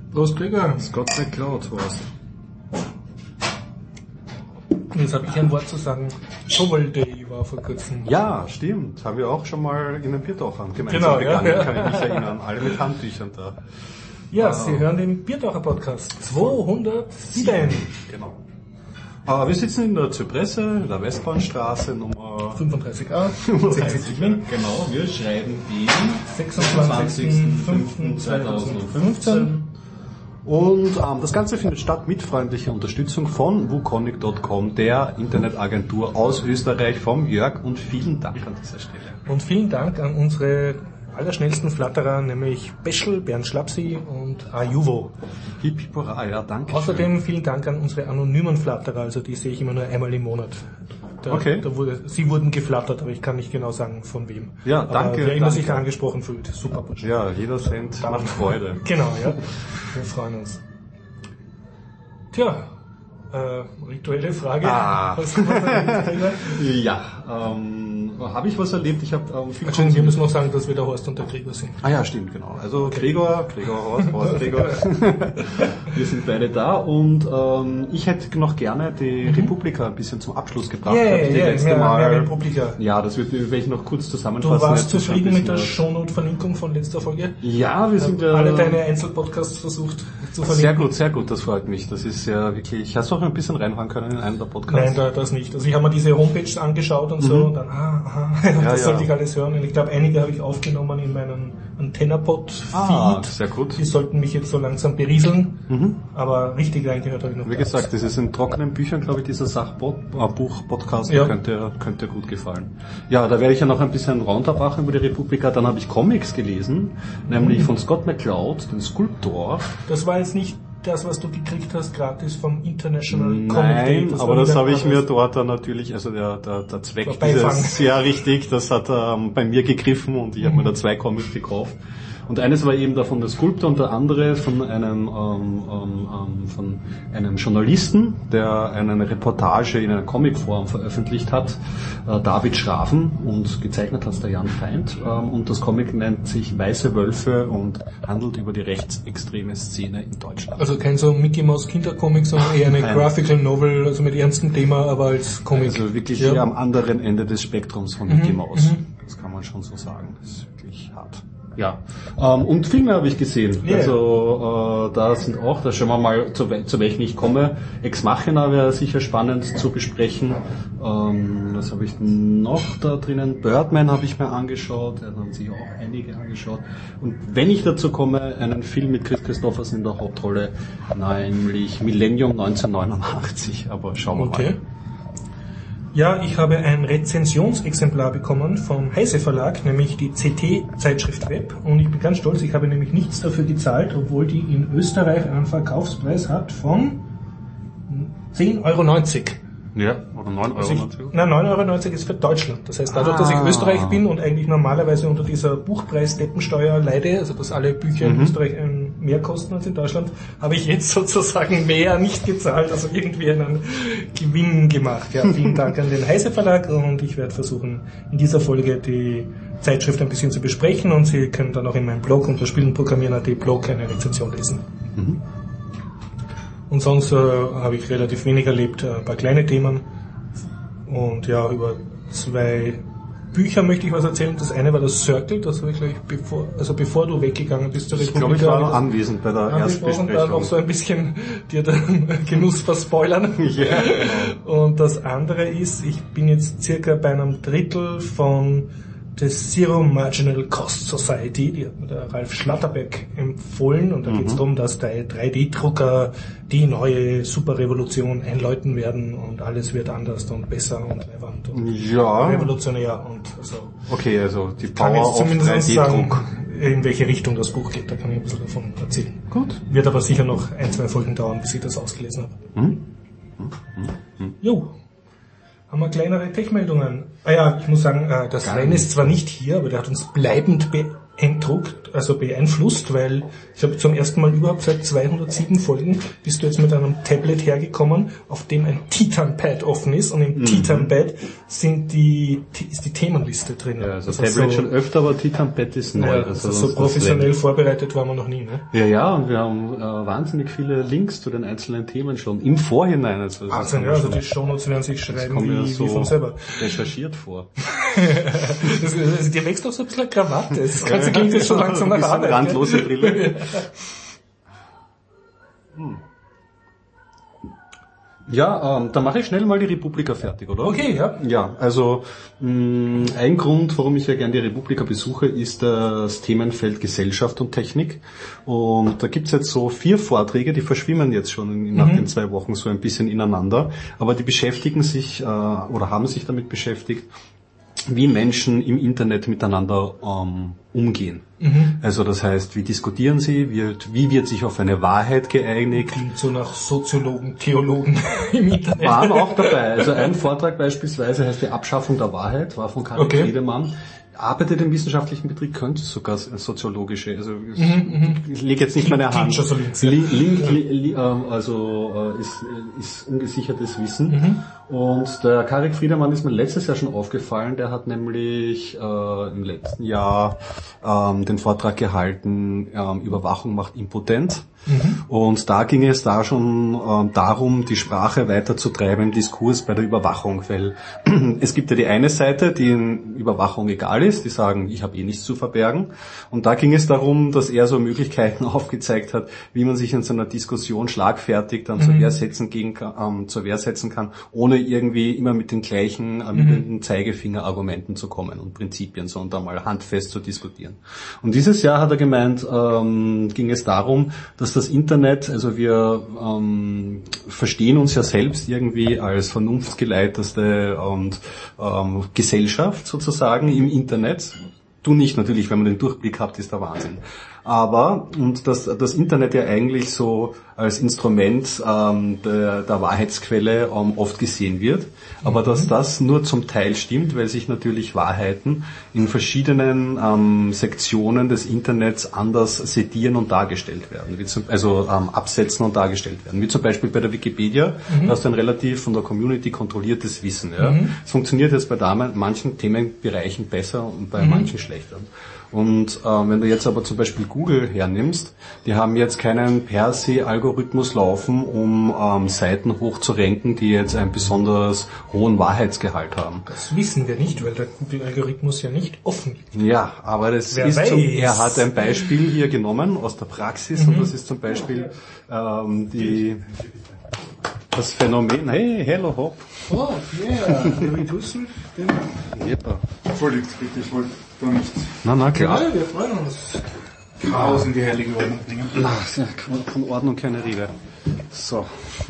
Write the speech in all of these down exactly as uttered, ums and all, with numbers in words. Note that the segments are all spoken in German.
Prost, Gregor. Scott McCloud war's. Jetzt habe ich ein Wort zu sagen. Shovel Day war vor kurzem. Ja, stimmt. Haben wir auch schon mal in den Biertauchern gemeinsam genau, begangen, ja, ja. kann ich mich erinnern. Alle mit Handtüchern da. Ja, ah. Sie hören den Biertaucher-Podcast zweihundertsieben. Genau. Uh, wir sitzen in der Zypresse, der Westbahnstraße, Nummer fünfunddreißig a, fünfunddreißig, genau, wir schreiben den sechsundzwanzigsten fünften zweitausendfünfzehn. Und ähm, das Ganze findet statt mit freundlicher Unterstützung von wukonic Punkt com, der Internetagentur aus Österreich, vom Jörg, und vielen Dank an dieser Stelle. Und vielen Dank an unsere allerschnellsten Flatterer, nämlich Beschel, Bernd Schlapsi und Ajuvo. Hip hip hurra, ja, danke. Außerdem schön. Vielen Dank an unsere anonymen Flatterer, also die sehe ich immer nur einmal im Monat. Da, okay. Da wurde, sie wurden geflattert, aber ich kann nicht genau sagen, von wem. Ja, danke. Aber wer immer danke. sich da angesprochen fühlt, super. Ja, jeder Cent macht Freude. Genau, ja. Wir freuen uns. Tja, äh, rituelle Frage. Ah. Hast du was erlebt? Ja, ähm, habe ich was erlebt? Ich habe ähm, viel Entschuldigung, wir müssen noch sagen, dass wir der Horst und der Gregor sind. Ah ja, stimmt, genau. Also Gregor, Gregor, Horst, Horst, Gregor. Wir sind beide da und ähm, ich hätte noch gerne die mhm. Republika ein bisschen zum Abschluss gebracht. Ja, yeah, ja, yeah, mehr, Mal, mehr Republika. Ja, das wird, werde ich noch kurz zusammenfassen. Du warst zufrieden mit der Shownote-Verlinkung von letzter Folge? Ja, wir sind ja... Alle deine Einzelpodcasts versucht zu verlinken. Sehr gut, sehr gut, das freut mich. Das ist ja wirklich... Hast du auch ein bisschen reinhören können in einen der Podcasts? Nein, da, das nicht. Also ich habe mir diese Homepages angeschaut und so mhm. und dann, ah, aha, das ja, sollte ja. ich alles hören. Und ich glaube, einige habe ich aufgenommen in meinen Antenna-Pod-Feed. Ah, sehr gut. Die sollten mich jetzt so langsam berieseln. Mhm. Aber richtig reingehört habe ich noch Wie gesagt, das ist in trockenen Büchern, glaube ich, dieser Sachbuch-Podcast, ja. könnte, könnte gut gefallen. Ja, da werde ich ja noch ein bisschen Roundup machen über die Republika. Dann habe ich Comics gelesen, nämlich mhm. von Scott McCloud, den Skulptor. Das war jetzt nicht das, was du gekriegt hast, gratis vom International Nein, Comic Day. Das aber das habe ich mir dort dann natürlich, also der, der, der Zweck dieses, ja richtig, das hat ähm, bei mir gegriffen und ich habe mhm. mir da zwei Comics gekauft. Und eines war eben davon der Skulptor und der andere von einem ähm, ähm, von einem Journalisten, der eine Reportage in einer Comicform veröffentlicht hat, äh, David Schraven, und gezeichnet hat der Jan Feind. Ähm, und das Comic nennt sich Weiße Wölfe und handelt über die rechtsextreme Szene in Deutschland. Also kein so Mickey Mouse Kindercomic, sondern eher eine Nein. Graphical Novel, also mit ernstem Thema, aber als Comic. Also wirklich ja. am anderen Ende des Spektrums von Mickey Mouse. Mhm. Das kann man schon so sagen. Das ist wirklich hart. Ja, ähm, und Filme habe ich gesehen. Yeah. Also äh, da sind auch, da schauen wir mal, zu, zu welchen ich komme. Ex Machina wäre sicher spannend zu besprechen. Ähm, was habe ich noch da drinnen? Birdman habe ich mir angeschaut, da haben sich auch einige angeschaut. Und wenn ich dazu komme, einen Film mit Chris Christopherson in der Hauptrolle, nämlich Millennium neunzehnhundertneunundachtzig, aber schauen wir okay. mal. Ja, ich habe ein Rezensionsexemplar bekommen vom Heise Verlag, nämlich die C T-Zeitschrift Web, und ich bin ganz stolz, ich habe nämlich nichts dafür gezahlt, obwohl die in Österreich einen Verkaufspreis hat von zehn Euro neunzig. Ja, oder neun Euro also ich, neunzig. Nein, neun Euro neunzig ist für Deutschland. Das heißt, dadurch, ah. dass ich Österreich bin und eigentlich normalerweise unter dieser Buchpreis-Deppensteuer leide, also dass alle Bücher mhm. in Österreich mehr kosten als in Deutschland, habe ich jetzt sozusagen mehr nicht gezahlt, also irgendwie einen Gewinn gemacht. Ja, vielen Dank an den Heise Verlag, und ich werde versuchen, in dieser Folge die Zeitschrift ein bisschen zu besprechen, und Sie können dann auch in meinem Blog unter spielenprogrammieren punkt at Blog eine Rezension lesen. Mhm. Und sonst äh, habe ich relativ wenig erlebt, äh, ein paar kleine Themen. Und ja, über zwei Bücher möchte ich was erzählen. Das eine war das Circle, das habe ich gleich bevor, also bevor du weggegangen bist zur Republika. Ich glaube, ich war noch anwesend bei der Erstbesprechung. Und dann auch so ein bisschen dir den Genuss verspoilern. Ja, genau. Und das andere ist, ich bin jetzt circa bei einem Drittel von der Zero Marginal Cost Society, die hat mir der Ralf Schlatterbeck empfohlen, und da mhm. geht es darum, dass der drei D Drucker die neue Superrevolution einläuten werden und alles wird anders und besser und relevant und ja. revolutionär und so. Okay, also die Power of drei D Druck. In welche Richtung das Buch geht, da kann ich ein bisschen davon erzählen. Gut. Wird aber sicher noch ein, zwei Folgen dauern, bis ich das ausgelesen habe. Mhm. Mhm. Mhm. Jo. Haben wir kleinere Tech-Meldungen. Ah ja, ich muss sagen, der Sven ist zwar nicht hier, aber der hat uns bleibend beeindruckt, also beeinflusst, weil ich habe zum ersten Mal überhaupt seit zweihundertsieben Folgen bist du jetzt mit einem Tablet hergekommen, auf dem ein Titanpad offen ist und im mhm. Titanpad sind die, ist die Themenliste drin. Ja, also das Tablet so, schon öfter, aber Titanpad ist neu. Ja, also so professionell vorbereitet waren wir noch nie, ne? Ja, ja, und wir haben äh, wahnsinnig viele Links zu den einzelnen Themen schon im Vorhinein. Also, Wahnsinn, ja, also die Shownotes werden sich schreiben wie, ja so wie von selber. Recherchiert vor. das, das, dir wächst doch so ein bisschen Krawatte. Das Ganze klingt jetzt schon langsam nach Arbeit. Randlose Brille. hm. Ja, ähm, dann mache ich schnell mal die Republika fertig, oder? Okay, ja. Ja, also mh, ein Grund, warum ich ja gerne die Republika besuche, ist das Themenfeld Gesellschaft und Technik. Und da gibt's jetzt so vier Vorträge, die verschwimmen jetzt schon nach mhm. den zwei Wochen so ein bisschen ineinander, aber die beschäftigen sich äh, oder haben sich damit beschäftigt, wie Menschen im Internet miteinander ähm, umgehen. Mhm. Also das heißt, wie diskutieren sie, wie, wie wird sich auf eine Wahrheit geeinigt. Klingt so nach Soziologen, Theologen im Internet. Waren auch dabei. Also ein Vortrag beispielsweise heißt die Abschaffung der Wahrheit, war von Karl okay. Friedemann. Arbeitet im wissenschaftlichen Betrieb, könnte sogar soziologische, also mhm, ich lege jetzt nicht meine Hand. So links, ja. Link, Link, li, also äh, ist, ist ungesichertes Wissen. Mhm. Und der Karl Friedemann ist mir letztes Jahr schon aufgefallen, der hat nämlich äh, im letzten Jahr ähm, den Vortrag gehalten, ähm, Überwachung macht impotent. Mhm. Und da ging es da schon ähm, darum, die Sprache weiterzutreiben im Diskurs bei der Überwachung, weil es gibt ja die eine Seite, die in Überwachung egal ist, die sagen, ich habe eh nichts zu verbergen. Und da ging es darum, dass er so Möglichkeiten aufgezeigt hat, wie man sich in so einer Diskussion schlagfertig dann mhm. zur Wehr setzen gegen, ähm, zur Wehr setzen kann, ohne irgendwie immer mit den gleichen ermüdenden mhm. Zeigefingerargumenten zu kommen und Prinzipien, sondern mal handfest zu diskutieren. Und dieses Jahr hat er gemeint, ähm, ging es darum, dass das Internet, also wir ähm, verstehen uns ja selbst irgendwie als vernunftgeleitete und ähm, Gesellschaft sozusagen im Internet. Du nicht natürlich, wenn man den Durchblick hat, ist der Wahnsinn. Aber, und dass das Internet ja eigentlich so als Instrument ähm, der, der Wahrheitsquelle ähm, oft gesehen wird, aber mhm. dass das nur zum Teil stimmt, weil sich natürlich Wahrheiten in verschiedenen ähm, Sektionen des Internets anders sedieren und dargestellt werden, wie zum, also ähm, absetzen und dargestellt werden. Wie zum Beispiel bei der Wikipedia, mhm. da hast du ein relativ von der Community kontrolliertes Wissen. Ja. Mhm. Es funktioniert jetzt bei Damen, manchen Themenbereichen besser und bei mhm. manchen schlechter. Und äh, wenn du jetzt aber zum Beispiel Google hernimmst, die haben jetzt keinen per se Algorithmus laufen, um ähm, Seiten hochzuranken, die jetzt einen besonders hohen Wahrheitsgehalt haben. Das wissen wir nicht, weil der Google-Algorithmus ja nicht offen liegt. Ja, aber das Wer ist weiß. zum, er hat ein Beispiel hier genommen aus der Praxis mhm. und das ist zum Beispiel ähm, die das Phänomen. Hey, hello, hopp. Oh, yeah. Wie tust du denn? Jepa. Entschuldigt bitte, ich wollte da nicht. Na, na, klar. Ja, wir freuen uns. Chaos in die heilige Ordnung bringen. Na, von Ordnung keine Rede. So.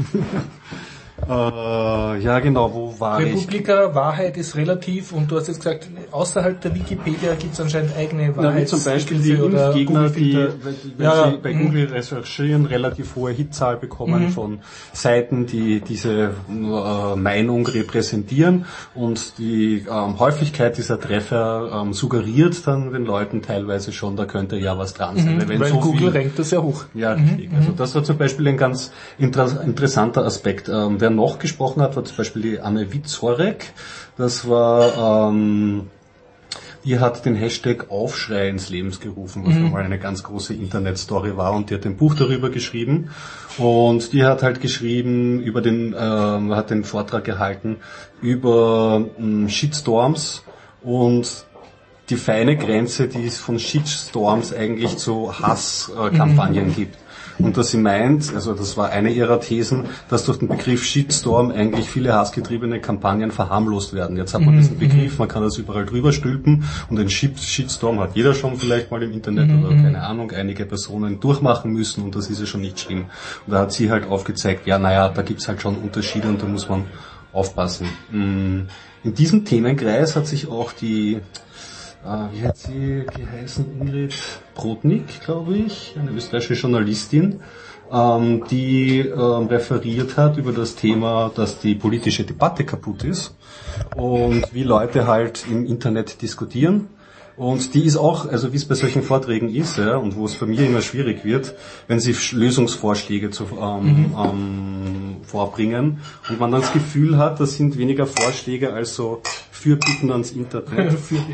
Äh, ja genau, wo war Republika, ich? Republika, Wahrheit ist relativ und du hast jetzt gesagt, außerhalb der Wikipedia gibt es anscheinend eigene Wahrheits... Na, wie zum Beispiel die Impfgegner, die wenn ja, sie bei mhm. Google recherchieren, relativ hohe Hitzahl bekommen mhm. von Seiten, die diese äh, Meinung repräsentieren und die ähm, Häufigkeit dieser Treffer ähm, suggeriert dann den Leuten teilweise schon, da könnte ja was dran sein. Mhm. Weil, weil so Google rankt das ja hoch. Ja, richtig. Mhm. Also das war zum Beispiel ein ganz inter- interessanter Aspekt. Ähm, der noch gesprochen hat, war zum Beispiel die Anne Witzorek. Das war, ähm, die hat den Hashtag Aufschrei ins Leben gerufen, was mhm. mal eine ganz große Internetstory war und die hat ein Buch darüber geschrieben und die hat halt geschrieben über den, ähm, hat den Vortrag gehalten über ähm, Shitstorms und die feine Grenze, die es von Shitstorms eigentlich zu Hasskampagnen mhm. gibt. Und dass sie meint, also das war eine ihrer Thesen, dass durch den Begriff Shitstorm eigentlich viele hassgetriebene Kampagnen verharmlost werden. Jetzt hat man diesen Begriff, man kann das überall drüber stülpen und den Shitstorm hat jeder schon vielleicht mal im Internet mhm. oder keine Ahnung, einige Personen durchmachen müssen und das ist ja schon nicht schlimm. Und da hat sie halt aufgezeigt, ja naja, da gibt's halt schon Unterschiede und da muss man aufpassen. In diesem Themenkreis hat sich auch die Uh, wie hat sie geheißen? Ingrid Brodnik, glaube ich, eine österreichische Journalistin, ähm, die ähm, referiert hat über das Thema, dass die politische Debatte kaputt ist und wie Leute halt im Internet diskutieren. Und die ist auch, also wie es bei solchen Vorträgen ist, ja, und wo es für mich immer schwierig wird, wenn sie Lösungsvorschläge zu, ähm, mhm. ähm, vorbringen und man dann das Gefühl hat, das sind weniger Vorschläge als so Fürbitten ans Internet.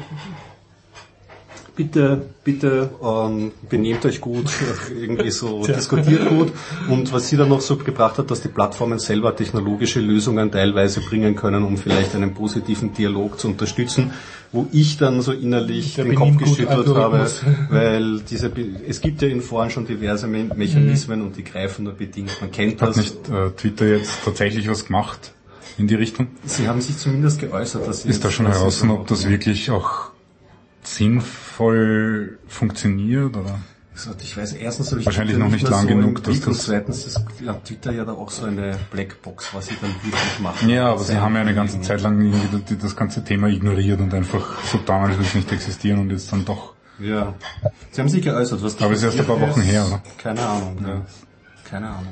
Bitte, bitte ähm, benehmt euch gut, irgendwie so diskutiert gut. Und was sie dann noch so gebracht hat, dass die Plattformen selber technologische Lösungen teilweise bringen können, um vielleicht einen positiven Dialog zu unterstützen, wo ich dann so innerlich Der den Kopf Benimm geschüttelt habe, weil diese, es gibt ja in Foren schon diverse Me- Mechanismen mhm. und die greifen nur bedingt. Man kennt Hat das. Hat nicht äh, Twitter jetzt tatsächlich was gemacht in die Richtung? Sie haben sich zumindest geäußert, dass sie ist da schon heraus, ob das wirklich auch sinnvoll funktioniert, oder? Also ich weiß, erstens habe ich wahrscheinlich noch nicht lang so genug, dass das... Und zweitens ist ja, Twitter ja da auch so eine Blackbox, was sie dann wirklich machen. Ja, aber sie haben ja eine ganze Zeit lang irgendwie das ganze Thema ignoriert und einfach so getan, als würde es nicht existieren und jetzt dann doch... Ja, sie haben sich geäußert, was... Aber es ist erst ein paar Wochen her, oder? Keine Ahnung, ja. Keine Ahnung.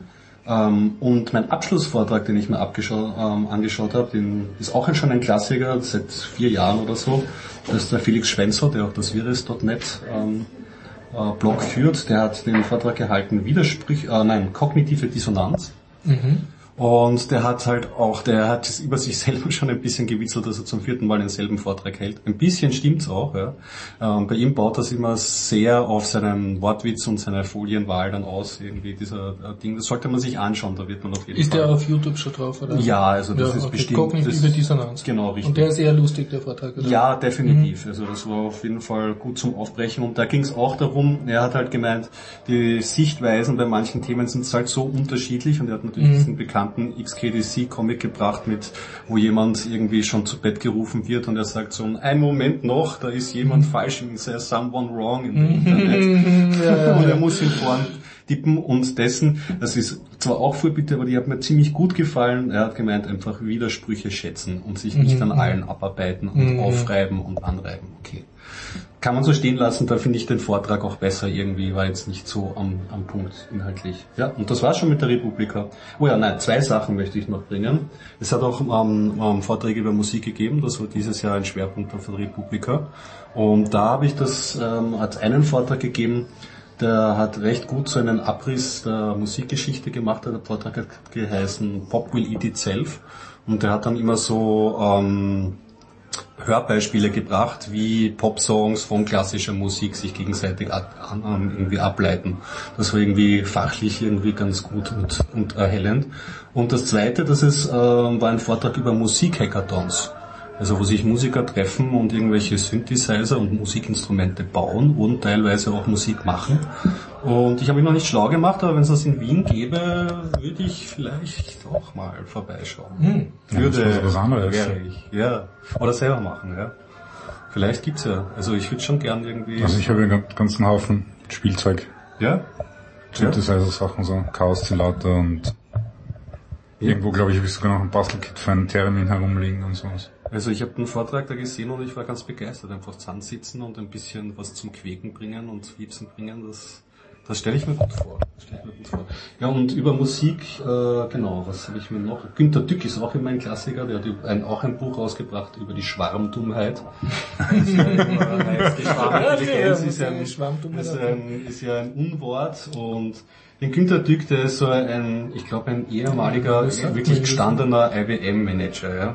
Ähm, und mein Abschlussvortrag, den ich mir abgeschaut, ähm, angeschaut habe, den ist auch schon ein Klassiker, seit vier Jahren oder so. Das ist der Felix Schwenzer, der auch das Virus Punkt net ähm, äh, Blog führt. Der hat den Vortrag gehalten, Widersprüche, äh, nein, kognitive Dissonanz. Mhm. Und der hat halt auch, der hat es über sich selber schon ein bisschen gewitzelt, dass er zum vierten Mal denselben Vortrag hält. Ein bisschen stimmt's auch, ja. Ähm, bei ihm baut das immer sehr auf seinen Wortwitz und seine Folienwahl dann aus, irgendwie dieser äh, Ding. Das sollte man sich anschauen, da wird man auf jeden ist Fall... Ist der auf YouTube schon drauf, oder? Ja, also das ja, ist okay. bestimmt... Kognitive das, Dissonanz. Genau, richtig. Und der ist eher lustig, der Vortrag, oder? Ja, definitiv. Mhm. Also das war auf jeden Fall gut zum Aufbrechen. Und da ging's auch darum, er hat halt gemeint, die Sichtweisen bei manchen Themen sind halt so unterschiedlich und er hat natürlich mhm. diesen bekannten X K D C-Comic gebracht, mit wo jemand irgendwie schon zu Bett gerufen wird und er sagt so, ein Moment noch, da ist jemand mhm. falsch, there's someone wrong im Internet. ja, und er muss ihn vorn tippen und dessen, das ist zwar auch Vorbitte, aber die hat mir ziemlich gut gefallen. Er hat gemeint, einfach Widersprüche schätzen und sich nicht mhm. an allen abarbeiten und mhm. aufreiben und anreiben. Okay. Kann man so stehen lassen, da finde ich den Vortrag auch besser irgendwie, war jetzt nicht so am, am Punkt inhaltlich. Ja, und das war schon mit der Republika. Oh ja, nein, zwei Sachen möchte ich noch bringen. Es hat auch ähm, ähm, Vorträge über Musik gegeben, das war dieses Jahr ein Schwerpunkt auf der Republika. Und da habe ich das, ähm, hat einen Vortrag gegeben, der hat recht gut so einen Abriss der Musikgeschichte gemacht, der Vortrag hat geheißen Pop Will Eat Itself. Und der hat dann immer so ähm, Hörbeispiele gebracht, wie Popsongs von klassischer Musik sich gegenseitig ab, an, irgendwie ableiten. Das war irgendwie fachlich irgendwie ganz gut und, und erhellend. Und das Zweite, das ist, äh, war ein Vortrag über Musikhackathons. Also wo sich Musiker treffen und irgendwelche Synthesizer und Musikinstrumente bauen und teilweise auch Musik machen. Und ich habe mich noch nicht schlau gemacht, aber wenn es das in Wien gäbe, würde ich vielleicht auch mal vorbeischauen. Hm. Würde, ja, was anderes. Wäre ich, ja. Oder selber machen, ja. Vielleicht gibt's ja. Also ich würde schon gern irgendwie... Also ich habe einen ganzen Haufen Spielzeug. Ja? Synthesizer-Sachen, so Chaoszillator und irgendwo, glaube ich, habe ich sogar noch ein Bastelkit für einen Theremin herumliegen und sowas. Also ich habe den Vortrag da gesehen und ich war ganz begeistert. Einfach zusammensitzen und ein bisschen was zum Quäken bringen und Wiepsen bringen, das, das stelle ich mir gut vor. Das stelle ich mir gut vor. Ja, und über Musik, äh, genau, was habe ich mir noch? Günter Dück ist auch immer ein Klassiker, der hat ein, auch ein Buch rausgebracht über die Schwarmdummheit. Also, äh, die Schwarmintelligenz ist, ein, ist, ein, ist ja ein Unwort und den Günter Dück, der ist so ein, ich glaube, ein ehemaliger, wirklich gestandener I B M-Manager, ja.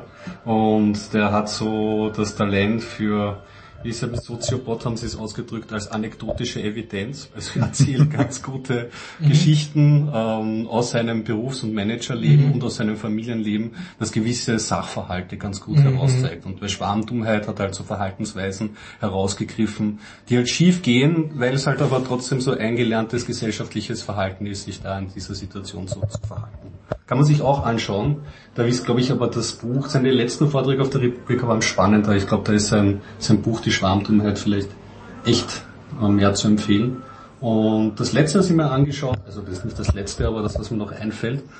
Und der hat so das Talent für, wie ist er, mit Soziopod haben sie es ausgedrückt, als anekdotische Evidenz. Also er erzählt ganz gute mhm. Geschichten ähm, aus seinem Berufs- und Managerleben mhm. und aus seinem Familienleben, das gewisse Sachverhalte ganz gut mhm. herauszeigt. Und bei Schwarmdummheit hat er halt so Verhaltensweisen herausgegriffen, die halt schief gehen, weil es halt aber trotzdem so eingelerntes gesellschaftliches Verhalten ist, sich da in dieser Situation so zu verhalten. Kann man sich auch anschauen. Da ist, glaube ich, aber das Buch, seine letzten Vorträge auf der Republika waren spannender. Ich glaube, da ist sein, sein Buch, die Schwarmdummheit, vielleicht echt mehr zu empfehlen. Und das letzte, was ich mir angeschaut, also das ist nicht das letzte, aber das, was mir noch einfällt,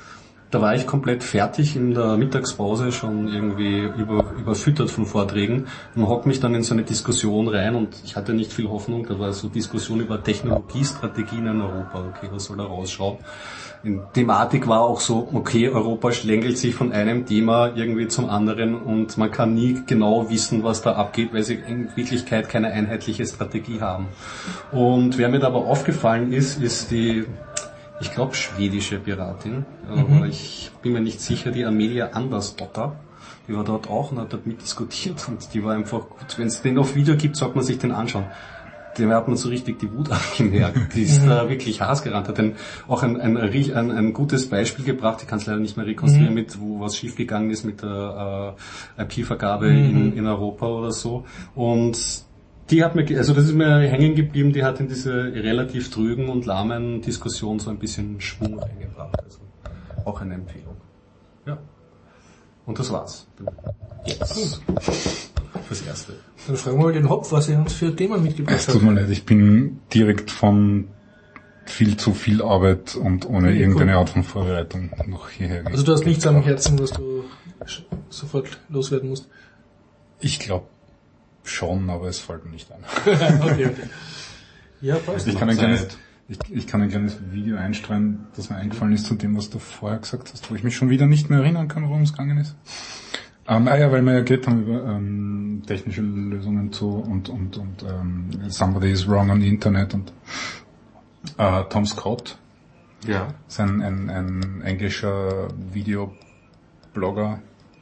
Da war ich komplett fertig in der Mittagspause, schon irgendwie über, überfüttert von Vorträgen und hock mich dann in so eine Diskussion rein und ich hatte nicht viel Hoffnung. Da war so Diskussion über Technologiestrategien in Europa. Okay, was soll da rausschauen? Die Thematik war auch so, okay, Europa schlängelt sich von einem Thema irgendwie zum anderen und man kann nie genau wissen, was da abgeht, weil sie in Wirklichkeit keine einheitliche Strategie haben. Und wer mir da aber aufgefallen ist, ist die, ich glaube, schwedische Piratin, mhm. aber ich bin mir nicht sicher, die Amelia Andersdotter, die war dort auch und hat dort mitdiskutiert und die war einfach gut. Wenn es den auf Video gibt, sollte man sich den anschauen. Dem hat man so richtig die Wut angemerkt. Die ist da wirklich haargerannt. Hat dann auch ein, ein, ein, ein gutes Beispiel gebracht. Ich kann es leider nicht mehr rekonstruieren, mhm. mit wo was schiefgegangen ist mit der äh, I P-Vergabe mhm. in, in Europa oder so. Und die hat mir, also das ist mir hängen geblieben. Die hat in diese relativ trügen und lahmen Diskussion so ein bisschen Schwung reingebracht. Also auch eine Empfehlung. Ja. Und das war's. Jetzt. Fürs Erste. Dann fragen wir mal den Hopf, was er uns für Themen mitgebracht hat. Es tut mir leid, ich bin direkt von viel zu viel Arbeit und ohne ja, irgendeine cool. Art von Vorbereitung noch hierher gegangen. Also du hast nichts am Herzen, was du sofort loswerden musst? Ich glaube schon, aber es fällt mir nicht ein. okay, okay. Ja, passt. Ich kann ein kleines, ich, ich kann ein kleines Video einstreuen, das mir eingefallen ist zu dem, was du vorher gesagt hast, wo ich mich schon wieder nicht mehr erinnern kann, worum es gegangen ist. Ähm, ah ja, weil wir ja geredet haben über ähm, technische Lösungen zu und und und ähm, Somebody is wrong on the Internet und äh, Tom Scott, ja, ist ein, ein, ein englischer Videoblogger,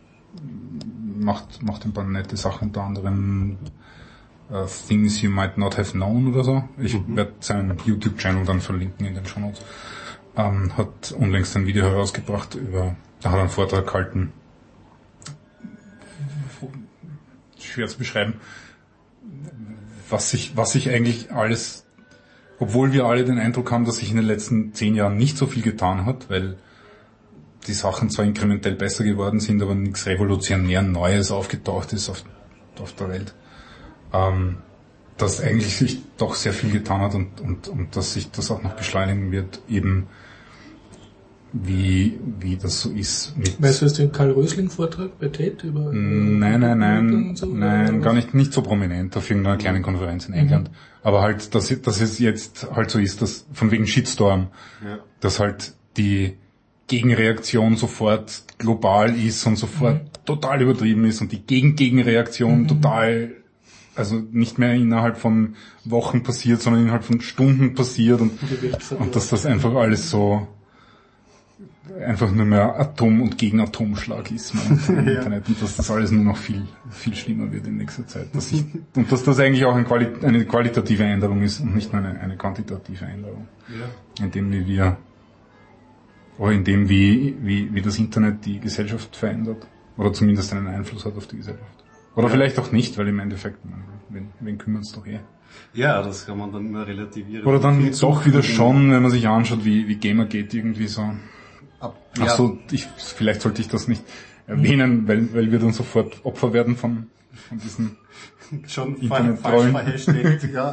macht macht ein paar nette Sachen, unter anderem uh, Things You Might Not Have Known oder so. Ich mhm. werde seinen YouTube-Channel dann verlinken in den Shownotes. Ähm, hat unlängst ein Video herausgebracht über, da hat er einen Vortrag gehalten, schwer zu beschreiben, was sich, was sich eigentlich alles, obwohl wir alle den Eindruck haben, dass sich in den letzten zehn Jahren nicht so viel getan hat, weil die Sachen zwar inkrementell besser geworden sind, aber nichts revolutionär Neues aufgetaucht ist auf, auf der Welt, ähm, dass eigentlich sich doch sehr viel getan hat und, und, und dass sich das auch noch beschleunigen wird, eben wie wie das so ist mit... Weißt du, hast du den Karl-Rösling-Vortrag bei T E D über... Nein, nein, nein, so, nein, gar nicht nicht so prominent auf irgendeiner kleinen Konferenz in England. Mhm. Aber halt, dass, dass es jetzt halt so ist, dass von wegen Shitstorm, ja. dass halt die Gegenreaktion sofort global ist und sofort mhm. total übertrieben ist und die Gegen-Gegenreaktion mhm. total, also nicht mehr innerhalb von Wochen passiert, sondern innerhalb von Stunden passiert und, und dass das einfach alles so einfach nur mehr Atom- und Gegenatomschlag ist im ja. Internet und dass das alles nur noch viel viel schlimmer wird in nächster Zeit. Dass ich, und dass das eigentlich auch eine, Quali- eine qualitative Änderung ist und nicht nur eine, eine quantitative Änderung. Ja. Indem wie wir oder indem wie, wie wie das Internet die Gesellschaft verändert oder zumindest einen Einfluss hat auf die Gesellschaft. Oder ja. vielleicht auch nicht, weil im Endeffekt, wen, wen kümmert es doch eh. Ja, das kann man dann immer relativieren. Oder dann doch wieder schon, wenn man sich anschaut, wie wie Gamergate irgendwie so... Ab, Ach so, ich, vielleicht sollte ich das nicht erwähnen, weil, weil wir dann sofort Opfer werden von, von diesen schon Internet-Trollen. Falsch verhashtagt, ja.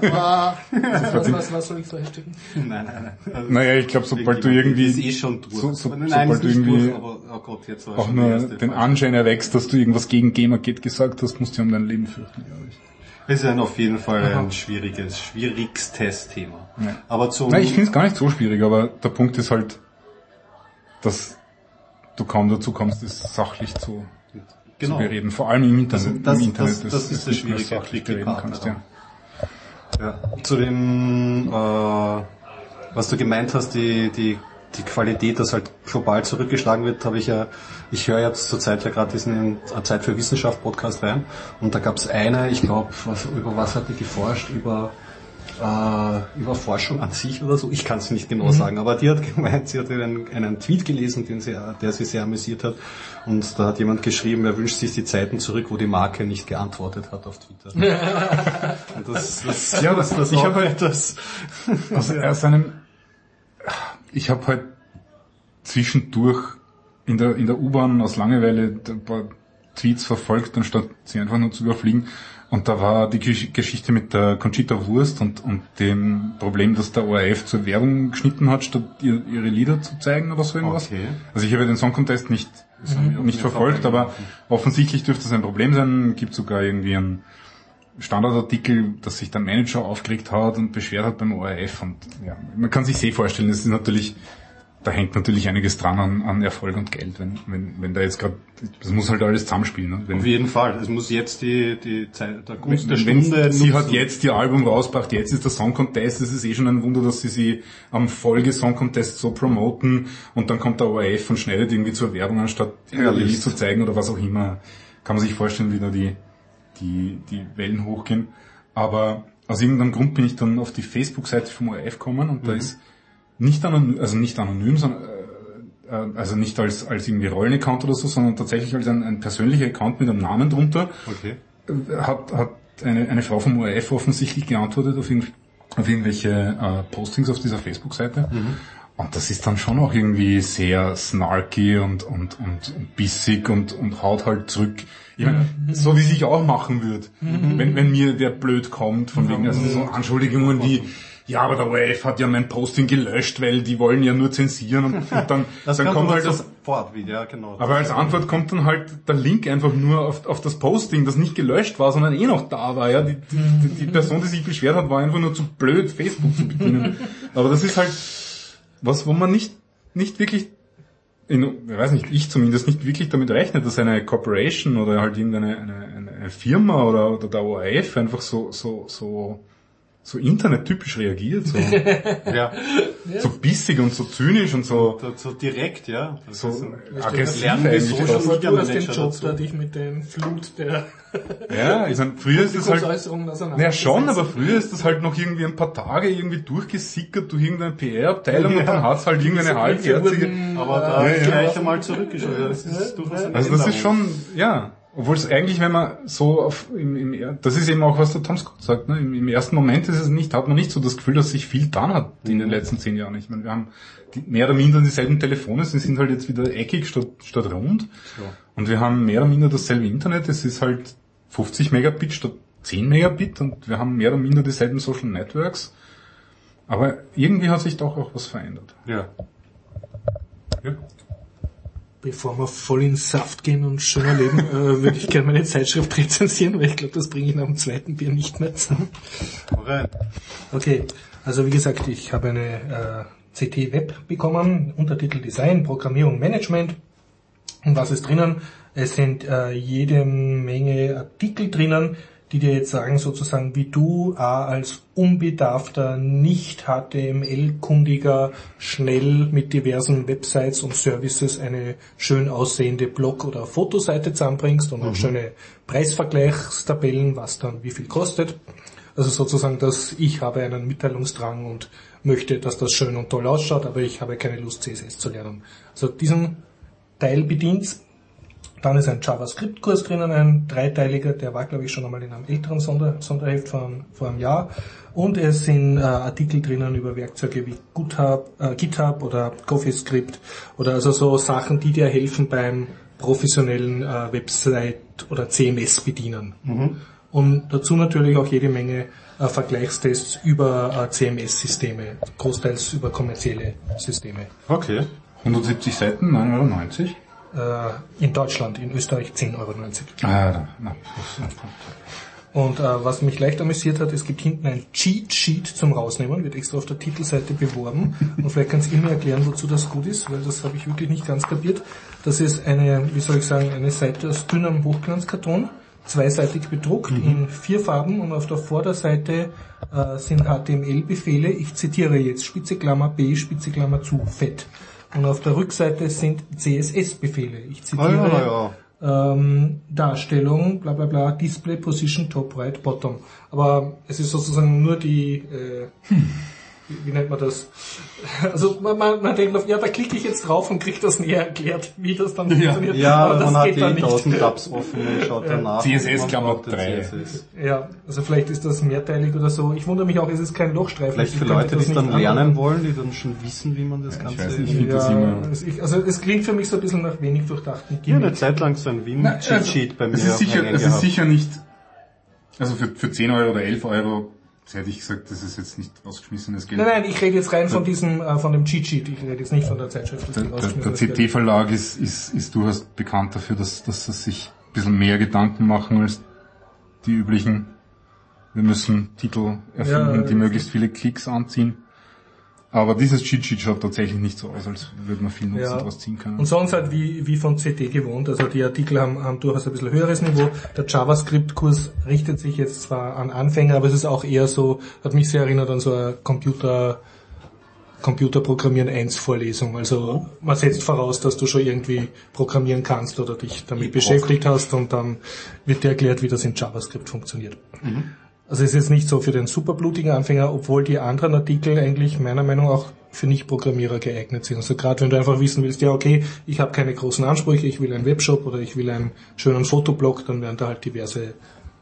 was, was, was soll ich verhashtagen? Nein, nein, nein. Also naja, ich glaube, sobald du irgendwie, ist eh schon durch. So, so, nein, sobald du irgendwie durch, aber, oh Gott, jetzt war auch nur den Anschein erwächst, dass du irgendwas gegen Gamergate gesagt hast, musst du um dein Leben fürchten, glaube ich. Es ist ein auf jeden Fall Aha. ein schwieriges, schwierigstes Thema. Ja. Aber zum Nein, ich finde es gar nicht so schwierig, aber der Punkt ist halt, dass du kaum dazu kommst, es sachlich zu, genau. zu bereden. Vor allem im Internet. Das, im Internet das, das, das ist der schwierige sachlich bereden kannst, ja. Ja. Zu dem, äh, was du gemeint hast, die, die, die Qualität, dass halt global zurückgeschlagen wird, habe ich ja, ich höre jetzt zur Zeit ja gerade diesen Zeit für Wissenschaft Podcast rein und da gab es eine, ich glaube, was, über was hat die geforscht, über äh, über Forschung an sich oder so, ich kann es nicht genau mhm. sagen, aber die hat gemeint, sie hat einen, einen Tweet gelesen, den sie, der sie sehr amüsiert hat und da hat jemand geschrieben, er wünscht sich die Zeiten zurück, wo die Marke nicht geantwortet hat auf Twitter. Und das, das, ja, das, das ich habe halt das... Also aus einem... Ich habe halt zwischendurch in der in der U-Bahn aus Langeweile ein paar Tweets verfolgt, anstatt sie einfach nur zu überfliegen. Und da war die Geschichte mit der Conchita Wurst und, und dem Problem, dass der O R F zur Werbung geschnitten hat, statt ihr, ihre Lieder zu zeigen oder so irgendwas. Okay. Also ich habe den Song Contest nicht, mhm. nicht verfolgt, aber offensichtlich dürfte es ein Problem sein. Gibt sogar irgendwie einen Standardartikel, dass sich der Manager aufgeregt hat und beschwert hat beim O R F. Und ja, man kann sich sehr vorstellen, das ist natürlich, da hängt natürlich einiges dran an, an Erfolg und Geld, wenn, wenn, wenn da jetzt gerade, das muss halt alles zusammenspielen. Ne? Wenn, auf jeden Fall, es muss jetzt die, die Zeit, der Gunst der wenn, Stunde. Wenn sie hat jetzt ihr Album rausgebracht, jetzt ist der Song Contest, es ist eh schon ein Wunder, dass sie sie am Folge Song Contest so promoten und dann kommt der O R F und schneidet irgendwie zur Werbung, anstatt ihr Lied zu zeigen oder was auch immer. Kann man sich vorstellen, wie da die, die, die Wellen hochgehen. Aber aus irgendeinem Grund bin ich dann auf die Facebook-Seite vom O R F gekommen und mhm. da ist nicht anonym, also nicht anonym, sondern äh, also nicht als als irgendwie Rollen-Account oder so, sondern tatsächlich als ein, ein persönlicher Account mit einem Namen drunter. Okay. Hat hat eine eine Frau vom O R F offensichtlich geantwortet auf, irgendw- auf irgendwelche äh, Postings auf dieser Facebook-Seite. Mhm. Und das ist dann schon auch irgendwie sehr snarky und und und, und bissig und und haut halt zurück. Ich meine, mhm. so wie ich auch machen würde, mhm. wenn wenn mir der blöd kommt von wegen, also so Anschuldigungen wie ja, aber der O R F hat ja mein Posting gelöscht, weil die wollen ja nur zensieren und, und dann, das dann kommt halt das sofort wieder, ja, genau. Aber als Antwort kommt dann halt der Link einfach nur auf, auf das Posting, das nicht gelöscht war, sondern eh noch da war, ja. Die, die, die Person, die sich beschwert hat, war einfach nur zu blöd, Facebook zu bedienen. Aber das ist halt was, wo man nicht, nicht wirklich, in, ich weiß nicht, ich zumindest nicht wirklich damit rechnet, dass eine Corporation oder halt irgendeine eine, eine Firma oder, oder der O R F einfach so, so, so, so internettypisch reagiert, so, ja. so bissig und so zynisch und so, so, so direkt, ja, das so ist aggressiv eigentlich. So du hast den Job, da dich mit dem Flut der ja, ich meine, früher ist das halt, naja schon, aber früher ist das halt noch irgendwie ein paar Tage irgendwie durchgesickert durch irgendeine P R-Abteilung ja. und dann hat's halt irgendeine halbherzige, aber da ja, ja. gleich einmal zurückgeschaut, das ist durchaus also das ist schon, ja. Obwohl es eigentlich, wenn man so auf, im, im, das ist eben auch, was der Tom Scott sagt, ne? Im, im ersten Moment ist es nicht, hat man nicht so das Gefühl, dass sich viel getan hat in den letzten zehn Jahren. Ich meine, wir haben die, mehr oder minder dieselben Telefone, sie sind halt jetzt wieder eckig statt, statt rund. So. Und wir haben mehr oder minder dasselbe Internet, es ist halt fünfzig Megabit statt zehn Megabit und wir haben mehr oder minder dieselben Social Networks. Aber irgendwie hat sich doch auch was verändert. Ja. Ja. Bevor wir voll in Saft gehen und schöner leben, äh, würde ich gerne meine Zeitschrift rezensieren, weil ich glaube, das bringe ich nach dem zweiten Bier nicht mehr zusammen. Okay. Okay, also wie gesagt, ich habe eine äh, C T Web bekommen, Untertitel Design, Programmierung, Management. Und was ist drinnen? Es sind äh, jede Menge Artikel drinnen, die dir jetzt sagen, sozusagen, wie du äh, als unbedarfter, nicht H T M L-kundiger schnell mit diversen Websites und Services eine schön aussehende Blog- oder Fotoseite zusammenbringst und auch mhm. schöne Preisvergleichstabellen, was dann wie viel kostet. Also sozusagen, dass ich habe einen Mitteilungsdrang und möchte, dass das schön und toll ausschaut, aber ich habe keine Lust, C S S zu lernen. Also diesen Teil bedient. Dann ist ein JavaScript-Kurs drinnen, ein dreiteiliger, der war, glaube ich, schon einmal in einem älteren Sonder, Sonderheft vor, vor einem Jahr. Und es sind äh, Artikel drinnen über Werkzeuge wie GitHub, äh, GitHub oder CoffeeScript oder also so Sachen, die dir helfen beim professionellen äh, Website- oder C M S bedienen. Mhm. Und dazu natürlich auch jede Menge äh, Vergleichstests über äh, C M S-Systeme, großteils über kommerzielle Systeme. Okay. hundertsiebzig Seiten, neun Euro neunzig. In Deutschland, in Österreich zehn Euro neunzig. Ah, na. Und äh, was mich leicht amüsiert hat, es gibt hinten ein Cheat Sheet zum Rausnehmen, wird extra auf der Titelseite beworben. Und vielleicht kannst du mir erklären, wozu das gut ist, weil das habe ich wirklich nicht ganz kapiert. Das ist eine, wie soll ich sagen, eine Seite aus dünnem Hochglanzkarton, zweiseitig bedruckt mhm. in vier Farben und auf der Vorderseite äh, sind H T M L-Befehle. Ich zitiere jetzt, Spitze Klammer B, Spitze Klammer zu, fett. Und auf der Rückseite sind C S S-Befehle. Ich zitiere ah, ja, ja. Ähm, Darstellung, bla bla bla, Display Position Top Right Bottom. Aber es ist sozusagen nur die äh, hm. wie, wie nennt man das? Also man, man, man denkt, ja, da klicke ich jetzt drauf und kriege das näher erklärt, wie das dann ja. funktioniert. Ja, aber das man geht hat dann die tausend Tabs offen und schaut ja. danach. C S S Klammer drei. Ja, also vielleicht ist das mehrteilig oder so. Ich wundere mich auch, es ist kein Lochstreifen. Vielleicht für Leute, die es dann lernen wollen, die dann schon wissen, wie man das ja, Ganze... Ich weiß nicht, ich finde ja, das immer... also, ich, also es klingt für mich so ein bisschen nach wenig durchdachten Ja, eine Zeit lang so ein Wien-Cheat-Sheet bei mir. Es ist sicher, es ist sicher nicht... Also für, für zehn Euro oder elf Euro... Das hätte ich gesagt, das ist jetzt nicht rausgeschmissenes Geld. Nein, nein, ich rede jetzt rein von diesem, äh, von dem Cheat-Sheet. Ich rede jetzt nicht von der Zeitschrift. Der, der, der C T-Verlag ist, ist, ist durchaus bekannt dafür, dass, dass sie sich ein bisschen mehr Gedanken machen als die üblichen. Wir müssen Titel erfinden, ja, die möglichst viele Klicks anziehen. Aber dieses Cheat-Sheet schaut tatsächlich nicht so aus, als würde man viel Nutzen ja. daraus ziehen können. Und sonst halt wie, wie von C T gewohnt. Also die Artikel haben, haben durchaus ein bisschen höheres Niveau. Der JavaScript-Kurs richtet sich jetzt zwar an Anfänger, aber es ist auch eher so, hat mich sehr erinnert an so eine Computer, Computerprogrammieren eins Vorlesung. Also man setzt voraus, dass du schon irgendwie programmieren kannst oder dich damit ich beschäftigt brauch. hast und dann wird dir erklärt, wie das in JavaScript funktioniert. Mhm. Also es ist jetzt nicht so für den superblutigen Anfänger, obwohl die anderen Artikel eigentlich meiner Meinung nach auch für Nicht-Programmierer geeignet sind. Also gerade wenn du einfach wissen willst, ja okay, ich habe keine großen Ansprüche, ich will einen Webshop oder ich will einen schönen Fotoblog, dann werden da halt diverse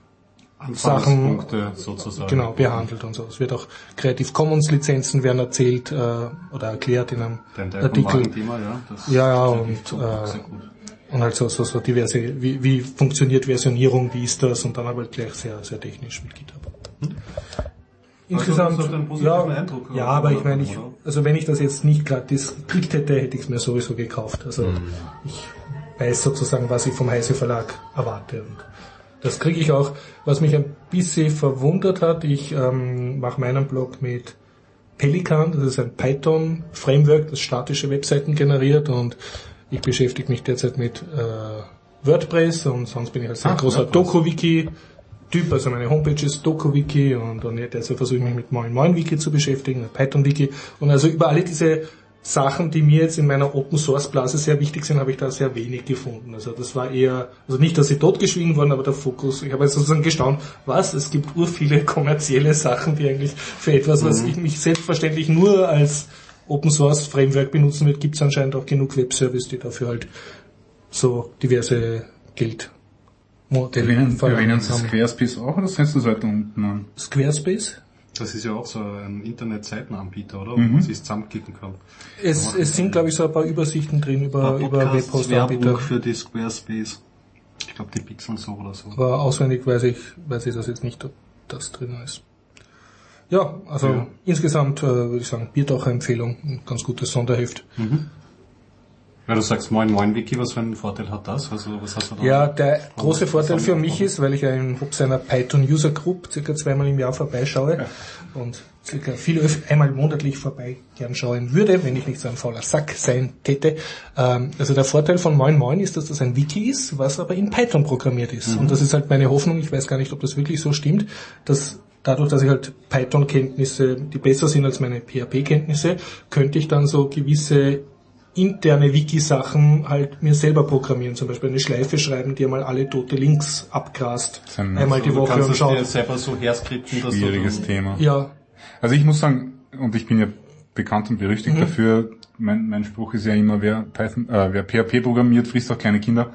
Sachen sozusagen genau behandelt und so. Es wird auch Creative Commons Lizenzen werden erzählt äh, oder erklärt in einem Artikel. Thema, ja, das ja, ja und äh, und halt so, so, so diverse, wie, wie funktioniert Versionierung, wie ist das und dann aber gleich sehr, sehr technisch mit GitHub. Hm? Insgesamt, also, einen ja, Eindruck, ja, aber ich meine, ich, also wenn ich das jetzt nicht gratis gekriegt hätte, hätte ich es mir sowieso gekauft. Also hm. ich weiß sozusagen, was ich vom Heise Verlag erwarte und das kriege ich auch. Was mich ein bisschen verwundert hat, ich ähm, mache meinen Blog mit Pelikan, das ist ein Python-Framework, das statische Webseiten generiert und ich beschäftige mich derzeit mit äh, WordPress und sonst bin ich als ein ah, großer Doku-Wiki-Typ, also meine Homepage ist Doku-Wiki und, und derzeit versuche ich mich mit Moin Moin Wiki zu beschäftigen, Python-Wiki und also über alle diese Sachen, die mir jetzt in meiner Open-Source-Blase sehr wichtig sind, habe ich da sehr wenig gefunden. Also das war eher, also nicht, dass sie totgeschwiegen wurden, aber der Fokus, ich habe jetzt sozusagen gestaunt, was, es gibt ur viele kommerzielle Sachen, die eigentlich für etwas, was mhm. ich mich selbstverständlich nur als Open-Source-Framework benutzen wird, gibt es anscheinend auch genug Webservice, die dafür halt so diverse Geldmodelle verlangen. Erwähnen Sie Squarespace auch oder setzt du das weiter unten an? Squarespace? Das ist ja auch so ein Internetseitenanbieter, oder? Wo mhm. man sich zusammenklicken kann. Es, es sind, glaube ich, so ein paar Übersichten drin über, über Webhost-Anbieter. Für die Squarespace. Ich glaube, die Pixeln so oder so. Aber auswendig weiß ich, weiß ich das jetzt nicht, ob das drin ist. Ja, also ja. insgesamt äh, würde ich sagen, Biertaucher-Empfehlung, ein ganz gutes Sonderheft. Mhm. Ja, du sagst Moin Moin Wiki, was für einen Vorteil hat das? Also was hast du da? Ja, der große Vorteil für mich ist, weil ich ja in Hub seiner Python User Group circa zweimal im Jahr vorbeischaue ja. und circa viel öf- einmal monatlich vorbei gern schauen würde, wenn ich nicht so ein fauler Sack sein täte. Ähm, also der Vorteil von Moin Moin ist, dass das ein Wiki ist, was aber in Python programmiert ist. Mhm. Und das ist halt meine Hoffnung, ich weiß gar nicht, ob das wirklich so stimmt, dass dadurch, dass ich halt Python-Kenntnisse, die besser sind als meine P H P-Kenntnisse, könnte ich dann so gewisse interne Wiki-Sachen halt mir selber programmieren, zum Beispiel eine Schleife schreiben, die einmal alle tote Links abgrast, einmal die Woche und schaut. Du kannst selber so herskripten, dass schwieriges du Thema. Ja. Also ich muss sagen, und ich bin ja bekannt und berüchtigt mhm. dafür, mein, mein Spruch ist ja immer, wer Python, äh, wer P H P programmiert, frisst auch kleine Kinder.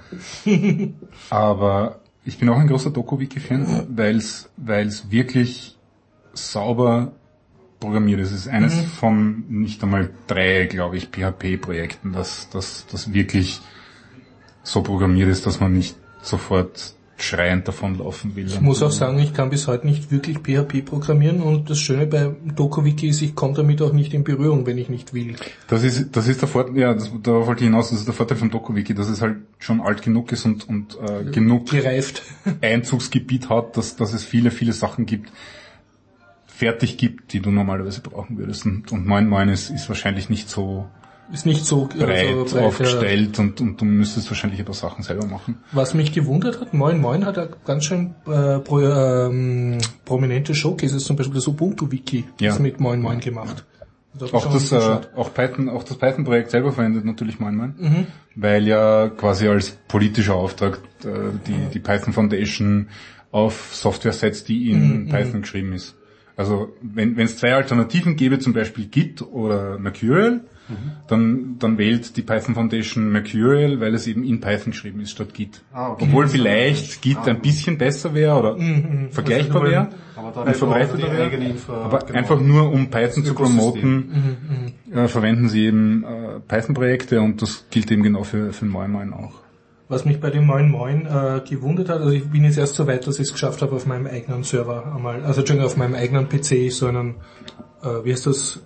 Aber ich bin auch ein großer Doku-Wiki-Fan, weil es weil es wirklich sauber programmiert ist. Es ist eines mhm. von nicht einmal drei, glaube ich, P H P-Projekten, das, das, das wirklich so programmiert ist, dass man nicht sofort schreiend davonlaufen will. Ich muss auch sagen, ich kann bis heute nicht wirklich P H P programmieren und das Schöne bei DokuWiki ist, ich komme damit auch nicht in Berührung, wenn ich nicht will. Das ist, das ist der Vorteil, ja, das, da wollte ich hinaus, das ist der Vorteil von DokuWiki, dass es halt schon alt genug ist und, und äh, genug gereift Einzugsgebiet hat, dass, dass es viele, viele Sachen gibt, fertig gibt, die du normalerweise brauchen würdest. Und, und Moin Moin ist, ist wahrscheinlich nicht so ist nicht so breit, also breit aufgestellt ja. und, und du müsstest wahrscheinlich ein paar Sachen selber machen. Was mich gewundert hat, Moin Moin hat ja ganz schön äh, pro, ähm, prominente Showcases, zum Beispiel das Ubuntu-Wiki ja. ist mit Moin Moin gemacht. Das auch das, äh, auch Python, auch das Python-Projekt selber verwendet natürlich Moin Moin, mhm. weil ja quasi als politischer Auftrag äh, die, die Python Foundation auf Software setzt, die in mhm. Python geschrieben ist. Also wenn es zwei Alternativen gäbe, zum Beispiel Git oder Mercurial, mhm. dann dann wählt die Python Foundation Mercurial, weil es eben in Python geschrieben ist statt Git. Ah, okay. Obwohl vielleicht Git ah, ein bisschen besser wäre oder mhm. vergleichbar wäre und verbreiteter wäre. Aber genau. einfach nur um Python zu promoten, mhm. äh, verwenden sie eben äh, Python-Projekte und das gilt eben genau für, für Moin Moin auch. Was mich bei dem Moin Moin äh, gewundert hat, also ich bin jetzt erst so weit, dass ich es geschafft habe, auf meinem eigenen Server einmal, also Entschuldigung, auf meinem eigenen P C so einen, äh, wie heißt das,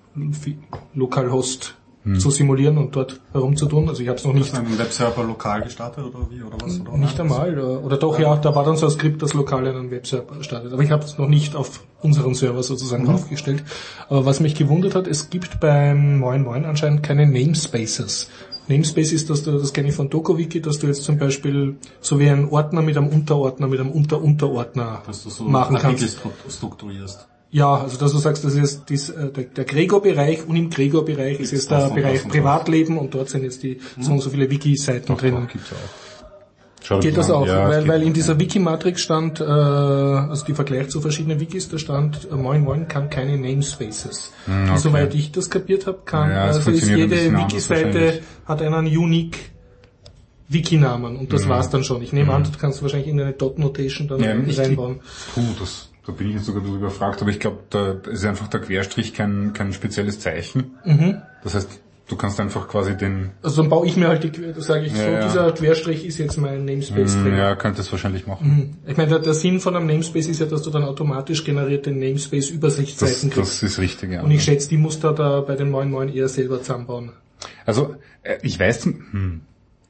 Localhost hm. zu simulieren und dort herumzutun. Also ich habe es noch nicht. Hast du einen Webserver lokal gestartet oder wie oder was? Oder nicht einmal. Oder, oder doch, ja. ja, da war dann so ein Skript, das lokal einen Webserver startet. Aber ich habe es noch nicht auf unseren Server sozusagen mhm. aufgestellt. Aber was mich gewundert hat, es gibt beim Moin Moin anscheinend keine Namespaces. Namespace ist, dass du, das kenne ich von DokuWiki, dass du jetzt zum Beispiel so wie einen Ordner mit einem Unterordner, mit einem Unterunterordner so machen kannst. Strukturierst. Ja, also dass du sagst, das ist dies, der, der Gregor-Bereich und im Gregor-Bereich ist jetzt der Bereich Privatleben und dort sind jetzt die hm. so und so viele Wiki-Seiten drinnen. Gibt's auch. Schau geht das auch, ja, weil, weil in dieser Wiki-Matrix stand, äh, also die Vergleich zu verschiedenen Wikis, da stand, äh, Moin Moin kann keine Namespaces. Mm, okay. Soweit ich das kapiert habe, kann, ja, also ist jede Wiki-Seite hat einen unique Wiki-Namen und das mm. war's dann schon. Ich nehme mm. an, du kannst wahrscheinlich in eine Dot-Notation dann ja, reinbauen. Puh, das, da bin ich jetzt sogar ein bisschen überfragt, aber ich glaube, da ist einfach der Querstrich kein, kein spezielles Zeichen. Mhm. Das heißt, du kannst einfach quasi den... Also dann baue ich mir halt die, da sage ich ja, so, ja. dieser Querstrich ist jetzt mein Namespace mm, drin. Ja, könntest du wahrscheinlich machen. Mhm. Ich meine, der, der Sinn von einem Namespace ist ja, dass du dann automatisch generierte Namespace-Übersichtsseiten kriegst. Das ist richtig, ja. Und ich schätze, die musst du da bei den Moin Moin eher selber zusammenbauen. Also, ich weiß... Hm.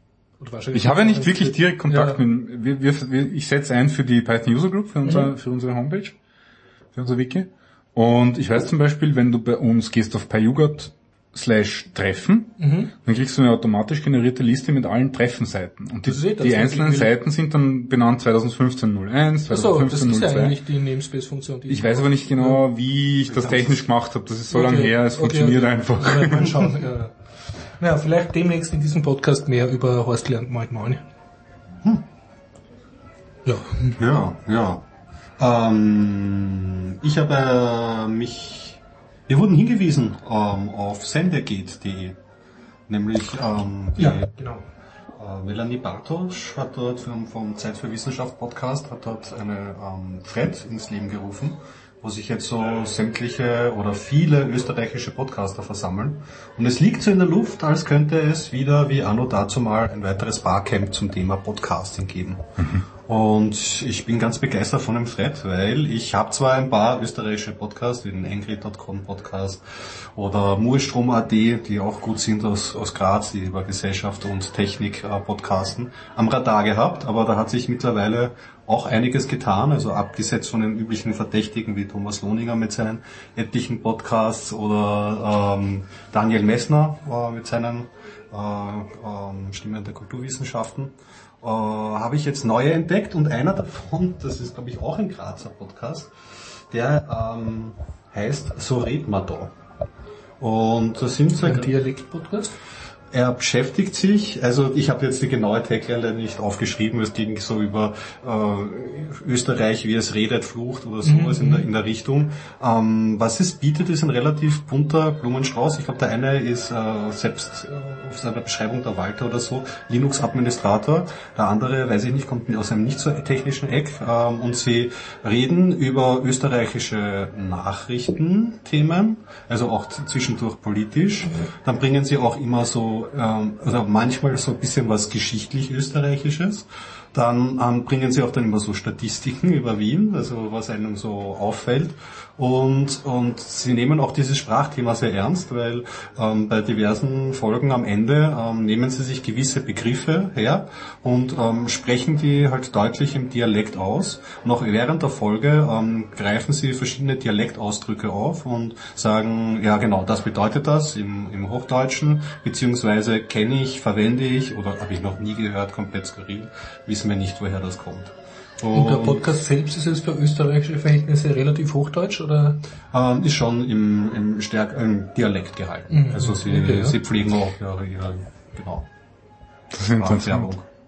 Ich habe ja nicht wirklich direkt Kontakt ja. mit... Wir, wir, wir, ich setze ein für die Python User Group, für, unser, mhm. für unsere Homepage, für unser Wiki. Und ich weiß zum Beispiel, wenn du bei uns gehst auf PyUgert slash Treffen, mhm. dann kriegst du eine automatisch generierte Liste mit allen Treffenseiten. Und die, das das die einzelnen Seiten sind dann benannt zwanzig fünfzehn null eins, zwanzig fünfzehn null zwei. Das ist ja eigentlich die Namespace-Funktion. Ich weiß aber nicht genau, wie ich das technisch gemacht habe. Das ist so okay. lange her, es okay, funktioniert okay. einfach. Ja, mal schauen. Ja. Ja, vielleicht demnächst in diesem Podcast mehr über Horst lernt Moin Moin. Hm. Ja. Ja, ja. Ähm, ich habe äh, mich Wir wurden hingewiesen ähm, auf sendergate punkt de, nämlich ähm, die, ja, genau. äh, Melanie Bartosch hat dort vom, vom Zeit für Wissenschaft Podcast hat dort eine ähm, Thread ins Leben gerufen, wo sich jetzt so sämtliche oder viele österreichische Podcaster versammeln. Und es liegt so in der Luft, als könnte es wieder wie anno dazu mal ein weiteres Barcamp zum Thema Podcasting geben. Mhm. Und ich bin ganz begeistert von dem Thread, weil ich habe zwar ein paar österreichische Podcasts, wie den angry Punkt com Podcast oder Murstrom Punkt at, die auch gut sind aus, aus Graz, die über Gesellschaft und Technik äh, podcasten, am Radar gehabt, aber da hat sich mittlerweile auch einiges getan, also abgesetzt von den üblichen Verdächtigen wie Thomas Lohninger mit seinen etlichen Podcasts oder ähm, Daniel Messner äh, mit seinen äh, äh, Stimmen der Kulturwissenschaften. Äh, habe ich jetzt neue entdeckt und einer davon, das ist glaube ich auch ein Grazer Podcast, der ähm, heißt So red ma da. Und das sind so ein Dialekt-Podcast? Er beschäftigt sich, also ich habe jetzt die genaue Tagline nicht aufgeschrieben, es ging so über äh, Österreich, wie es redet, flucht oder sowas mhm. in, der, in der Richtung. Ähm, was es bietet, ist ein relativ bunter Blumenstrauß. Ich glaube, der eine ist äh, selbst äh, auf seiner Beschreibung der Walter oder so, Linux-Administrator. Der andere, weiß ich nicht, kommt aus einem nicht so technischen Eck. Ähm, und sie reden über österreichische Nachrichtenthemen, also auch zwischendurch politisch. Mhm. Dann bringen sie auch immer so oder manchmal so ein bisschen was geschichtlich Österreichisches. Dann ähm, bringen sie auch dann immer so Statistiken über Wien, also was einem so auffällt. Und und sie nehmen auch dieses Sprachthema sehr ernst, weil ähm, bei diversen Folgen am Ende ähm, nehmen sie sich gewisse Begriffe her und ähm, sprechen die halt deutlich im Dialekt aus. Und auch während der Folge ähm, greifen sie verschiedene Dialektausdrücke auf und sagen, ja genau, das bedeutet das im, im Hochdeutschen, beziehungsweise kenne ich, verwende ich oder habe ich noch nie gehört, komplett skurril, wissen wir nicht, woher das kommt. Und, und der Podcast selbst ist jetzt für österreichische Verhältnisse relativ hochdeutsch, oder? Ähm, ist schon im, im stärkeren Dialekt gehalten. Mhm. Also sie, okay, ja. sie pflegen auch ihre, ihre genau. Das ist interessant.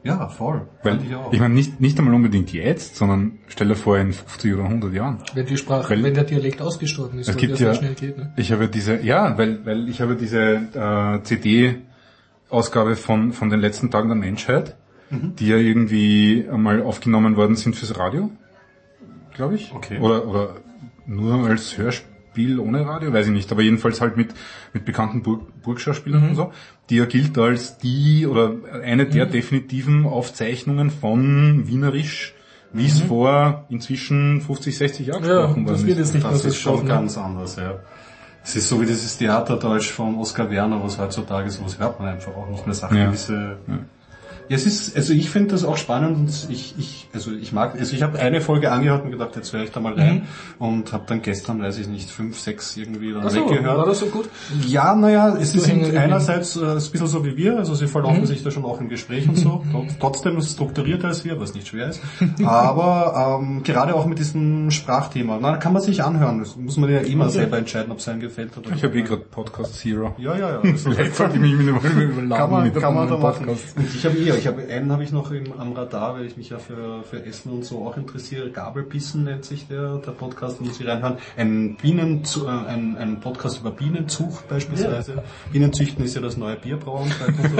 Ja, voll. Weil, ich, ich meine, nicht, nicht einmal unbedingt jetzt, sondern stell dir vor in fünfzig oder hundert Jahren. Wenn die Sprache, weil, wenn der Dialekt ausgestorben ist, es gibt ja, schnell geht, ne? Ich habe diese, ja, weil, weil ich habe diese äh, C D-Ausgabe von, von den letzten Tagen der Menschheit, mhm. die ja irgendwie einmal aufgenommen worden sind fürs Radio, glaube ich. Okay. Oder, oder nur als Hörspiel. Spiel ohne Radio, weiß ich nicht, aber jedenfalls halt mit mit bekannten Burg, Burgschauspielern mhm. und so, die ja gilt als die oder eine der mhm. definitiven Aufzeichnungen von Wienerisch, wie es mhm. vor inzwischen fünfzig, sechzig Jahren gesprochen ja, das wird jetzt nicht das ist schon ganz anders, ja. Es ist so wie dieses Theaterdeutsch von Oskar Werner, was heutzutage sowas hört man einfach auch nicht mehr, sagt ja. gewisse... Ja. Ja, es ist, also ich finde das auch spannend und ich, ich, also ich mag, also ich habe eine Folge angehört und gedacht, jetzt höre ich da mal rein mhm. und habe dann gestern, weiß ich nicht, fünf, sechs irgendwie dann Ach so, weggehört. War das so gut? Ja, naja, es ist einerseits äh, ein bisschen so wie wir, also sie verlaufen mhm. sich da schon auch im Gespräch und so, trotzdem strukturierter als wir, was nicht schwer ist, aber ähm, gerade auch mit diesem Sprachthema, na, da kann man sich anhören, das muss man ja immer okay. selber entscheiden, ob es einem gefällt oder nicht. Ich habe eh gerade Podcast Zero. Ja, ja, ja. Also vielleicht sollte ich mich mit dem überladen. Kann man, kann man da machen. Und ich habe eh, ich habe einen habe ich noch im, am Radar, weil ich mich ja für, für Essen und so auch interessiere. Gabelbissen nennt sich der, der Podcast, muss ich reinhören. Ein Bienen, äh, ein, ein Podcast über Bienenzucht beispielsweise. Ja. Bienenzüchten ist ja das neue Bierbrauen.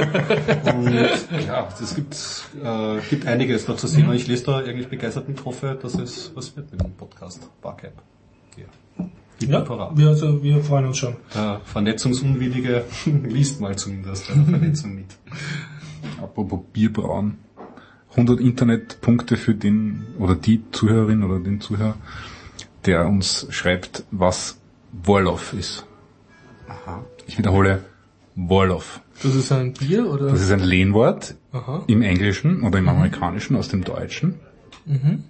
Und ja, es gibt, äh, gibt einiges da zu sehen. Und ich lese da eigentlich begeistert und hoffe, dass es was wird mit dem Podcast Barcamp. Ja. Ja, wir, also, wir freuen uns schon. Der Vernetzungsunwillige liest mal zumindest eine Vernetzung mit. Apropos Bierbrauen. hundert Internetpunkte für den oder die Zuhörerin oder den Zuhörer, der uns schreibt, was Vorloff ist. Aha. Ich wiederhole, Vorloff. Das ist ein Bier, oder? Das ist ein Lehnwort Aha. im Englischen oder im Amerikanischen aus dem Deutschen. Mhm.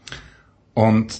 Und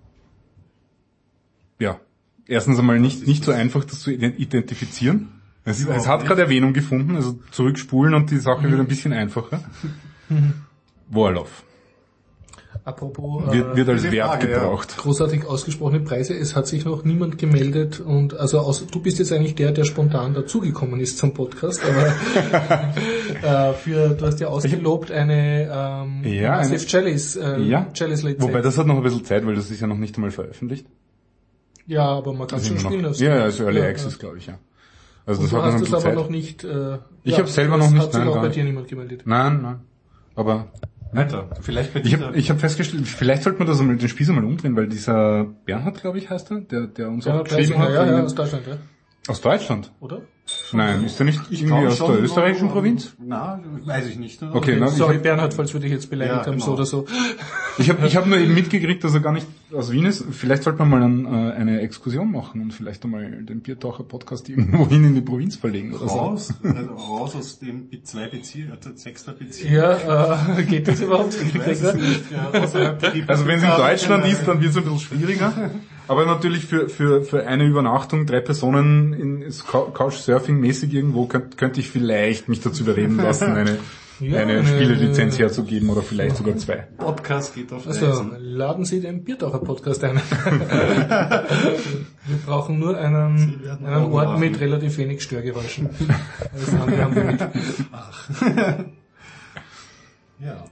ja, erstens einmal nicht, nicht so einfach, das zu identifizieren. Es, ist, es hat gerade Erwähnung gefunden, also zurückspulen und die Sache wird ein bisschen einfacher. Vorloff. Apropos, wird, wird als äh, Verb Frage, gebraucht. Ja. Großartig ausgesprochene Preise. Es hat sich noch niemand gemeldet und also aus, du bist jetzt eigentlich der, der spontan dazugekommen ist zum Podcast, aber äh, für du hast ja ausgelobt eine ähm, ja, Massive eine, Chalice, äh, ja, Chalice Late wobei das hat noch ein bisschen Zeit, weil das ist ja noch nicht einmal veröffentlicht. Ja, aber man kann es schon spielen. Noch, ja, also Early ja, Access, ja. glaube ich, ja. Also und das du hat hast noch es aber Zeit. noch nicht. Äh, ich ja, habe selber noch nicht. Hat sich nein, auch bei dir niemand gemeldet. Nein, nein. Aber Alter, vielleicht bei ich habe ich hab festgestellt, vielleicht sollte man das einmal, den Spieß einmal umdrehen, weil dieser Bernhard, glaube ich, heißt er, der der uns ja, auch geschrieben hat. Ja, ja, aus Deutschland, ja. Aus Deutschland? Oder? Nein, ist er nicht ich irgendwie aus der österreichischen noch, Provinz? Na, weiß ich nicht. Okay, okay na, sorry hab, Bernhard, falls wir dich jetzt beleidigt ja, haben, genau. so oder so. Ich habe ich hab nur eben mitgekriegt, dass er gar nicht aus Wien ist. Vielleicht sollte man mal ein, äh, eine Exkursion machen und vielleicht einmal den Biertaucher-Podcast irgendwo hin in die Provinz verlegen oder raus, so. Also raus aus dem zwei Bezirk, also sechster Bezirk. Ja, äh, geht das überhaupt? Ich weiß es nicht, ja, also wenn es in Deutschland ist, dann wird es ein bisschen schwieriger. Aber natürlich für für für eine Übernachtung, drei Personen in Couchsurfing-mäßig irgendwo könnte könnt ich vielleicht mich dazu überreden lassen, eine ja, eine Spielelizenz äh, herzugeben oder vielleicht sogar zwei. Podcast geht auf Also Reisen. Laden Sie den Biertaucher-Podcast ein. Wir brauchen nur einen, einen Ort machen. Mit relativ wenig Störgeräuschen. Alles andere haben wir mit. Ach. Ja.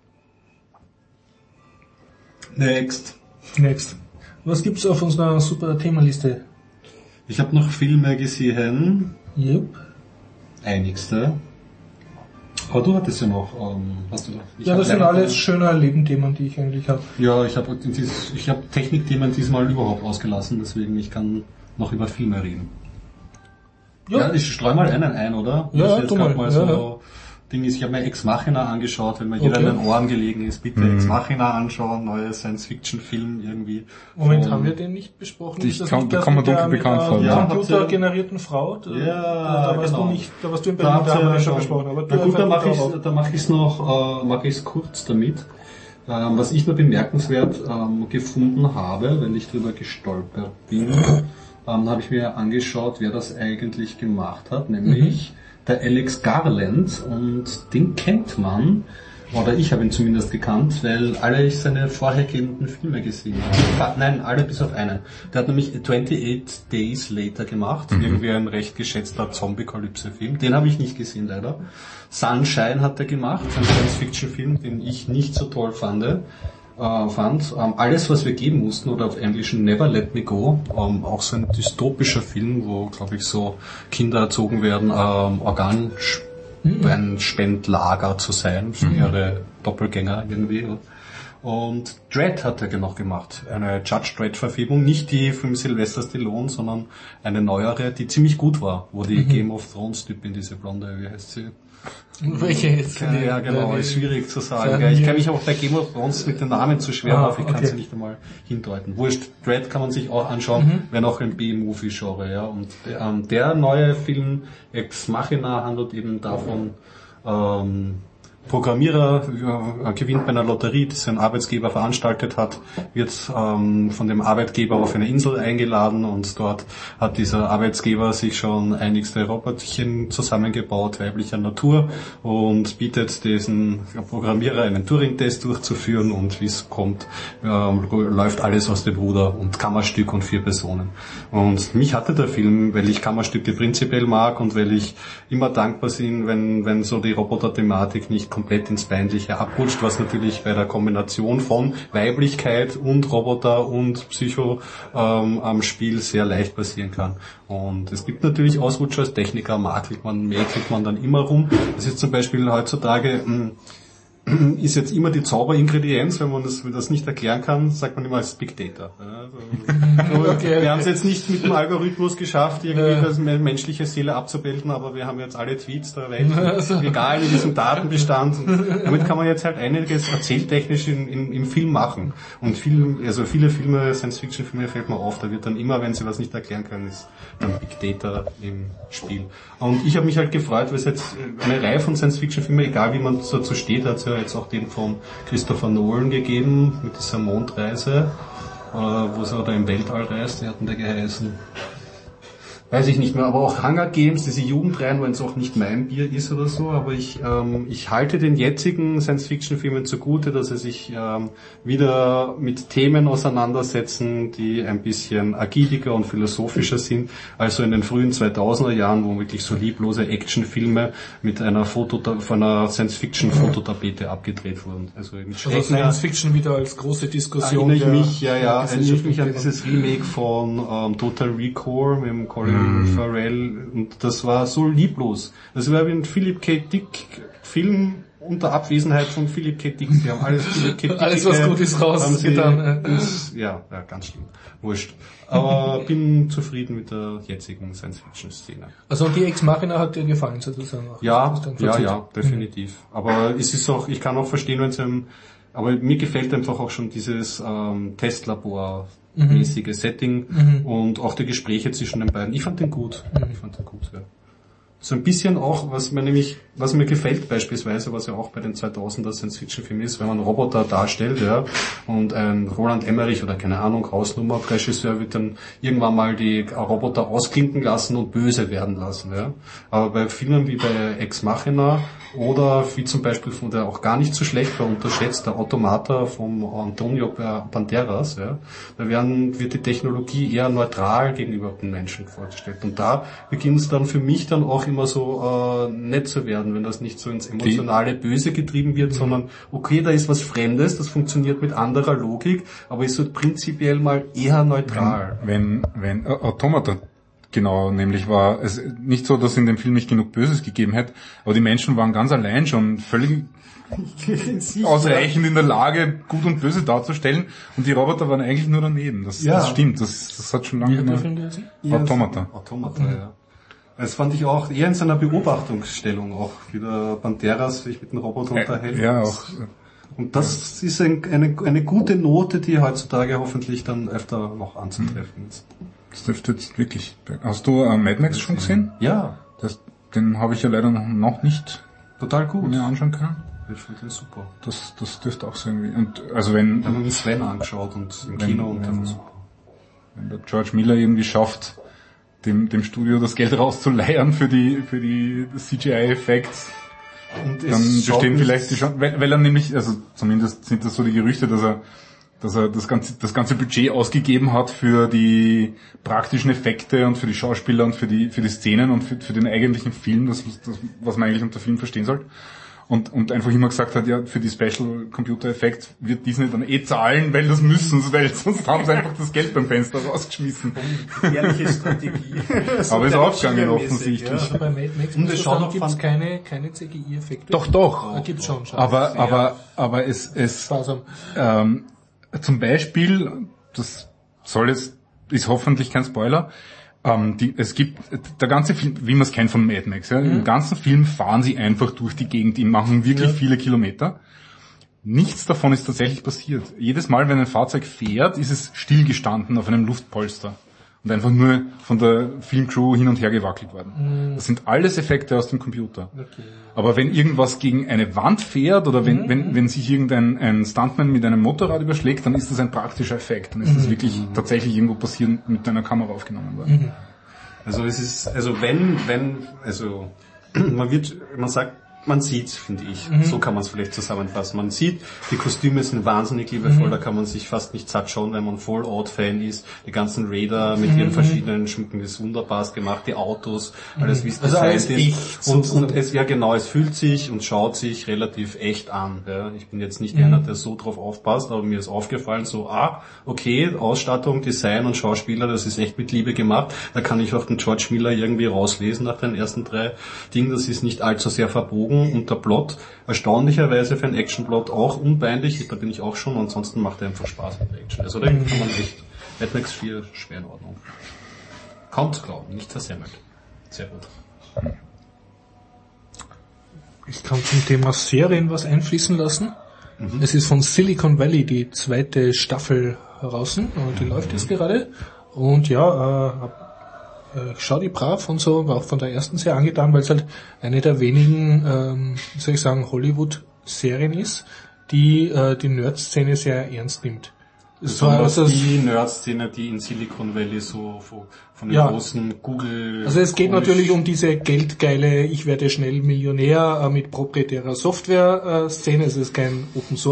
Next. Next. Was gibt's auf unserer super Themaliste? Ich habe noch Filme gesehen. Yep. Einigste. Aber du hattest ja noch, ähm, hast du noch? Ich ja, das sind alles schöne Lebenthemen, die ich eigentlich habe. Ja, ich habe ich hab Technikthemen diesmal überhaupt ausgelassen, deswegen ich kann noch über Filme reden. Ja, ja ich streue mal einen ein, oder? Ja, ja, du mal. mal ja, so ja. Ding ist, ich habe mir Ex Machina angeschaut, wenn mir jeder okay. in den Ohren gelegen ist, bitte mhm. Ex Machina anschauen, neuer Science-Fiction-Film irgendwie. Moment, um, haben wir den nicht besprochen? Ich kann, da kann man dunkel bekannt vor. Ja, computergenerierten Frau? Da, ja, da, da warst genau. du nicht, da warst du in Berlin, da, da haben wir das schon besprochen. Aber na gut, da mache ich da mache ich es noch, äh, mache ich es kurz damit. Ähm, was ich nur bemerkenswert ähm, gefunden habe, wenn ich drüber gestolpert bin, ähm, habe ich mir angeschaut, wer das eigentlich gemacht hat, nämlich mhm. der Alex Garland, und den kennt man Oder ich habe ihn zumindest gekannt, weil alle ich seine vorhergehenden Filme gesehen habe. Nein, alle bis auf einen. Der hat nämlich twenty-eight Days Later gemacht, mhm. irgendwie ein recht geschätzter Zombie-Kalypse-Film. Den habe ich nicht gesehen, leider. Sunshine hat er gemacht, ein Science-Fiction-Film, den ich nicht so toll fand. Äh, fand. Ähm, alles, was wir geben mussten, oder auf Englisch Never Let Me Go, ähm, auch so ein dystopischer Film, wo, glaube ich, so Kinder erzogen werden, ähm, Organ Mhm. ein Spendlager zu sein für ihre Doppelgänger irgendwie. Und Dredd hat er noch gemacht. Eine Judge Dredd-Verfilmung. Nicht die von Sylvester Stallone, sondern eine neuere, die ziemlich gut war. Wo die mhm. Game of Thrones-Typin, diese Blonde, wie heißt sie? Welche jetzt? Ja, ja genau, ist schwierig zu sagen. Ich kenne mich auch bei Game of Thrones mit den Namen zu schwer ah, auf, ich okay. kann sie nicht einmal hindeuten. Wurscht, Dredd kann man sich auch anschauen, mhm. wäre noch ein B-Movie-Genre, ja. Und ähm, der neue Film Ex Machina handelt eben davon, ähm, Programmierer äh, gewinnt bei einer Lotterie, die sein Arbeitsgeber veranstaltet hat, wird ähm, von dem Arbeitgeber auf eine Insel eingeladen und dort hat dieser Arbeitsgeber sich schon einigste Roboterchen zusammengebaut, weiblicher Natur, und bietet diesen Programmierer einen Turing-Test durchzuführen, und wie es kommt, äh, läuft alles aus dem Ruder, und Kammerstück und vier Personen. Und mich hatte der Film, weil ich Kammerstücke prinzipiell mag und weil ich immer dankbar bin, wenn, wenn so die Roboter-Thematik nicht komplett ins Peinliche abrutscht, was natürlich bei der Kombination von Weiblichkeit und Roboter und Psycho ähm, am Spiel sehr leicht passieren kann. Und es gibt natürlich Ausrutscher, als Techniker makelt man, mäkelt man dann immer rum. Das ist zum Beispiel heutzutage mh, ist jetzt immer die Zauberingredienz, wenn man das, wenn das nicht erklären kann, sagt man immer als Big Data. Also, okay, wir haben es jetzt nicht mit dem Algorithmus geschafft, irgendwie ja. das menschliche Seele abzubilden, aber wir haben jetzt alle Tweets der Welt, also. egal in diesem Datenbestand. Und damit kann man jetzt halt einiges erzähltechnisch in, in, im Film machen. Und viel, also viele Filme, Science-Fiction-Filme fällt mir auf, da wird dann immer, wenn sie was nicht erklären können, ist dann Big Data im Spiel. Und ich habe mich halt gefreut, weil es jetzt eine Reihe von Science-Fiction-Filmen, egal wie man dazu steht, hat es ja jetzt auch den von Christopher Nolan gegeben, mit dieser Mondreise, äh, wo sie da im Weltall reist, wie hat denn der geheißen? Weiß ich nicht mehr, aber auch Hunger Games, diese Jugendreihen, wenn es auch nicht mein Bier ist oder so, aber ich ähm, ich halte den jetzigen Science-Fiction-Filmen zugute, dass sie sich ähm, wieder mit Themen auseinandersetzen, die ein bisschen agiliger und philosophischer sind, also in den frühen zweitausender Jahren, wo wirklich so lieblose Actionfilme mit einer Foto von einer Science-Fiction-Fototapete abgedreht wurden. Also, also Science-Fiction wieder als große Diskussion. Erinnere ich mich, ja, ja, erinnere ich mich an dieses Remake von ähm, Total Recall mit dem Colin Farrell, und das war so lieblos. Das war wie ein Philip K. Dick Film unter Abwesenheit von Philip K. Dick. Sie haben alles Philip K. Dick. Alles, was gut ist, rausgetan. Ja, ja, ganz schlimm. Wurscht. Aber bin zufrieden mit der jetzigen Science-Fiction-Szene. Also die Ex Machina hat dir gefallen, sozusagen? Auch. Ja, ja, ja, definitiv. Mhm. Aber es ist auch, ich kann auch verstehen, wenn es einem, aber mir gefällt einfach auch schon dieses ähm, Testlabor mäßige mhm. Setting mhm. und auch die Gespräche zwischen den beiden. Ich fand den gut. Mhm. Ich fand den gut, ja. So ein bisschen auch, was mir nämlich, was mir gefällt beispielsweise, was ja auch bei den zweitausender Science-Fiction-Filmen ist, wenn man Roboter darstellt, ja, und ein Roland Emmerich oder keine Ahnung, Hausnummer-Regisseur wird dann irgendwann mal die Roboter ausklinken lassen und böse werden lassen, ja. Aber bei Filmen wie bei Ex Machina oder wie zum Beispiel von der auch gar nicht so schlecht war, unterschätzt, der Automata vom Antonio Banderas, ja, da werden, wird die Technologie eher neutral gegenüber den Menschen vorgestellt. Und da beginnt es dann für mich dann auch immer so äh, nett zu werden, wenn das nicht so ins emotionale Böse getrieben wird, mhm. sondern okay, da ist was Fremdes, das funktioniert mit anderer Logik, aber ist so prinzipiell mal eher neutral. Wenn, wenn, wenn äh, Automata, genau, nämlich war es nicht so, dass in dem Film nicht genug Böses gegeben hätte, aber die Menschen waren ganz allein schon völlig ausreichend in der Lage, Gut und Böse darzustellen, und die Roboter waren eigentlich nur daneben. Das, ja. das stimmt, das, das hat schon lange gemacht. Automata. Automata, mhm. ja. Das fand ich auch eher in seiner Beobachtungsstellung auch, wie der Banderas sich mit dem Roboter unterhält. Ja, auch. Und das ist ein, eine, eine gute Note, die heutzutage hoffentlich dann öfter noch anzutreffen ist. Das dürfte jetzt wirklich... Hast du äh, Mad Max schon gesehen? Ja. Das, den habe ich ja leider noch nicht total gut mir anschauen können. Ich finde den super. Das, das dürfte auch so irgendwie... Und also wenn... Ich habe mir Sven angeschaut und im wenn, Kino und wenn, super. Wenn der George Miller irgendwie schafft, dem, dem Studio das Geld rauszuleiern für die, für die C G I-Effekte, Und dann bestehen vielleicht die Chancen, weil, weil er nämlich, also zumindest sind das so die Gerüchte, dass er dass er das ganze, das ganze Budget ausgegeben hat für die praktischen Effekte und für die Schauspieler und für die, für die Szenen und für, für den eigentlichen Film, das, das, was man eigentlich unter Film verstehen soll. Und, und einfach immer gesagt hat, ja, für die Special Computer Effects wird Disney dann eh zahlen, weil das müssen sie, weil sonst haben sie einfach das Geld beim Fenster rausgeschmissen. Ehrliche Strategie. Aber ist aufgegangen offensichtlich. Ja. Bei Mad Max und es gibt es keine, keine C G I-Effekte. Doch, doch. Da gibt's schon. schon. Aber, aber, aber es, es, ähm, zum Beispiel, das soll jetzt, ist hoffentlich kein Spoiler, ähm, die, es gibt, der ganze Film, wie man es kennt von Mad Max, ja, mhm. im ganzen Film fahren sie einfach durch die Gegend, die machen wirklich ja. viele Kilometer. Nichts davon ist tatsächlich passiert. Jedes Mal, wenn ein Fahrzeug fährt, ist es stillgestanden auf einem Luftpolster und einfach nur von der Filmcrew hin und her gewackelt worden. Mhm. Das sind alles Effekte aus dem Computer. Okay. Aber wenn irgendwas gegen eine Wand fährt oder wenn, mhm. wenn, wenn sich irgendein ein Stuntman mit einem Motorrad überschlägt, dann ist das ein praktischer Effekt. Dann ist das wirklich mhm. tatsächlich irgendwo passiert und mit einer Kamera aufgenommen worden. Mhm. Also es ist, also wenn, wenn, also man wird, man sagt, man sieht, finde ich, mhm. so kann man es vielleicht zusammenfassen. Man sieht, die Kostüme sind wahnsinnig liebevoll, mhm. da kann man sich fast nicht satt schauen, wenn man Fallout-Fan ist. Die ganzen Raider mit mhm. ihren verschiedenen Schmücken, das ist wunderbar gemacht, die Autos, mhm. alles wie es also designt alles ist. Echt, und, so und es, ja genau, es fühlt sich und schaut sich relativ echt an. Ja. Ich bin jetzt nicht mhm. einer, der so drauf aufpasst, aber mir ist aufgefallen, so, ah, okay, Ausstattung, Design und Schauspieler, das ist echt mit Liebe gemacht. Da kann ich auch den George Miller irgendwie rauslesen nach den ersten drei Dingen. Das ist nicht allzu sehr verbogen und der Plot, erstaunlicherweise für einen Actionplot auch unpeinlich, da bin ich auch schon, ansonsten macht er einfach Spaß mit der Action. Also da kann man echt Mad Max vier schwer in Ordnung. Kaum zu glauben, nicht versemmelt. Sehr gut. Ich kann zum Thema Serien was einfließen lassen. Mhm. Es ist von Silicon Valley die zweite Staffel heraus und die läuft jetzt gerade. Und ja, äh, ich schaue die brav und so, war auch von der ersten sehr angetan, weil es halt eine der wenigen, ähm, wie soll ich sagen, Hollywood-Serien ist, die äh, die Nerd-Szene sehr ernst nimmt. So, also die Nerd-Szene, die in Silicon Valley so von, von den ja. großen Google... Also es geht natürlich um diese geldgeile, ich werde schnell Millionär äh, mit proprietärer Software-Szene. Es ist kein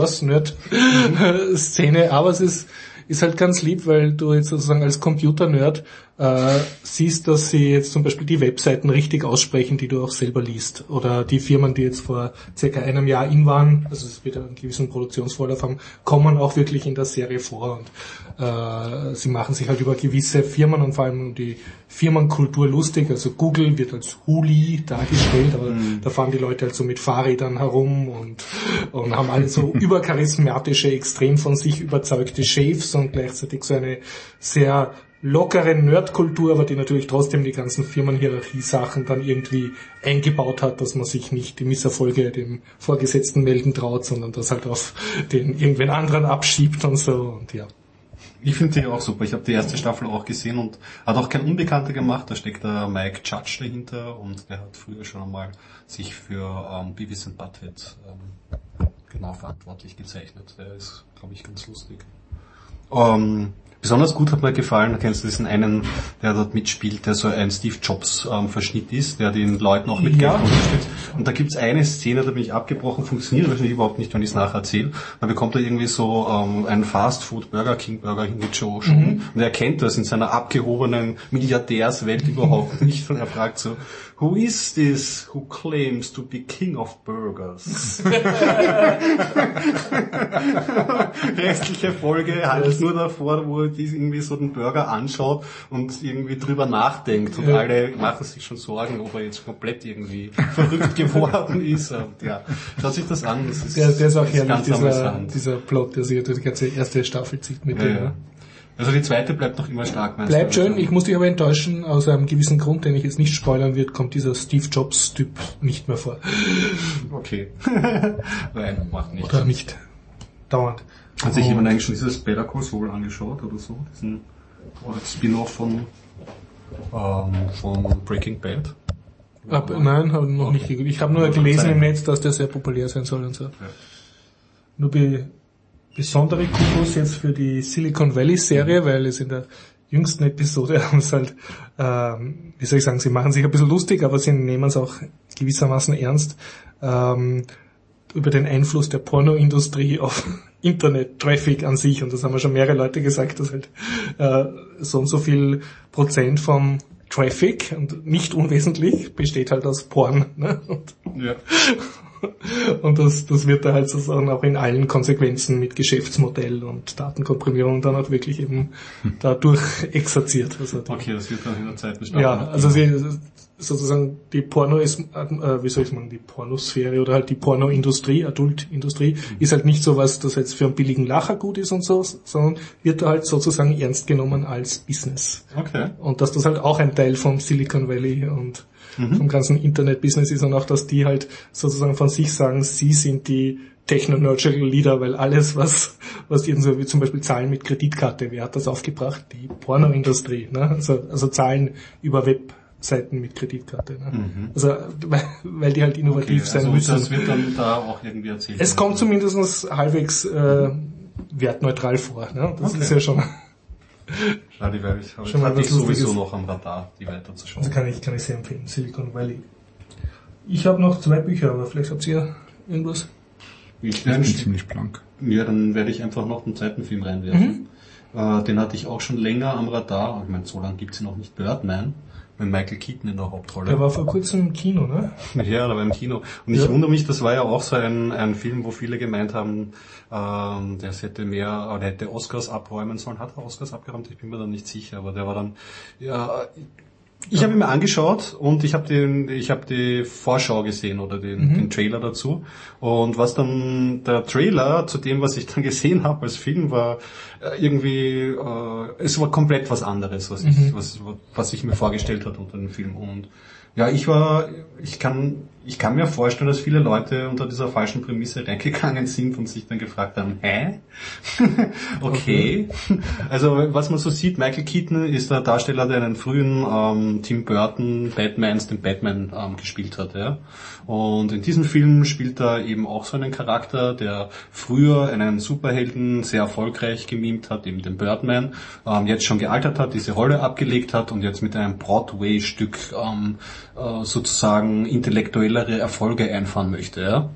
Open-Source-Nerd-Szene, aber es ist ist halt ganz lieb, weil du jetzt sozusagen als Computer-Nerd äh, siehst, dass sie jetzt zum Beispiel die Webseiten richtig aussprechen, die du auch selber liest. Oder die Firmen, die jetzt vor circa einem Jahr in waren, also es wird einen gewissen Produktionsvorlauf haben, kommen auch wirklich in der Serie vor. Und äh, sie machen sich halt über gewisse Firmen und vor allem um die Firmenkultur lustig. Also Google wird als Huli dargestellt, aber mhm. da fahren die Leute halt so mit Fahrrädern herum und, und haben alle so übercharismatische, extrem von sich überzeugte Chefs und gleichzeitig so eine sehr lockere Nerdkultur, aber die natürlich trotzdem die ganzen Firmenhierarchie-Sachen dann irgendwie eingebaut hat, dass man sich nicht die Misserfolge dem Vorgesetzten melden traut, sondern das halt auf den irgendwen anderen abschiebt und so und ja. Ich finde die auch super. Ich habe die erste Staffel auch gesehen und hat auch kein Unbekannter gemacht. Da steckt der Mike Judge dahinter und der hat früher schon einmal sich für ähm, Beavis and Butthead ähm, genau verantwortlich gezeichnet. Der ist, glaube ich, ganz lustig. Ähm, besonders gut hat mir gefallen, da kennst du diesen einen, der dort mitspielt, der so ein Steve Jobs ähm, Verschnitt ist, der den Leuten auch mit Geld unterstützt. Und da gibt's eine Szene, da bin ich abgebrochen, funktioniert wahrscheinlich überhaupt nicht, wenn ich es nachher erzähle. Man bekommt da irgendwie so ähm, einen Fast-Food Burger King Burger hin mit Joe schon. Mhm. Und er kennt das in seiner abgehobenen Milliardärswelt überhaupt nicht. Und er fragt so, who is this who claims to be king of burgers? Restliche Folge halt nur davor, wo er irgendwie so den Burger anschaut und irgendwie drüber nachdenkt und ja. alle machen sich schon Sorgen, ob er jetzt komplett irgendwie verrückt geworden ist. Und ja, schaut sich das an. Das ist, der, der ist auch herrlich, dieser, dieser Plot, der sich die ganze erste Staffel zieht mit ja, dem. Ja. Also die zweite bleibt noch immer stark. Bleibt schön, ich muss dich aber enttäuschen, aus einem gewissen Grund, den ich jetzt nicht spoilern wird, kommt dieser Steve Jobs-Typ nicht mehr vor. Okay. Nein, macht nicht. Oder nicht. Dauernd. Hat sich jemand eigentlich schon dieses Better Call Saul angeschaut oder so? Diesen Spin-off von, ähm, von Breaking Bad? Ab, nein, habe noch nicht geguckt. Ich habe nur gelesen im Netz, dass der sehr populär sein soll und so. Ja. Nur be, besondere Kudos jetzt für die Silicon Valley Serie, weil es in der jüngsten Episode haben es halt, ähm, wie soll ich sagen, sie machen sich ein bisschen lustig, aber sie nehmen es auch gewissermaßen ernst, ähm, über den Einfluss der Pornoindustrie auf Internet-Traffic an sich. Und das haben ja schon mehrere Leute gesagt, dass halt äh, so und so viel Prozent vom Traffic, und nicht unwesentlich, besteht halt aus Porn. Ne? Und, ja. Und das, das wird da halt sozusagen auch in allen Konsequenzen mit Geschäftsmodell und Datenkomprimierung dann auch wirklich eben dadurch exerziert. Also die, okay, das wird dann in der Zeit bestanden. Ja, also sie, sozusagen die Porno ist, äh, wie soll ich sagen, die Pornosphäre oder halt die Pornoindustrie, Adultindustrie, mhm. ist halt nicht so was, das jetzt für einen billigen Lacher gut ist und so, sondern wird da halt sozusagen ernst genommen als Business. Okay. Und dass das halt auch ein Teil vom Silicon Valley und mhm. vom ganzen Internet-Business ist und auch, dass die halt sozusagen von sich sagen, sie sind die Technological Leader, weil alles, was, was irgendwie so wie zum Beispiel Zahlen mit Kreditkarte, wer hat das aufgebracht? Die Pornoindustrie, ne? Also, also Zahlen über Webseiten mit Kreditkarte, ne? Mhm. Also, weil, weil die halt innovativ okay, sein also müssen. Das wird dann da auch irgendwie erzählt. Es kommt zumindest halbwegs, äh, wertneutral vor, ne? Das okay. ist ja schon, ja, die werde ich, aber schon hatte ich sowieso noch am Radar, die weiterzuschauen. Also kann ich, kann ich sehr empfehlen, Silicon Valley. Ich habe noch zwei Bücher, aber vielleicht habt ihr irgendwas? Ich bin ziemlich blank. Ja, dann werde ich einfach noch einen zweiten Film reinwerfen. Mhm. Äh, den hatte ich auch schon länger am Radar. Ich meine, so lange gibt's ihn noch nicht. Birdman. Mit Michael Keaton in der Hauptrolle. Der war vor kurzem im Kino, ne? Ja, der war im Kino. Und ja. Ich wundere mich, das war ja auch so ein, ein Film, wo viele gemeint haben, ähm, der hätte mehr, oder hätte Oscars abräumen sollen. Hat er Oscars abgeräumt? Ich bin mir da nicht sicher, aber der war dann, ja, ich habe ihn mir angeschaut und ich habe den, ich habe die Vorschau gesehen oder den, mhm. den Trailer dazu. Und was dann der Trailer zu dem, was ich dann gesehen habe als Film, war äh, irgendwie, äh, es war komplett was anderes, was mhm. ich, was, was ich mir vorgestellt hatte unter dem Film. Und ja, ich war, ich kann, ich kann mir vorstellen, dass viele Leute unter dieser falschen Prämisse reingegangen sind und sich dann gefragt haben, hä? Okay. Also, was man so sieht, Michael Keaton ist der Darsteller, der einen frühen ähm, Tim Burton Batmans, den Batman ähm, gespielt hat, ja. Und in diesem Film spielt er eben auch so einen Charakter, der früher einen Superhelden sehr erfolgreich gemimt hat, eben den Birdman, ähm, jetzt schon gealtert hat, diese Rolle abgelegt hat und jetzt mit einem Broadway-Stück ähm, äh, sozusagen intellektuellere Erfolge einfahren möchte, ja.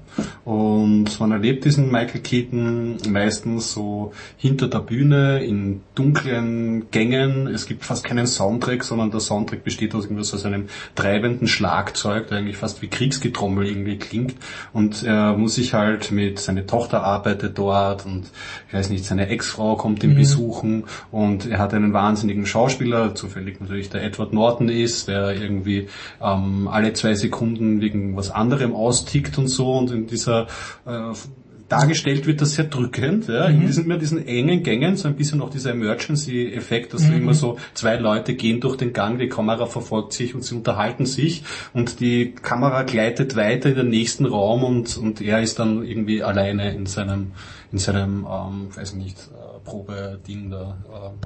Und man erlebt diesen Michael Keaton meistens so hinter der Bühne in dunklen Gängen. Es gibt fast keinen Soundtrack, sondern der Soundtrack besteht aus irgendwas aus einem treibenden Schlagzeug, der eigentlich fast wie Kriegsgetrommel irgendwie klingt. Und er muss sich halt mit, seine Tochter arbeitet dort und ich weiß nicht, seine Ex-Frau kommt ihn mhm. besuchen und er hat einen wahnsinnigen Schauspieler, zufällig natürlich der Edward Norton ist, der irgendwie ähm, alle zwei Sekunden wegen was anderem austickt und so und in dieser äh, dargestellt wird das sehr drückend, ja, mhm. in diesen, immer diesen engen Gängen, so ein bisschen noch dieser Emergency-Effekt, dass mhm. immer so zwei Leute gehen durch den Gang, die Kamera verfolgt sich und sie unterhalten sich und die Kamera gleitet weiter in den nächsten Raum und, und er ist dann irgendwie alleine in seinem, in seinem, ähm, weiß nicht, äh, Probe-Ding da, äh,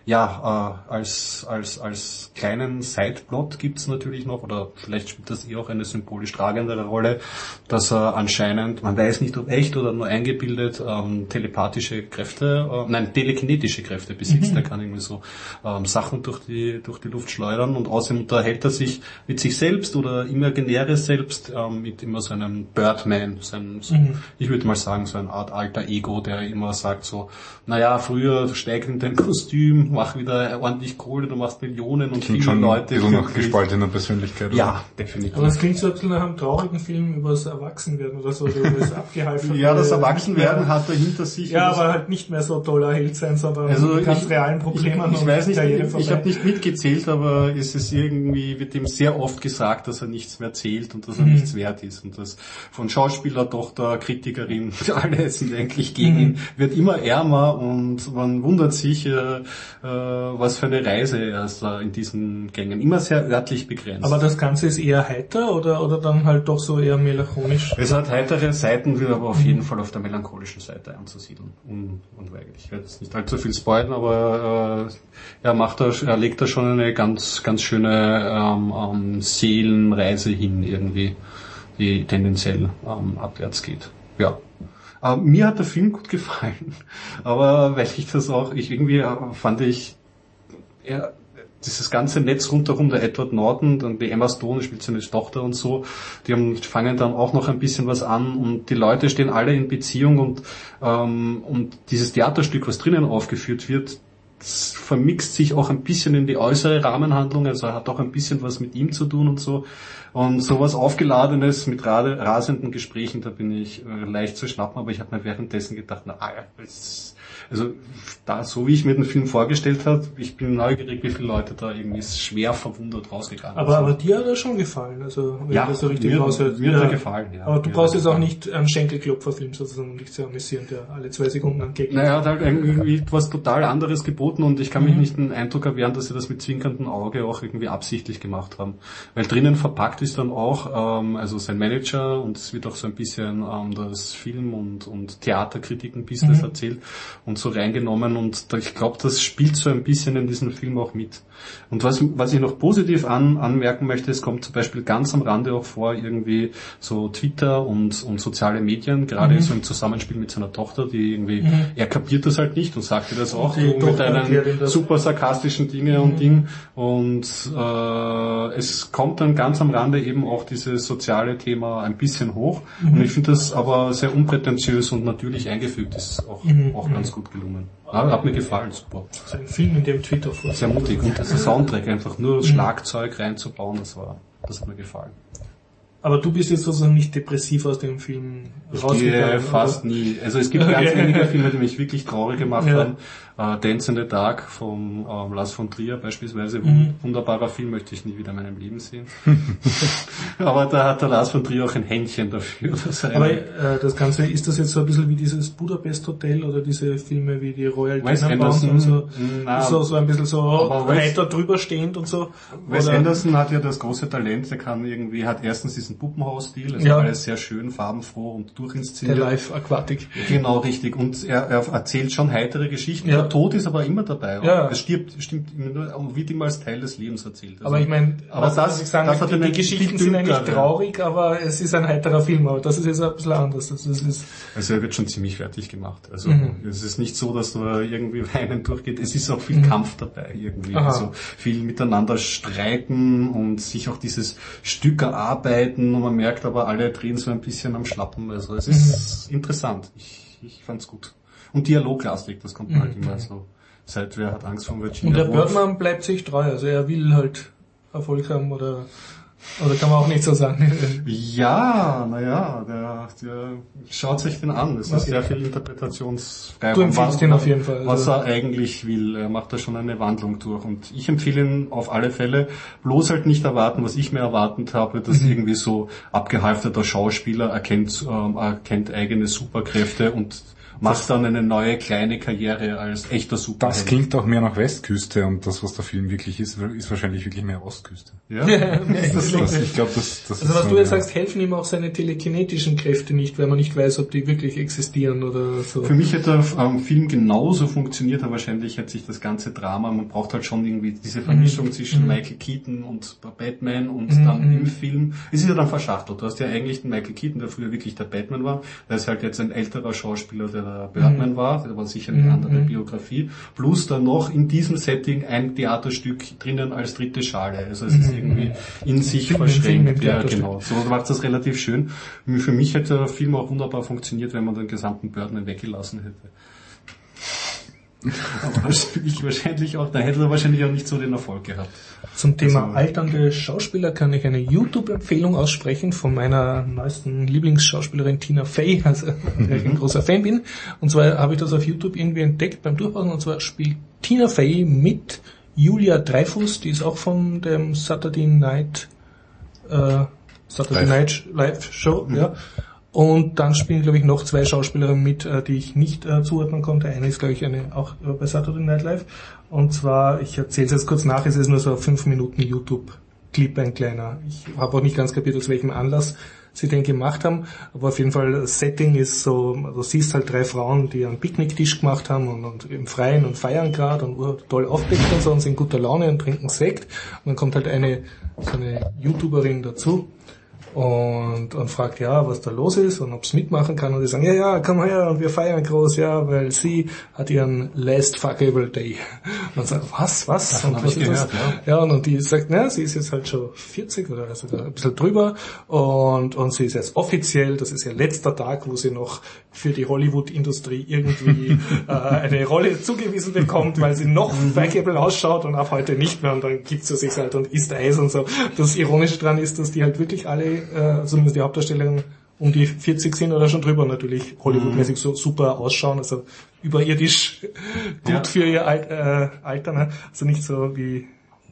ja, äh, als als als kleinen Sideplot gibt's natürlich noch, oder vielleicht spielt das eh auch eine symbolisch tragendere Rolle, dass er anscheinend, man weiß nicht ob echt oder nur eingebildet, ähm, telepathische Kräfte, äh, nein, telekinetische Kräfte besitzt. Mhm. Er kann irgendwie so ähm, Sachen durch die durch die Luft schleudern und außerdem unterhält er sich mit sich selbst oder imaginäres Selbst ähm, mit immer so einem Birdman, so einem, so, mhm. ich würde mal sagen, so eine Art alter Ego, der immer sagt so, naja, früher steig in dein Kostüm, mach wieder ordentlich Kohle, du machst Millionen und viele schon Leute. So nach gespaltener Persönlichkeit. Oder? Ja, definitiv. Aber es klingt so ein bisschen nach einem traurigen Film über das Erwachsenwerden oder so, über das Abgehalten. Ja, das Erwachsenwerden hat er hinter sich. Ja, aber halt nicht mehr so toller Held sein, sondern also mit ganz ich, realen Problemen. Ich, ich weiß nicht, ich, ich habe nicht mitgezählt, aber es ist irgendwie, wird ihm sehr oft gesagt, dass er nichts mehr zählt und dass er mhm. nichts wert ist und dass von Schauspieler, Tochter, Kritikerin, alle sind eigentlich gegen mhm. ihn, wird immer ärmer und man wundert sich, äh, was für eine Reise er ist da in diesen Gängen. Immer sehr örtlich begrenzt. Aber das Ganze ist eher heiter oder oder dann halt doch so eher melancholisch? Es hat heitere Seiten, wird aber auf mhm. jeden Fall auf der melancholischen Seite anzusiedeln. Un- unweigerlich. Ich werde jetzt nicht allzu viel spoilern, aber äh, er macht da, er legt da schon eine ganz ganz schöne ähm, ähm, Seelenreise hin irgendwie, die tendenziell ähm, abwärts geht. Ja. Uh, mir hat der Film gut gefallen, aber weil ich das auch, ich irgendwie uh, fand ich, er, dieses ganze Netz rundherum, der Edward Norton, dann die Emma Stone, spielt seine Tochter und so, die haben, fangen dann auch noch ein bisschen was an und die Leute stehen alle in Beziehung und, ähm, und dieses Theaterstück, was drinnen aufgeführt wird, das vermixt sich auch ein bisschen in die äußere Rahmenhandlung, also hat auch ein bisschen was mit ihm zu tun und so. Und sowas Aufgeladenes mit rasenden Gesprächen, da bin ich leicht zu schnappen, aber ich habe mir währenddessen gedacht, na, das, also da, so wie ich mir den Film vorgestellt habe, ich bin neugierig, wie viele Leute da irgendwie schwer verwundert rausgegangen aber, sind. Aber dir hat er schon gefallen, also wenn ja, das so richtig mir, raushört. Mir hat ja. er gefallen, ja. Aber du mir brauchst jetzt auch gefallen. nicht einen Schenkelklopferfilm sozusagen, um dich zu amüsieren, der alle zwei Sekunden angegeben. Naja, er hat halt irgendwie was total anderes geboten und ich kann mich mhm. nicht den Eindruck erwehren, dass sie das mit zwinkerndem Auge auch irgendwie absichtlich gemacht haben. Weil drinnen verpackt ist dann auch, ähm, also sein Manager und es wird auch so ein bisschen ähm, das Film- und, und Theaterkritiken-Business mhm. erzählt und so reingenommen und da, ich glaube, das spielt so ein bisschen in diesem Film auch mit. Und was, was ich noch positiv an, anmerken möchte, es kommt zum Beispiel ganz am Rande auch vor, irgendwie so Twitter und, und soziale Medien, gerade mhm. so im Zusammenspiel mit seiner Tochter, die irgendwie, mhm. er kapiert das halt nicht und sagte das auch so mit einem super sarkastischen Dinge mhm. und Ding. Und äh, es kommt dann ganz am Rande eben auch dieses soziale Thema ein bisschen hoch. Mhm. Und ich finde das aber sehr unprätentiös und natürlich eingefügt, ist auch, mhm. auch ganz gut gelungen. Ja, hat mir gefallen, super. So ein Film, in dem Twitter vor. Sehr mutig. Und das Soundtrack, einfach nur das Schlagzeug reinzubauen, das war, das hat mir gefallen. Aber du bist jetzt sozusagen nicht depressiv aus dem Film rausgegangen? Ich gehe fast oder? nie. Also es gibt okay. ganz wenige Filme, die mich wirklich traurig gemacht ja. haben. Uh, Dance in the Dark von uh, Lars von Trier beispielsweise. Mhm. Wunderbarer Film, möchte ich nie wieder in meinem Leben sehen. Aber da hat der Lars von Trier auch ein Händchen dafür. Aber äh, das Ganze, ist das jetzt so ein bisschen wie dieses Budapest Hotel oder diese Filme wie die Royal Tenenbaums und so, so, so ein bisschen so weiter drüber stehend und so? Wes Anderson hat ja das große Talent, der kann irgendwie, hat erstens diesen Puppenhaus-Stil, also ja. alles sehr schön, farbenfroh und durchinszeniert. Der Live Aquatic. Genau, richtig. Und er, er erzählt schon heitere Geschichten. Ja. Der Tod ist aber immer dabei. Ja. Es stirbt, stimmt immer nur, und wird immer als Teil des Lebens erzählt. Also, aber ich meine, aber das, ich sagen, das hat die, die Geschichten sind eigentlich traurig, aber es ist ein heiterer Film, aber das ist jetzt ein bisschen anders. Also, es ist also er wird schon ziemlich fertig gemacht. Also mhm. es ist nicht so, dass da irgendwie weinend durchgeht. Es ist auch viel mhm. Kampf dabei irgendwie. Aha. Also viel miteinander streiten und sich auch dieses Stück erarbeiten und man merkt aber, alle drehen so ein bisschen am Schlappen. Also es ist mhm. interessant. Ich, ich fand's gut. Und dialoglastig, das kommt mhm. halt immer so. Seit Wer hat Angst vor Virginia Woolf. Und der Birdman bleibt sich treu, also er will halt Erfolg haben oder oder kann man auch nicht so sagen. Ja, naja, der, der schaut sich den an. Es ist okay. sehr viel Interpretationsfreiraum. Du empfiehlst ihn auf jeden Fall. Also. Was er eigentlich will. Er macht da schon eine Wandlung durch. Und ich empfehle ihn auf alle Fälle. Bloß halt nicht erwarten, was ich mir erwartet habe, dass mhm. irgendwie so abgehalfterter Schauspieler erkennt, ähm, erkennt eigene Superkräfte und macht dann eine neue kleine Karriere als echter Superheld. Das klingt auch mehr nach Westküste und das, was der Film wirklich ist, ist wahrscheinlich wirklich mehr Ostküste. Ja, ja das, das, das, ich glaube, das, das also ist was so, du jetzt ja. sagst, helfen ihm auch seine telekinetischen Kräfte nicht, weil man nicht weiß, ob die wirklich existieren oder so. Für mich hätte der ähm, Film genauso funktioniert, aber wahrscheinlich hätte sich das ganze Drama, man braucht halt schon irgendwie diese Vermischung mhm. zwischen mhm. Michael Keaton und Batman und mhm. dann im Film. Es ist ja dann verschachtelt. Du hast ja eigentlich den Michael Keaton, der früher wirklich der Batman war. Der ist halt jetzt ein älterer Schauspieler, der der Birdman mhm. war. Das war sicher eine mhm. andere Biografie. Plus dann noch in diesem Setting ein Theaterstück drinnen als dritte Schale. Also es ist irgendwie in sich Film, verschränkt. Ja, genau. So macht das relativ schön. Für mich hätte der Film auch wunderbar funktioniert, wenn man den gesamten Birdman weggelassen hätte. Aber ich wahrscheinlich auch, da hätte er wahrscheinlich auch nicht so den Erfolg gehabt. Zum Thema also, alternde Schauspieler kann ich eine YouTube-Empfehlung aussprechen von meiner neuesten Lieblingsschauspielerin Tina Fey, also der ich ein großer Fan bin. Und zwar habe ich das auf YouTube irgendwie entdeckt beim Durchbrauchen, und zwar spielt Tina Fey mit Julia Dreyfus, die ist auch von dem Saturday Night äh, Saturday Live. Night Live Show, mhm. ja. Und dann spielen, glaube ich, noch zwei Schauspielerinnen mit, äh, die ich nicht äh, zuordnen konnte. Eine ist, glaube ich, eine auch äh, bei Saturday Night Live. Und zwar, ich erzähle es jetzt kurz nach, es ist nur so ein fünf Minuten YouTube-Clip, ein kleiner. Ich habe auch nicht ganz kapiert, aus welchem Anlass sie den gemacht haben. Aber auf jeden Fall, das Setting ist so, du siehst halt drei Frauen, die einen Picknicktisch gemacht haben und, und im Freien und feiern gerade und uh, toll aufgedeckt und so und sind in guter Laune und trinken Sekt. Und dann kommt halt eine, so eine YouTuberin dazu. Und und, und fragt, ja, was da los ist und ob's mitmachen kann. Und die sagen, ja, ja, komm her und wir feiern groß, ja, weil sie hat ihren Last Fuckable Day. Und man sagt, was, was? Davon und was ist gehört, das? Ja. ja, und, und die sagt, na, sie ist jetzt halt schon vierzig oder also ein bisschen drüber und, und sie ist jetzt offiziell, das ist ihr letzter Tag, wo sie noch für die Hollywood-Industrie irgendwie äh, eine Rolle zugewiesen bekommt, weil sie noch fuckable ausschaut und ab heute nicht mehr und dann gibt sie sich halt und isst Eis und so. Das Ironische dran ist, dass die halt wirklich alle, äh, zumindest die Hauptdarstellerinnen, um die vierzig sind oder schon drüber natürlich Hollywood-mäßig so super ausschauen, also überirdisch gut ja. für ihr Al- äh, Alter, ne? Also nicht so wie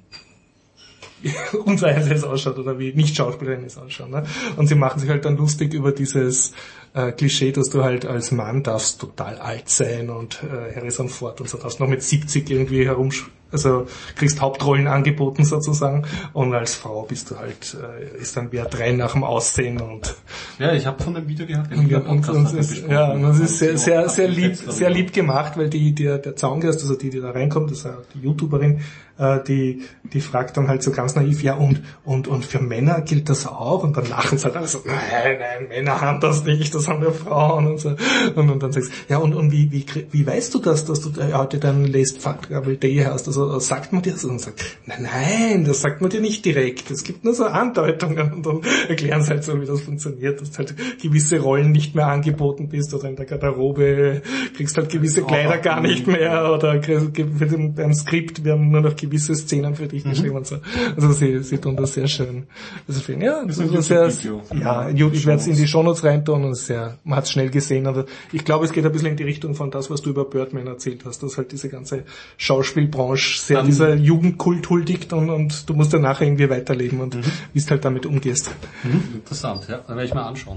unser es ausschaut oder wie Nicht-Schauspielerinnen es ausschauen. Ne? Und sie machen sich halt dann lustig über dieses äh, Klischee, dass du halt als Mann darfst total alt sein und äh, Harrison Ford und so darfst noch mit siebzig irgendwie herum, also kriegst Hauptrollen angeboten sozusagen und als Frau bist du halt, äh, ist dann wer drei nach dem Aussehen und ja, ich habe von dem Video gehört. Und, und, und ist, ja, und das ist sehr, sehr, sehr lieb, sehr lieb gemacht, weil die, der, der Zaungast, also die, die da reinkommt, das ist die YouTuberin, äh, die, die fragt dann halt so ganz naiv, ja, und, und, und für Männer gilt das auch? Und dann lachen sie halt alle so, nein, nein, Männer haben das nicht, das haben wir Frauen und so. Und, und dann sagst du, ja, und, und wie, wie, wie weißt du das, dass du heute dann Last Fuckable Day hast? Also, sagt man dir das? Und dann sagt, nein, nein, das sagt man dir nicht direkt. Es gibt nur so Andeutungen und dann erklären sie halt so, wie das funktioniert, dass halt gewisse Rollen nicht mehr angeboten bist oder in der Garderobe kriegst halt gewisse Kleider gar nicht mehr oder beim Skript werden nur noch gewisse Szenen für dich geschrieben mhm. und so. Also sie, sie tun das sehr schön. Also ja, das ist sehr, ja, ich werde es in die Shownotes reintun und sehr, man hat es schnell gesehen, aber ich glaube, es geht ein bisschen in die Richtung von das, was du über Birdman erzählt hast, dass halt diese ganze Schauspielbranche sehr um, dieser Jugendkult huldigt und, und du musst ja nachher irgendwie weiterleben und mhm. wie du halt damit umgehst. Mhm. Interessant, ja, dann werde ich mal anschauen.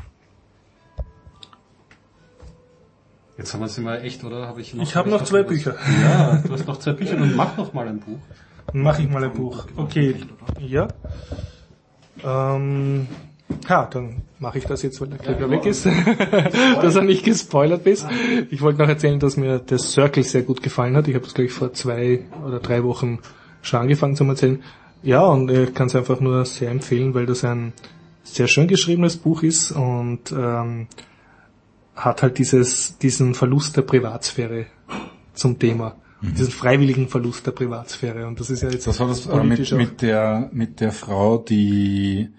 Jetzt haben wir es immer echt, oder? Habe ich noch, ich habe noch, noch zwei Bücher. Ja, du hast noch zwei Bücher und mach noch mal ein Buch. Mach ich mal ein Buch. Okay, ja. Ähm, ja, dann mache ich das jetzt, weil der Kleber ja, weg ist, dass er nicht gespoilert bist. Ich wollte noch erzählen, dass mir The Circle sehr gut gefallen hat. Ich habe das gleich vor zwei oder drei Wochen schon angefangen zu erzählen. Ja, und ich kann es einfach nur sehr empfehlen, weil das ein sehr schön geschriebenes Buch ist und ähm, hat halt dieses, diesen Verlust der Privatsphäre zum Thema. Mhm. Diesen freiwilligen Verlust der Privatsphäre. Und das ist ja jetzt das war das äh, mit, mit der, mit der Frau, die,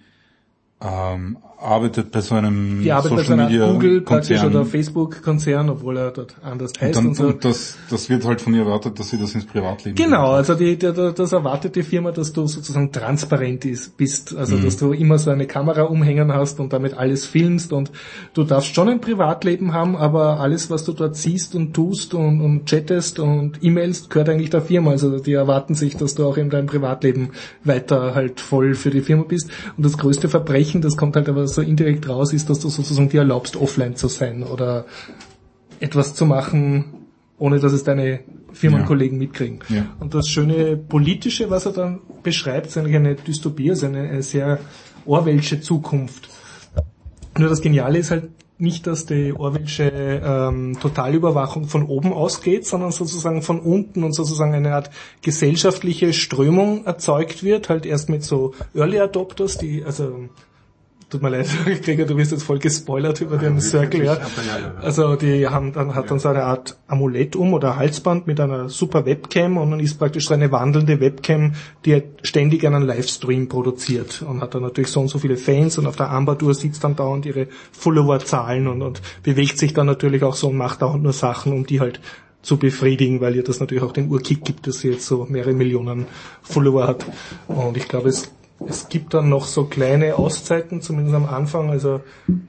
ähm, arbeitet bei so einem die arbeitet Social bei so einer Google praktisch oder Facebook Konzern, obwohl er dort anders heißt und, dann, und so. Und das, das wird halt von ihr erwartet, dass sie das ins Privatleben genau, also die, die, das erwartet die Firma, dass du sozusagen transparent ist, bist, also mhm. dass du immer so eine Kamera umhängen hast und damit alles filmst und du darfst schon ein Privatleben haben, aber alles, was du dort siehst und tust und, und chattest und e-mailst, gehört eigentlich der Firma, also die erwarten sich, dass du auch in deinem Privatleben weiter halt voll für die Firma bist und das größte Verbrechen, das kommt halt aber so indirekt raus, ist, dass du sozusagen dir erlaubst, offline zu sein oder etwas zu machen, ohne dass es deine Firmenkollegen ja. mitkriegen. Ja. Und das schöne Politische, was er dann beschreibt, ist eigentlich eine Dystopie, also eine, eine sehr Orwellsche Zukunft. Nur das Geniale ist halt nicht, dass die Orwellsche ähm, Totalüberwachung von oben ausgeht, sondern sozusagen von unten und sozusagen eine Art gesellschaftliche Strömung erzeugt wird, halt erst mit so Early Adopters, die, also tut mir leid, Gregor, du wirst jetzt voll gespoilert über den Circle, ja. Also die haben dann, hat dann so eine Art Amulett um oder Halsband mit einer super Webcam und dann ist praktisch so eine wandelnde Webcam, die ständig einen Livestream produziert und hat dann natürlich so und so viele Fans und auf der Armbanduhr sieht dann dauernd ihre Followerzahlen und, und bewegt sich dann natürlich auch so und macht dauernd nur Sachen, um die halt zu befriedigen, weil ihr das natürlich auch den Urkick gibt, dass sie jetzt so mehrere Millionen Follower hat. Und ich glaube, es Es gibt dann noch so kleine Auszeiten, zumindest am Anfang, also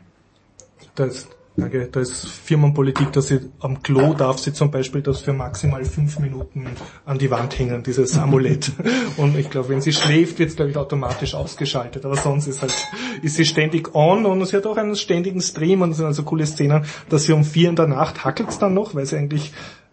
da ist, danke, da ist Firmenpolitik, dass sie am Klo darf sie zum Beispiel das für maximal fünf Minuten an die Wand hängen, dieses Amulett. Und ich glaube, wenn sie schläft, wird es, glaube ich, automatisch ausgeschaltet. Aber sonst ist halt, ist sie ständig on und sie hat auch einen ständigen Stream und es sind also coole Szenen, dass sie um vier in der Nacht hackelt es dann noch, weil sie eigentlich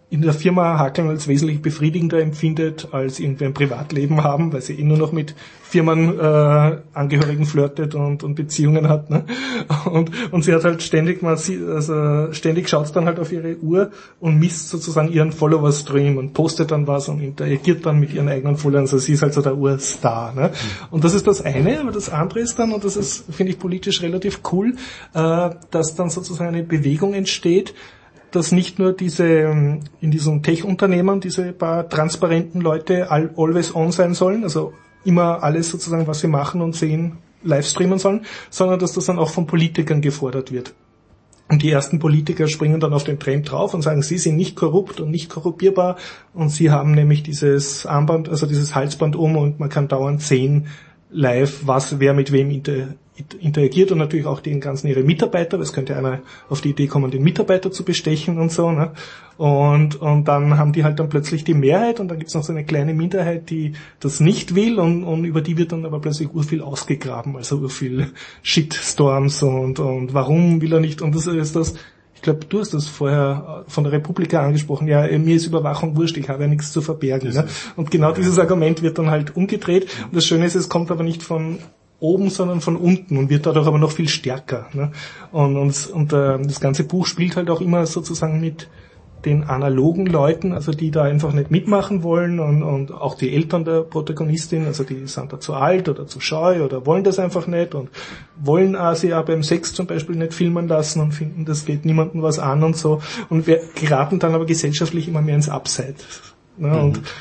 in der Firma hakeln als wesentlich befriedigender empfindet, als irgendwie ein Privatleben haben, weil sie eh nur noch mit Firmenangehörigen äh, flirtet und, und Beziehungen hat. Ne? Und, und sie hat halt ständig mal, also ständig schaut dann halt auf ihre Uhr und misst sozusagen ihren Follower-Stream und postet dann was und interagiert dann mit ihren eigenen Followern. Also sie ist halt so der Urstar. Ne? Und das ist das eine, aber das andere ist dann, und das ist, finde ich, politisch relativ cool, äh, dass dann sozusagen eine Bewegung entsteht, dass nicht nur diese, in diesen Tech-Unternehmen, diese paar transparenten Leute all, always on sein sollen, also immer alles sozusagen, was sie machen und sehen, live streamen sollen, sondern dass das dann auch von Politikern gefordert wird. Und die ersten Politiker springen dann auf den Trend drauf und sagen, sie sind nicht korrupt und nicht korruptierbar und sie haben nämlich dieses Armband, also dieses Halsband um und man kann dauernd sehen, live, was, wer mit wem inter, interagiert und natürlich auch den ganzen ihre Mitarbeiter, weil es könnte einer auf die Idee kommen, den Mitarbeiter zu bestechen und so, ne? Und, und dann haben die halt dann plötzlich die Mehrheit und dann gibt's noch so eine kleine Minderheit, die das nicht will und, und über die wird dann aber plötzlich urviel ausgegraben, also urviel Shitstorms und, und warum will er nicht, und das ist das, ich glaube, du hast das vorher von der Republika angesprochen, ja, mir ist Überwachung wurscht, ich habe ja nichts zu verbergen. Ne? Und genau dieses Argument wird dann halt umgedreht. Und das Schöne ist, es kommt aber nicht von oben, sondern von unten und wird dadurch aber noch viel stärker. Ne? Und, und, und äh, das ganze Buch spielt halt auch immer sozusagen mit den analogen Leuten, also die da einfach nicht mitmachen wollen und, und auch die Eltern der Protagonistin, also die sind da zu alt oder zu scheu oder wollen das einfach nicht und wollen auch sie auch beim Sex zum Beispiel nicht filmen lassen und finden, das geht niemandem was an und so und wir geraten dann aber gesellschaftlich immer mehr ins Abseits. Ne? Mhm. Und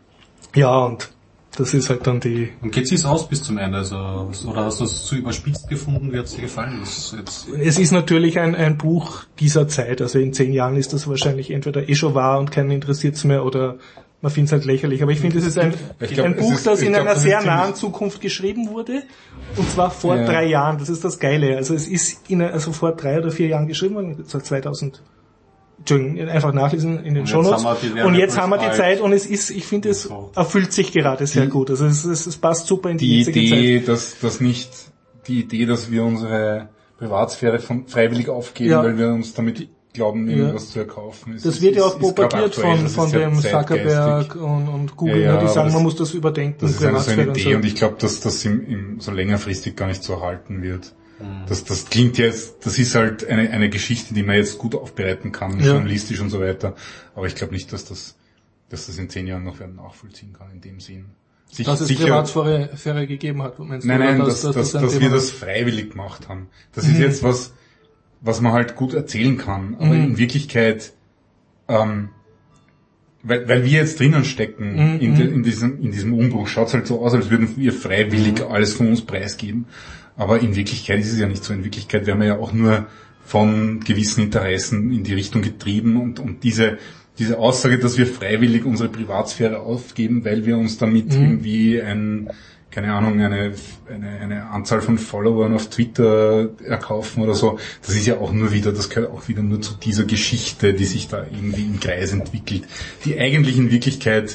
ja, und das ist halt dann die... Und geht sich's aus bis zum Ende? Also, oder hast du es zu überspitzt gefunden? Wie hat's dir gefallen? Das jetzt es ist natürlich ein, ein Buch dieser Zeit. Also in zehn Jahren ist das wahrscheinlich entweder eh schon wahr und keinen interessiert's mehr oder man findet es halt lächerlich. Aber ich finde, es ist ein, glaub, ein Buch, ist, das in glaub, einer das sehr nahen Zukunft geschrieben wurde. Und zwar vor ja. drei Jahren. Das ist das Geile. Also es ist in, also vor drei oder vier Jahren geschrieben worden. zweitausend Entschuldigung, einfach nachlesen in den Shownotes. Und jetzt haben wir die Zeit und es ist, ich finde, es erfüllt sich gerade sehr gut. Also es, es, es passt super in die, die jetzige Idee, Zeit. Dass, dass nicht, die Idee, dass wir unsere Privatsphäre von, freiwillig aufgeben, ja. weil wir uns damit glauben, irgendwas ja. zu erkaufen. Es das ist, wird ja auch propagiert von, von dem Zuckerberg und, und Google, ja, ja, die sagen, man muss das überdenken. Das ist eine, so eine Idee und, so. und ich glaube, dass das im, im, so längerfristig gar nicht so erhalten wird. Das, das klingt jetzt, das ist halt eine, eine Geschichte, die man jetzt gut aufbereiten kann, ja. journalistisch und so weiter. Aber ich glaube nicht, dass das, dass das in zehn Jahren noch wer nachvollziehen kann, in dem Sinn. Sich, dass es sicher, Privatsphäre gegeben hat, meinst du? Nein, nein, dass, dass, dass, das dass wir das freiwillig gemacht haben. Das mhm. ist jetzt was, was man halt gut erzählen kann. Aber mhm. in Wirklichkeit, ähm, weil, weil wir jetzt drinnen stecken, mhm. in, de, in diesem, in diesem Umbruch, schaut's halt so aus, als würden wir freiwillig mhm. alles von uns preisgeben. Aber in Wirklichkeit ist es ja nicht so. In Wirklichkeit werden wir ja auch nur von gewissen Interessen in die Richtung getrieben und, und diese, diese Aussage, dass wir freiwillig unsere Privatsphäre aufgeben, weil wir uns damit mhm. irgendwie ein, keine Ahnung, eine, eine, eine Anzahl von Followern auf Twitter erkaufen oder so, das ist ja auch nur wieder, das gehört auch wieder nur zu dieser Geschichte, die sich da irgendwie im Kreis entwickelt, die eigentlich in Wirklichkeit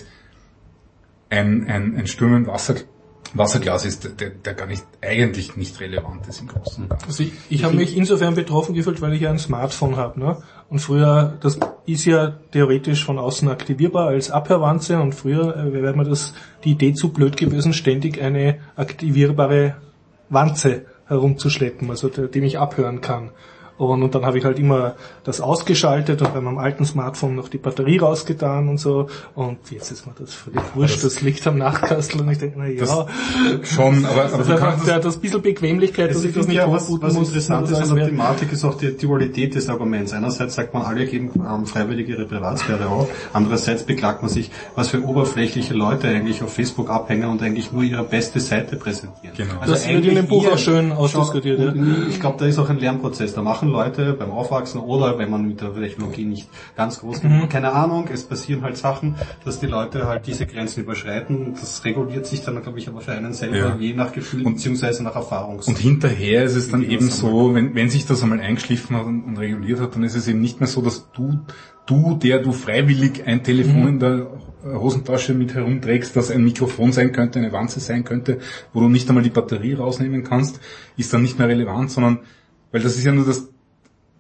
ein, ein, ein Sturm im Wasser Wasserglas ist, der, der gar nicht, eigentlich nicht relevant ist im Großen und Ganzen. Also ich, ich habe mich insofern betroffen gefühlt, weil ich ja ein Smartphone habe, ne? Und früher, das ist ja theoretisch von außen aktivierbar als Abhörwanze und früher äh, wäre mir das, die Idee zu blöd gewesen, ständig eine aktivierbare Wanze herumzuschleppen, also der, die mich abhören kann. Und, und dann habe ich halt immer das ausgeschaltet und bei meinem alten Smartphone noch die Batterie rausgetan und so. Und jetzt ist mir das völlig wurscht, das, das liegt am Nachtkastel und ich denke, na ja. Schon, aber, aber das, du kannst das, das bisschen Bequemlichkeit, dass ich das nicht ja, was, was interessant ist an der Thematik, ist auch die Dualität des Arguments. Einerseits sagt man, alle geben ähm, freiwillig ihre Privatsphäre auf. Andererseits beklagt man sich, was für oberflächliche Leute eigentlich auf Facebook abhängen und eigentlich nur ihre beste Seite präsentieren. Genau. Also das wird in dem Buch auch schön ausdiskutiert. Ja. Ich glaube, da ist auch ein Lernprozess. Da machen Leute beim Aufwachsen oder wenn man mit der Technologie nicht ganz groß genug, mhm. keine Ahnung, es passieren halt Sachen, dass die Leute halt diese Grenzen überschreiten. Das reguliert sich dann, glaube ich, aber für einen selber ja. je nach Gefühl und, beziehungsweise nach Erfahrung. Und hinterher ist es dann eben so, wenn, wenn sich das einmal eingeschliffen hat und, und reguliert hat, dann ist es eben nicht mehr so, dass du, du, der du freiwillig ein Telefon mhm. in der Hosentasche mit herumträgst, das ein Mikrofon sein könnte, eine Wanze sein könnte, wo du nicht einmal die Batterie rausnehmen kannst, ist dann nicht mehr relevant, sondern, weil das ist ja nur das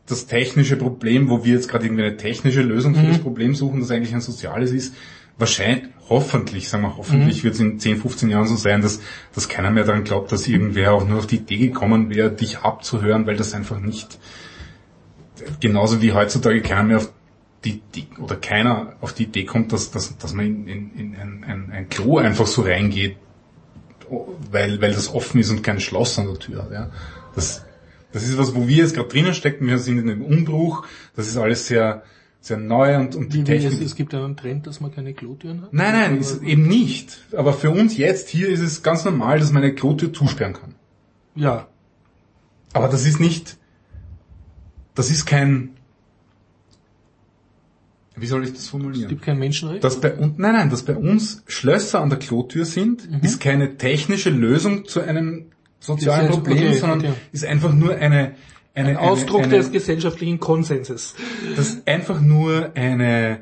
das technische Problem, wo wir jetzt gerade irgendwie eine technische Lösung für mhm. das Problem suchen, das eigentlich ein soziales ist, wahrscheinlich, hoffentlich, sagen wir, hoffentlich mhm. wird es in zehn, fünfzehn Jahren so sein, dass, dass keiner mehr daran glaubt, dass irgendwer auch nur auf die Idee gekommen wäre, dich abzuhören, weil das einfach nicht, genauso wie heutzutage keiner mehr auf die, die oder keiner auf die Idee kommt, dass, dass, dass man in, in, in ein, ein, ein Klo einfach so reingeht, weil, weil das offen ist und kein Schloss an der Tür hat, ja. Das, das ist was, wo wir jetzt gerade drinnen stecken, wir sind in einem Umbruch, das ist alles sehr, sehr neu und, und die wie, Technik. Es, es gibt einen Trend, dass man keine Klotüren hat? Nein, nein, ist eben nicht. Aber für uns jetzt hier ist es ganz normal, dass man eine Klotür zusperren kann. Ja. Aber das ist nicht, das ist kein, wie soll ich das formulieren? Es gibt kein Menschenrecht? Dass bei, nein, nein, dass bei uns Schlösser an der Klotür sind, mhm. ist keine technische Lösung zu einem sozialen Problem, okay, sondern okay. ist einfach nur eine, eine ein Ausdruck eine, eine, des gesellschaftlichen Konsenses. Das ist einfach nur eine,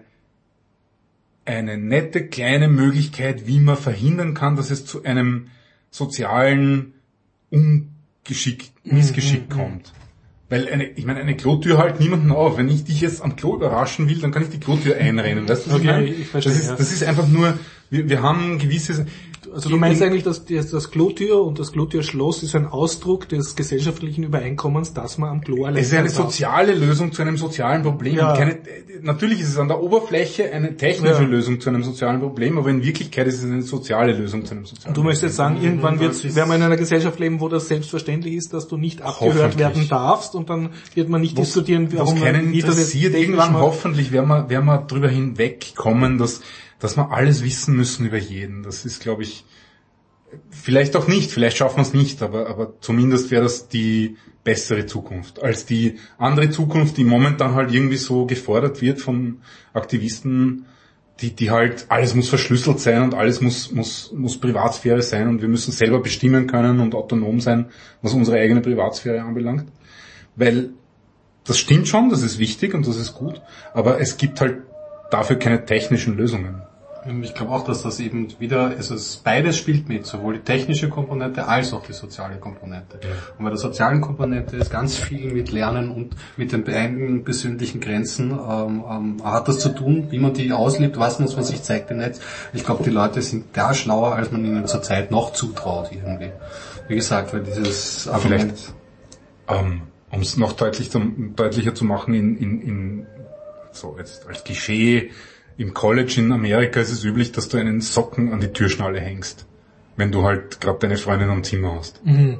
eine nette kleine Möglichkeit, wie man verhindern kann, dass es zu einem sozialen Ungeschick, Missgeschick mhm. kommt. Weil eine, ich meine, eine Klotür halt niemanden auf. Wenn ich dich jetzt am Klo überraschen will, dann kann ich die Klotür einrennen. Weißt du, was okay, ich meine? Ich verstehe, das ist, ja. das ist einfach nur, wir, wir haben gewisse... Also du meinst eigentlich, dass das Klotür und das Klotürschloss ist ein Ausdruck des gesellschaftlichen Übereinkommens, dass man am Klo allein Es ist eine soziale Lösung zu einem sozialen Problem. Ja. Keine, natürlich ist es an der Oberfläche eine technische ja. Lösung zu einem sozialen Problem, aber in Wirklichkeit ist es eine soziale Lösung zu einem sozialen Problem. Du möchtest jetzt sagen, irgendwann wird, werden wir in einer Gesellschaft leben, wo das selbstverständlich ist, dass du nicht abgehört werden darfst und dann wird man nicht was, diskutieren, warum man interessiert. Irgendwann hoffentlich werden wir, werden wir drüber hinwegkommen, dass, dass wir alles wissen müssen über jeden. Das ist, glaube ich, vielleicht auch nicht, vielleicht schaffen wir es nicht, aber, aber zumindest wäre das die bessere Zukunft als die andere Zukunft, die momentan halt irgendwie so gefordert wird von Aktivisten, die, die halt, alles muss verschlüsselt sein und alles muss, muss, muss Privatsphäre sein und wir müssen selber bestimmen können und autonom sein, was unsere eigene Privatsphäre anbelangt. Weil das stimmt schon, das ist wichtig und das ist gut, aber es gibt halt dafür keine technischen Lösungen. Ich glaube auch, dass das eben wieder, also es beides spielt mit, sowohl die technische Komponente als auch die soziale Komponente. Ja. Und bei der sozialen Komponente ist ganz viel mit Lernen und mit den eigenen persönlichen Grenzen ähm, ähm, hat das zu tun, wie man die auslebt, was muss man sich zeigt im Netz. Ich glaube, die Leute sind da schlauer, als man ihnen zurzeit noch zutraut irgendwie. Wie gesagt, weil dieses Argument... Vielleicht, ähm, um es noch deutlich zu, deutlicher zu machen, in, in, in so jetzt als Klischee, im College in Amerika ist es üblich, dass du einen Socken an die Türschnalle hängst, wenn du halt gerade deine Freundin am Zimmer hast. Mhm.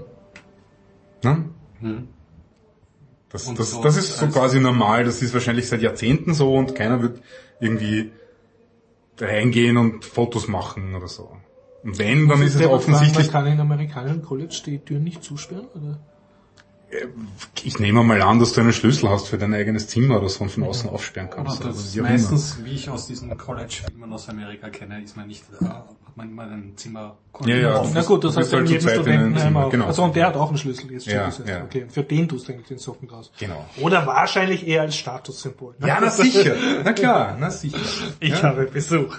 Ne? Mhm. Das, das, so das ist so quasi normal, das ist wahrscheinlich seit Jahrzehnten so und keiner wird irgendwie reingehen und Fotos machen oder so. Und wenn, dann ist es offensichtlich... Man kann in amerikanischen College die Türen nicht zusperren, oder? Ich nehme mal an, dass du einen Schlüssel hast für dein eigenes Zimmer oder so und von außen aufsperren kannst. Oder das ist meistens, wie ich aus diesen College-Filmen aus Amerika kenne, ist man nicht, äh, hat man immer ein Zimmer. Ja, ja. Na gut, das heißt, in jedem Studentenheim auch. Genau. Also und der hat auch einen Schlüssel jetzt. Ja, jetzt. ja. Okay, für den tust du eigentlich den Socken raus. Genau. Oder wahrscheinlich eher als Statussymbol. Ne? Ja, na sicher. Na klar, na sicher. Ich ja. habe Besuch.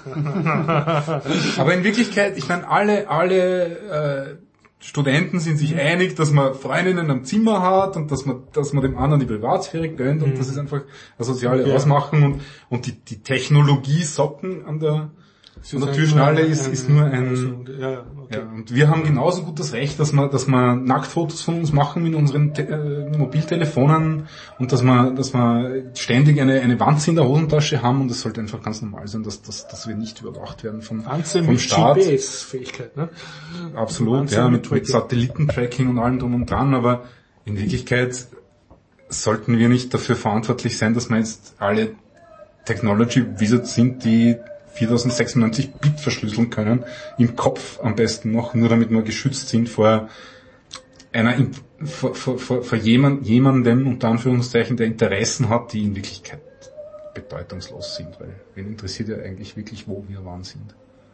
Aber in Wirklichkeit, ich meine, alle, alle, äh, Studenten sind sich einig, dass man Freundinnen am Zimmer hat und dass man, dass man dem anderen die Privatsphäre gönnt und mhm. das ist einfach eine soziale ja. Ausmachung und, und die, die Technologie Socken an der, an der Türschnalle ist, ist nur ein, ja, okay. ja, und wir haben genauso gut das Recht, dass wir, dass wir Nacktfotos von uns machen mit unseren Te- äh, Mobiltelefonen und dass wir, dass wir ständig eine, eine Wanze in der Hosentasche haben und es sollte einfach ganz normal sein, dass, dass, dass wir nicht überwacht werden vom, Wanze vom mit Staat. G P S-Fähigkeit, ne? Absolut, Wanze ja, mit, mit Satellitentracking und allem drum und dran, aber in Wirklichkeit sollten wir nicht dafür verantwortlich sein, dass wir jetzt alle Technology Wizards sind, die viertausendsechsundneunzig Bit verschlüsseln können, im Kopf am besten noch, nur damit wir geschützt sind vor einer, vor, vor, vor, vor jemand, jemandem, unter Anführungszeichen, der Interessen hat, die in Wirklichkeit bedeutungslos sind, weil wen interessiert ja eigentlich wirklich, wo wir wann sind.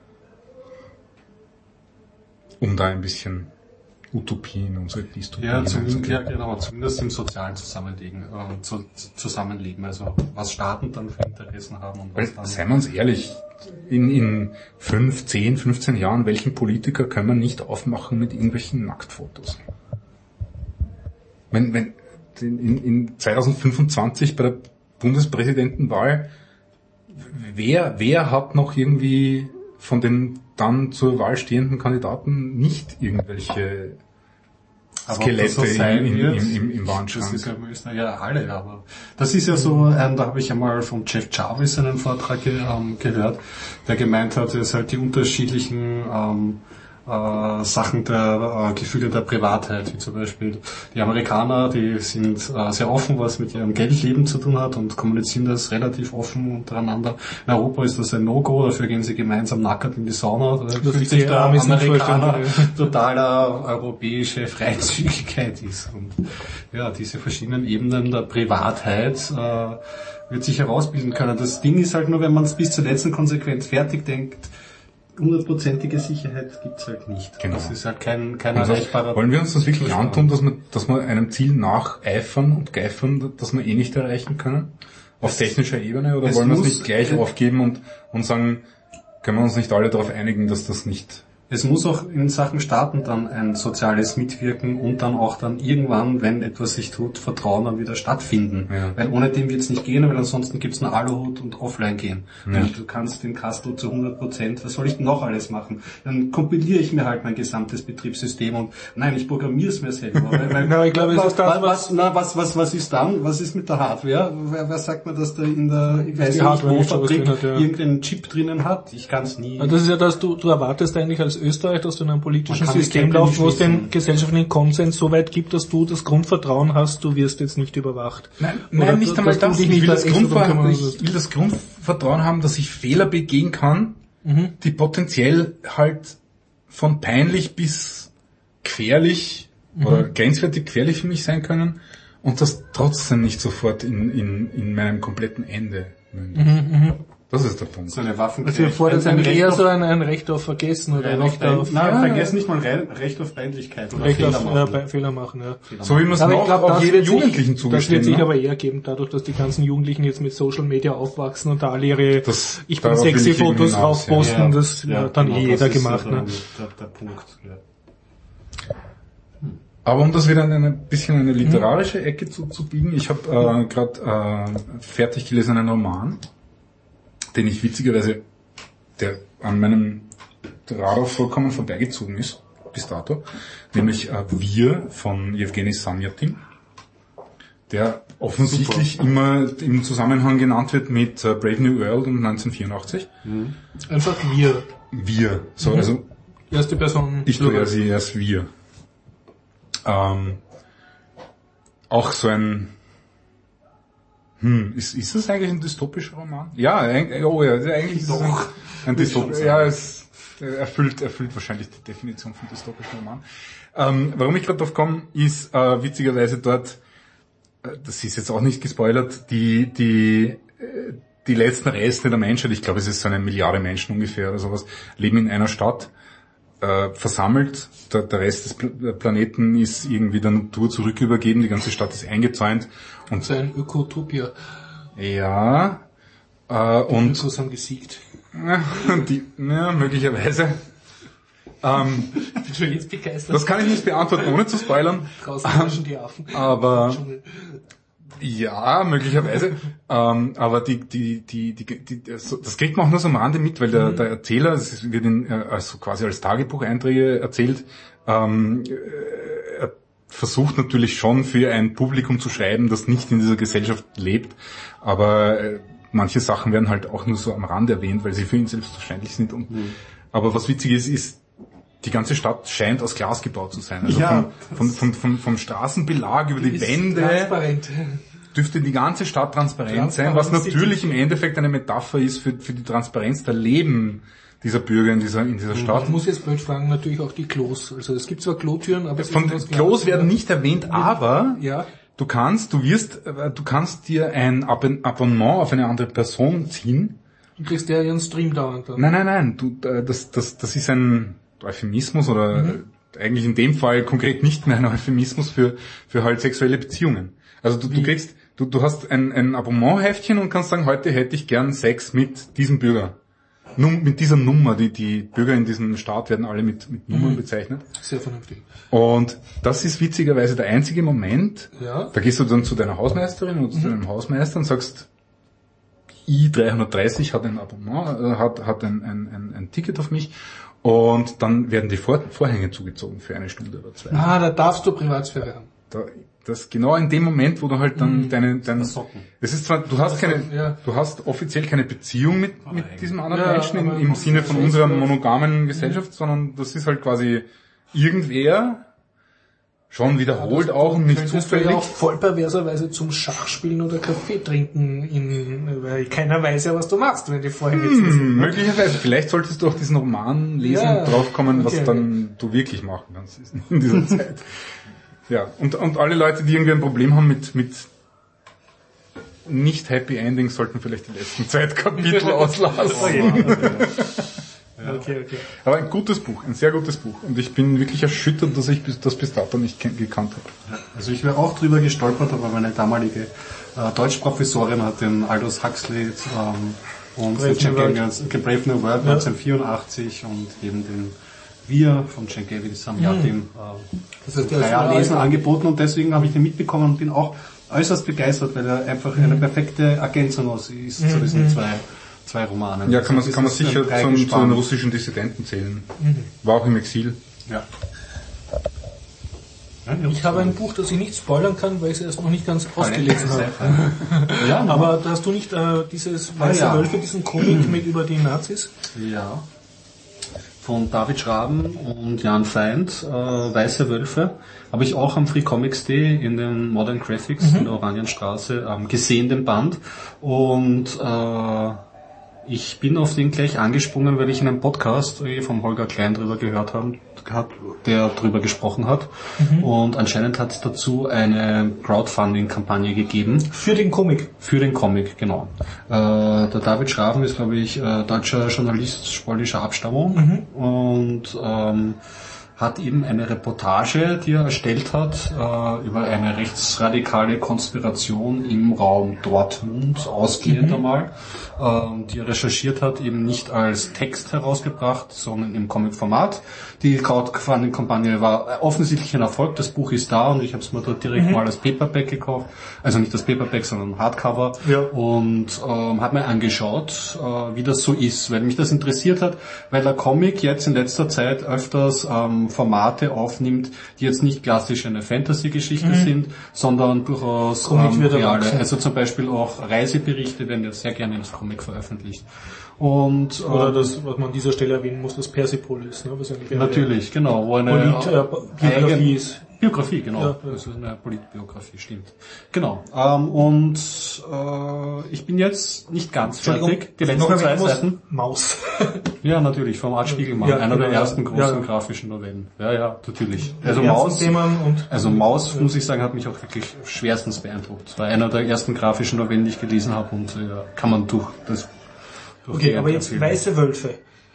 Um da ein bisschen Utopien und so Dystopien. Ja, zumindest, ja, genau, zumindest im sozialen Zusammenleben, äh, zu, Zusammenleben, also was Staaten dann für Interessen haben und was weil, dann... Seien wir uns ehrlich, in, in fünf, zehn, fünfzehn Jahren, welchen Politiker können wir nicht aufmachen mit irgendwelchen Nacktfotos? Wenn, wenn, in, in zwanzig fünfundzwanzig bei der Bundespräsidentenwahl, wer, wer hat noch irgendwie von den dann zur Wahl stehenden Kandidaten nicht irgendwelche Skelette so im, im, im, im Wandschrank? Das ist ja, müssen ja alle, aber das ist ja so, ähm, da habe ich einmal von Jeff Jarvis einen Vortrag ge, ähm, gehört, der gemeint hat, es halt die unterschiedlichen ähm, äh, Sachen der äh, Gefühle der Privatheit, wie zum Beispiel die Amerikaner, die sind äh, sehr offen, was mit ihrem Geldleben zu tun hat und kommunizieren das relativ offen untereinander. In Europa ist das ein No-Go, dafür gehen sie gemeinsam nackert in die Sauna. Da fühlt sich der Amerikaner totaler europäische Freizügigkeit ist. Und ja, diese verschiedenen Ebenen der Privatheit äh, wird sich herausbilden können. Das Ding ist halt nur, wenn man es bis zur letzten Konsequenz fertig denkt, hundertprozentige Sicherheit gibt's halt nicht. Genau. Das ist halt kein, kein erreichbarer... Wollen wir uns das wirklich antun, dass wir, dass wir einem Ziel nacheifern und geifern, das wir eh nicht erreichen können? Auf technischer Ebene? Oder wollen wir es nicht gleich aufgeben und, und sagen, können wir uns nicht alle darauf einigen, dass das nicht... Es muss auch in Sachen Staaten dann ein soziales Mitwirken und dann auch dann irgendwann, wenn etwas sich tut, Vertrauen dann wieder stattfinden. Ja. Weil ohne dem wird es nicht gehen, weil ansonsten gibt es nur Aluhut und offline gehen. Ja. Und du kannst den Castro zu hundert Prozent, was soll ich denn noch alles machen? Dann kompiliere ich mir halt mein gesamtes Betriebssystem und nein, ich programmiere es mir selber. Weil, weil, na, ich glaube, was, was, was, na, was, was, was ist dann? Was ist mit der Hardware? Wer, wer sagt mir, dass da in der, ich weiß nicht, wo Fabrik ja. irgendeinen Chip drinnen hat? Ich kann es nie. Das ist ja das, du, du erwartest eigentlich als Österreich, dass du in einem politischen System laufst, wo es den gesellschaftlichen Konsens so weit gibt, dass du das Grundvertrauen hast, du wirst jetzt nicht überwacht. Nein, nein nicht einmal das. Ich will das, Grundvertrauen, ich will das Grundvertrauen haben, dass ich Fehler begehen kann, mhm. die potenziell halt von peinlich bis gefährlich mhm. oder grenzwertig gefährlich für mich sein können und das trotzdem nicht sofort in, in, in meinem kompletten Ende mündet. Mhm, das ist der Punkt. So eine Waffen. Also fordert ein eher so ein, ein Recht auf Vergessen oder ein Recht auf... Nein, ja, vergessen nicht mal Recht auf Peinlichkeit oder Recht Fehler auf machen. Ja, Fehler machen, ja. Fehler so wie man es noch glaub, auch jedem Jugendlichen zugestehen. Das wird sich ne? aber eher geben, dadurch, dass die ganzen Jugendlichen jetzt mit Social Media aufwachsen und da alle ihre das, Ich bin sexy Fotos raufposten, ja. das ja, hat dann genau, eh jeder gemacht. Ja ne? der, der Punkt, ja. Aber um das wieder in ein bisschen eine literarische Ecke zu, zu biegen, ich habe äh, gerade äh, fertig gelesen einen Roman, den ich witzigerweise, der an meinem Radar vollkommen vorbeigezogen ist, bis dato, nämlich äh, Wir von Jewgeni Samjatin, der offensichtlich Super. immer im Zusammenhang genannt wird mit äh, Brave New World und neunzehnhundertvierundachtzig. Mhm. Einfach Wir. Wir. So, mhm. also erste Person. Ich tue ja sie erst Wir. Ähm, auch so ein Hm, ist, ist das eigentlich ein dystopischer Roman? Ja, oh ja, eigentlich ist es ein, ein dystopischer. Ja, es erfüllt, erfüllt wahrscheinlich die Definition von dystopischen Roman. Ähm, warum ich gerade drauf komme, ist äh, witzigerweise dort, äh, das ist jetzt auch nicht gespoilert, die die äh, die letzten Reste der Menschheit, ich glaube, es ist so eine Milliarde Menschen ungefähr oder sowas, leben in einer Stadt, äh, versammelt. Der, der Rest des Pl- Planeten ist irgendwie der Natur zurückübergeben, die ganze Stadt ist eingezäunt. Und so ein Ökotopia. Ja, äh, die und... Ökos haben gesiegt. Die, ja, möglicherweise. Ähm, ich bin schon jetzt begeistert. Das kann ich nicht beantworten, ohne zu spoilern. Draußen herrschen die Affen. Aber... Ja, möglicherweise. ähm, aber die, die, die, die, die, das kriegt man auch nur so am Rande mit, weil der, der Erzähler, es wird in, also quasi als Tagebucheinträge erzählt, ähm, er versucht natürlich schon für ein Publikum zu schreiben, das nicht in dieser Gesellschaft lebt, aber äh, manche Sachen werden halt auch nur so am Rande erwähnt, weil sie für ihn selbstverständlich sind. Und, mhm. Aber was witzig ist, ist, die ganze Stadt scheint aus Glas gebaut zu sein. Also ja, vom, vom, vom, vom Straßenbelag über die, die Wände transparent. Dürfte die ganze Stadt transparent, transparent sein, was natürlich im Endeffekt eine Metapher ist für, für die Transparenz der Leben dieser Bürger in dieser, in dieser Stadt. Ich muss jetzt blöd fragen, natürlich auch die Klos. Also es gibt zwar Klotüren, aber... Von den Klos werden nicht erwähnt, aber ja. du kannst, du wirst, du kannst dir ein Abonnement auf eine andere Person ziehen. Du kriegst ja ihren Stream dauernd dann. Nein, nein, nein, du, das, das, das ist ein Euphemismus oder mhm. eigentlich in dem Fall konkret nicht mehr ein Euphemismus für, für halt sexuelle Beziehungen. Also du, du kriegst, du, du hast ein, ein Abonnementheftchen und kannst sagen, heute hätte ich gern Sex mit diesem Bürger. Num- mit dieser Nummer, die, die Bürger in diesem Staat werden alle mit, mit Nummern mhm. bezeichnet. Sehr vernünftig. Und das ist witzigerweise der einzige Moment, ja. da gehst du dann zu deiner Hausmeisterin oder zu mhm. deinem Hausmeister und sagst, I dreihundertdreißig hat ein Abonnement, hat, hat ein, ein, ein, ein Ticket auf mich und dann werden die Vor- Vorhänge zugezogen für eine Stunde oder zwei. Ah, da darfst du Privatsphäre haben. Da, das genau in dem Moment, wo du halt dann mhm. deine, deine, es ist zwar, du hast keine, ja. du hast offiziell keine Beziehung mit, mit diesem anderen ja, Menschen im, im Sinne von unserer monogamen Gesellschaft, mhm. sondern das ist halt quasi irgendwer, schon wiederholt ja, auch und nicht zufällig. Du ja auch voll perverserweise zum Schachspielen oder Kaffee trinken, in, weil keiner weiß ja, was du machst, wenn die Vorhänge hm, sind. Möglicherweise. Vielleicht solltest du auch diesen Roman lesen ja, und draufkommen, was okay. dann du wirklich machen kannst in dieser Zeit. Ja, und, und alle Leute, die irgendwie ein Problem haben mit, mit nicht Happy Endings, sollten vielleicht die letzten Zeitkapitel auslassen. Oh, ja, okay. Ja. Okay, okay. Aber ein gutes Buch, ein sehr gutes Buch. Und ich bin wirklich erschüttert, dass ich das bis dato nicht gekannt habe. Ja, also ich wäre auch drüber gestolpert, aber meine damalige äh, Deutschprofessorin hat den Aldous Huxley ähm, und Brave den Brave New World ja. neunzehnhundertvierundachtzig und eben den Wir von Cenk Gavin Samyatin mhm. äh, das heißt, drei Jahre lesen angeboten und deswegen habe ich den mitbekommen und bin auch äußerst begeistert, weil er einfach mhm. eine perfekte Ergänzung ist mhm. zu diesen zwei zwei Romanen. Ja, kann man, kann man sicher zum, zu den russischen Dissidenten zählen. Mhm. War auch im Exil. Ja. Ich habe ein Buch, das ich nicht spoilern kann, weil ich es erst noch nicht ganz ausgelesen habe. Ja, aber hast du nicht äh, dieses Weiße ah, ja. Wölfe, diesen Comic mit über die Nazis? Ja. Von David Schraben und Jan Feind, äh, Weiße Wölfe, habe ich auch am Free Comics Day in den Modern Graphics mhm. in der Oranienstraße ähm, gesehen, den Band. Und äh, ich bin auf den gleich angesprungen, weil ich in einem Podcast vom Holger Klein drüber gehört habe, der drüber gesprochen hat. Mhm. Und anscheinend hat es dazu eine Crowdfunding-Kampagne gegeben. Für den Comic? Für den Comic, genau. Äh, der David Schraben ist, glaube ich, äh, deutscher Journalist polnischer Abstammung. Mhm. Und ähm, hat eben eine Reportage, die er erstellt hat, äh, über eine rechtsradikale Konspiration im Raum Dortmund, ausgehend mhm. einmal, äh, die er recherchiert hat, eben nicht als Text herausgebracht, sondern im Comic-Format. Die Crowdfunding-Kampagne war offensichtlich ein Erfolg, das Buch ist da und ich habe es mir dort direkt mhm. mal als Paperback gekauft, also nicht das Paperback, sondern Hardcover ja. und ähm, habe mir angeschaut, äh, wie das so ist, weil mich das interessiert hat, weil der Comic jetzt in letzter Zeit öfters ähm, Formate aufnimmt, die jetzt nicht klassisch eine Fantasy-Geschichte mhm. sind, sondern durchaus ähm, reale. Also zum Beispiel auch Reiseberichte werden ja sehr gerne ins Comic veröffentlicht. Und, ähm, Oder das, was man an dieser Stelle erwähnen muss, das Persepolis, ne? Was ja natürlich, genau, wo eine Polit, äh, Biografie ist. Biografie, genau. Ja, ja. Das ist eine Politbiografie, stimmt. Genau. Ähm, und äh, ich bin jetzt nicht ganz fertig. Die letzten zwei Seiten. Maus. Ja, natürlich, vom Art Spiegelmann, ja, einer genau, der ersten großen ja. grafischen Novellen. Ja, ja, natürlich. Also Maus, und also Maus, muss ich sagen, hat mich auch wirklich schwerstens beeindruckt. Das war einer der ersten grafischen Novellen, die ich gelesen habe und ja, kann man durch das durch Okay, aber jetzt Weiße Wölfe.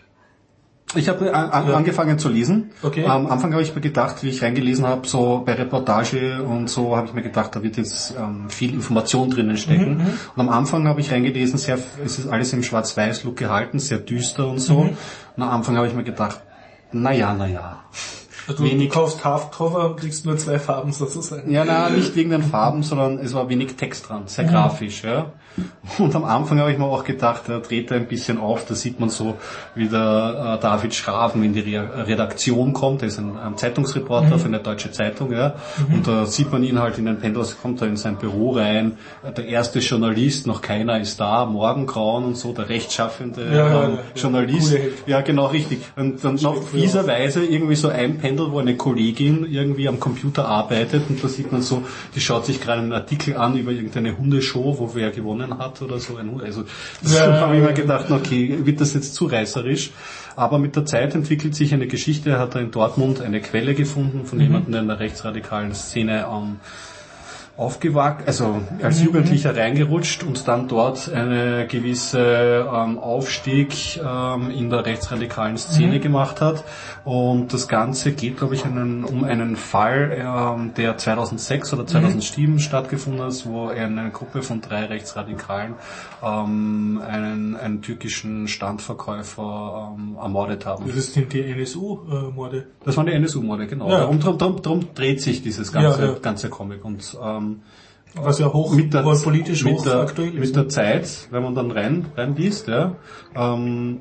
Ich habe an, ja. angefangen zu lesen. Okay. Am Anfang habe ich mir gedacht, wie ich reingelesen habe, so bei Reportage und so, habe ich mir gedacht, da wird jetzt ähm, viel Information drinnen stecken. Mhm, und am Anfang habe ich reingelesen, sehr, es ist alles im Schwarz-Weiß-Look gehalten, sehr düster und so. Mhm. Und am Anfang habe ich mir gedacht, na ja, na ja. Also wenig, du kaufst Hardcover und kriegst nur zwei Farben sozusagen. Ja, na, nicht wegen den Farben, sondern es war wenig Text dran, sehr mhm. grafisch, ja. Und am Anfang habe ich mir auch gedacht, er dreht ein bisschen auf, da sieht man so, wie der äh, David Schraben in die Re- Redaktion kommt, er ist ein, ein Zeitungsreporter mhm. für eine deutsche Zeitung, ja. Mhm. Und da sieht man ihn halt in den Pendels, kommt er in sein Büro rein, der erste Journalist, noch keiner ist da, Morgengrauen und so, der rechtschaffende ja, ähm, ja, Journalist. Ja, ja, genau, richtig. Und dann noch fieserweise irgendwie so ein Pendel, wo eine Kollegin irgendwie am Computer arbeitet und da sieht man so, die schaut sich gerade einen Artikel an über irgendeine Hundeshow, wo wer gewonnen hat oder so. Also das ja, habe ich mir gedacht, okay, wird das jetzt zu reißerisch? Aber mit der Zeit entwickelt sich eine Geschichte. Er hat er in Dortmund eine Quelle gefunden von mhm. jemandem, der in der rechtsradikalen Szene ähm, aufgewachsen, also als Jugendlicher reingerutscht und dann dort eine gewisse ähm, Aufstieg ähm, in der rechtsradikalen Szene mhm. gemacht hat. Und das Ganze geht, glaube ich, einen, um einen Fall, ähm, der zweitausendsechs oder zweitausendsieben mhm. stattgefunden hat, wo eine Gruppe von drei Rechtsradikalen ähm, einen, einen türkischen Standverkäufer ähm, ermordet haben. Das sind die N S U-Morde? Das waren die N S U-Morde, genau. Ja. Darum, darum, darum, darum dreht sich dieses ganze, ja, ja. ganze Comic. Und ähm, was ja hoch, mit der, politisch mit hoch der, aktuell ist. Mit der Zeit, wenn man dann rein, rein liest, ja, ähm,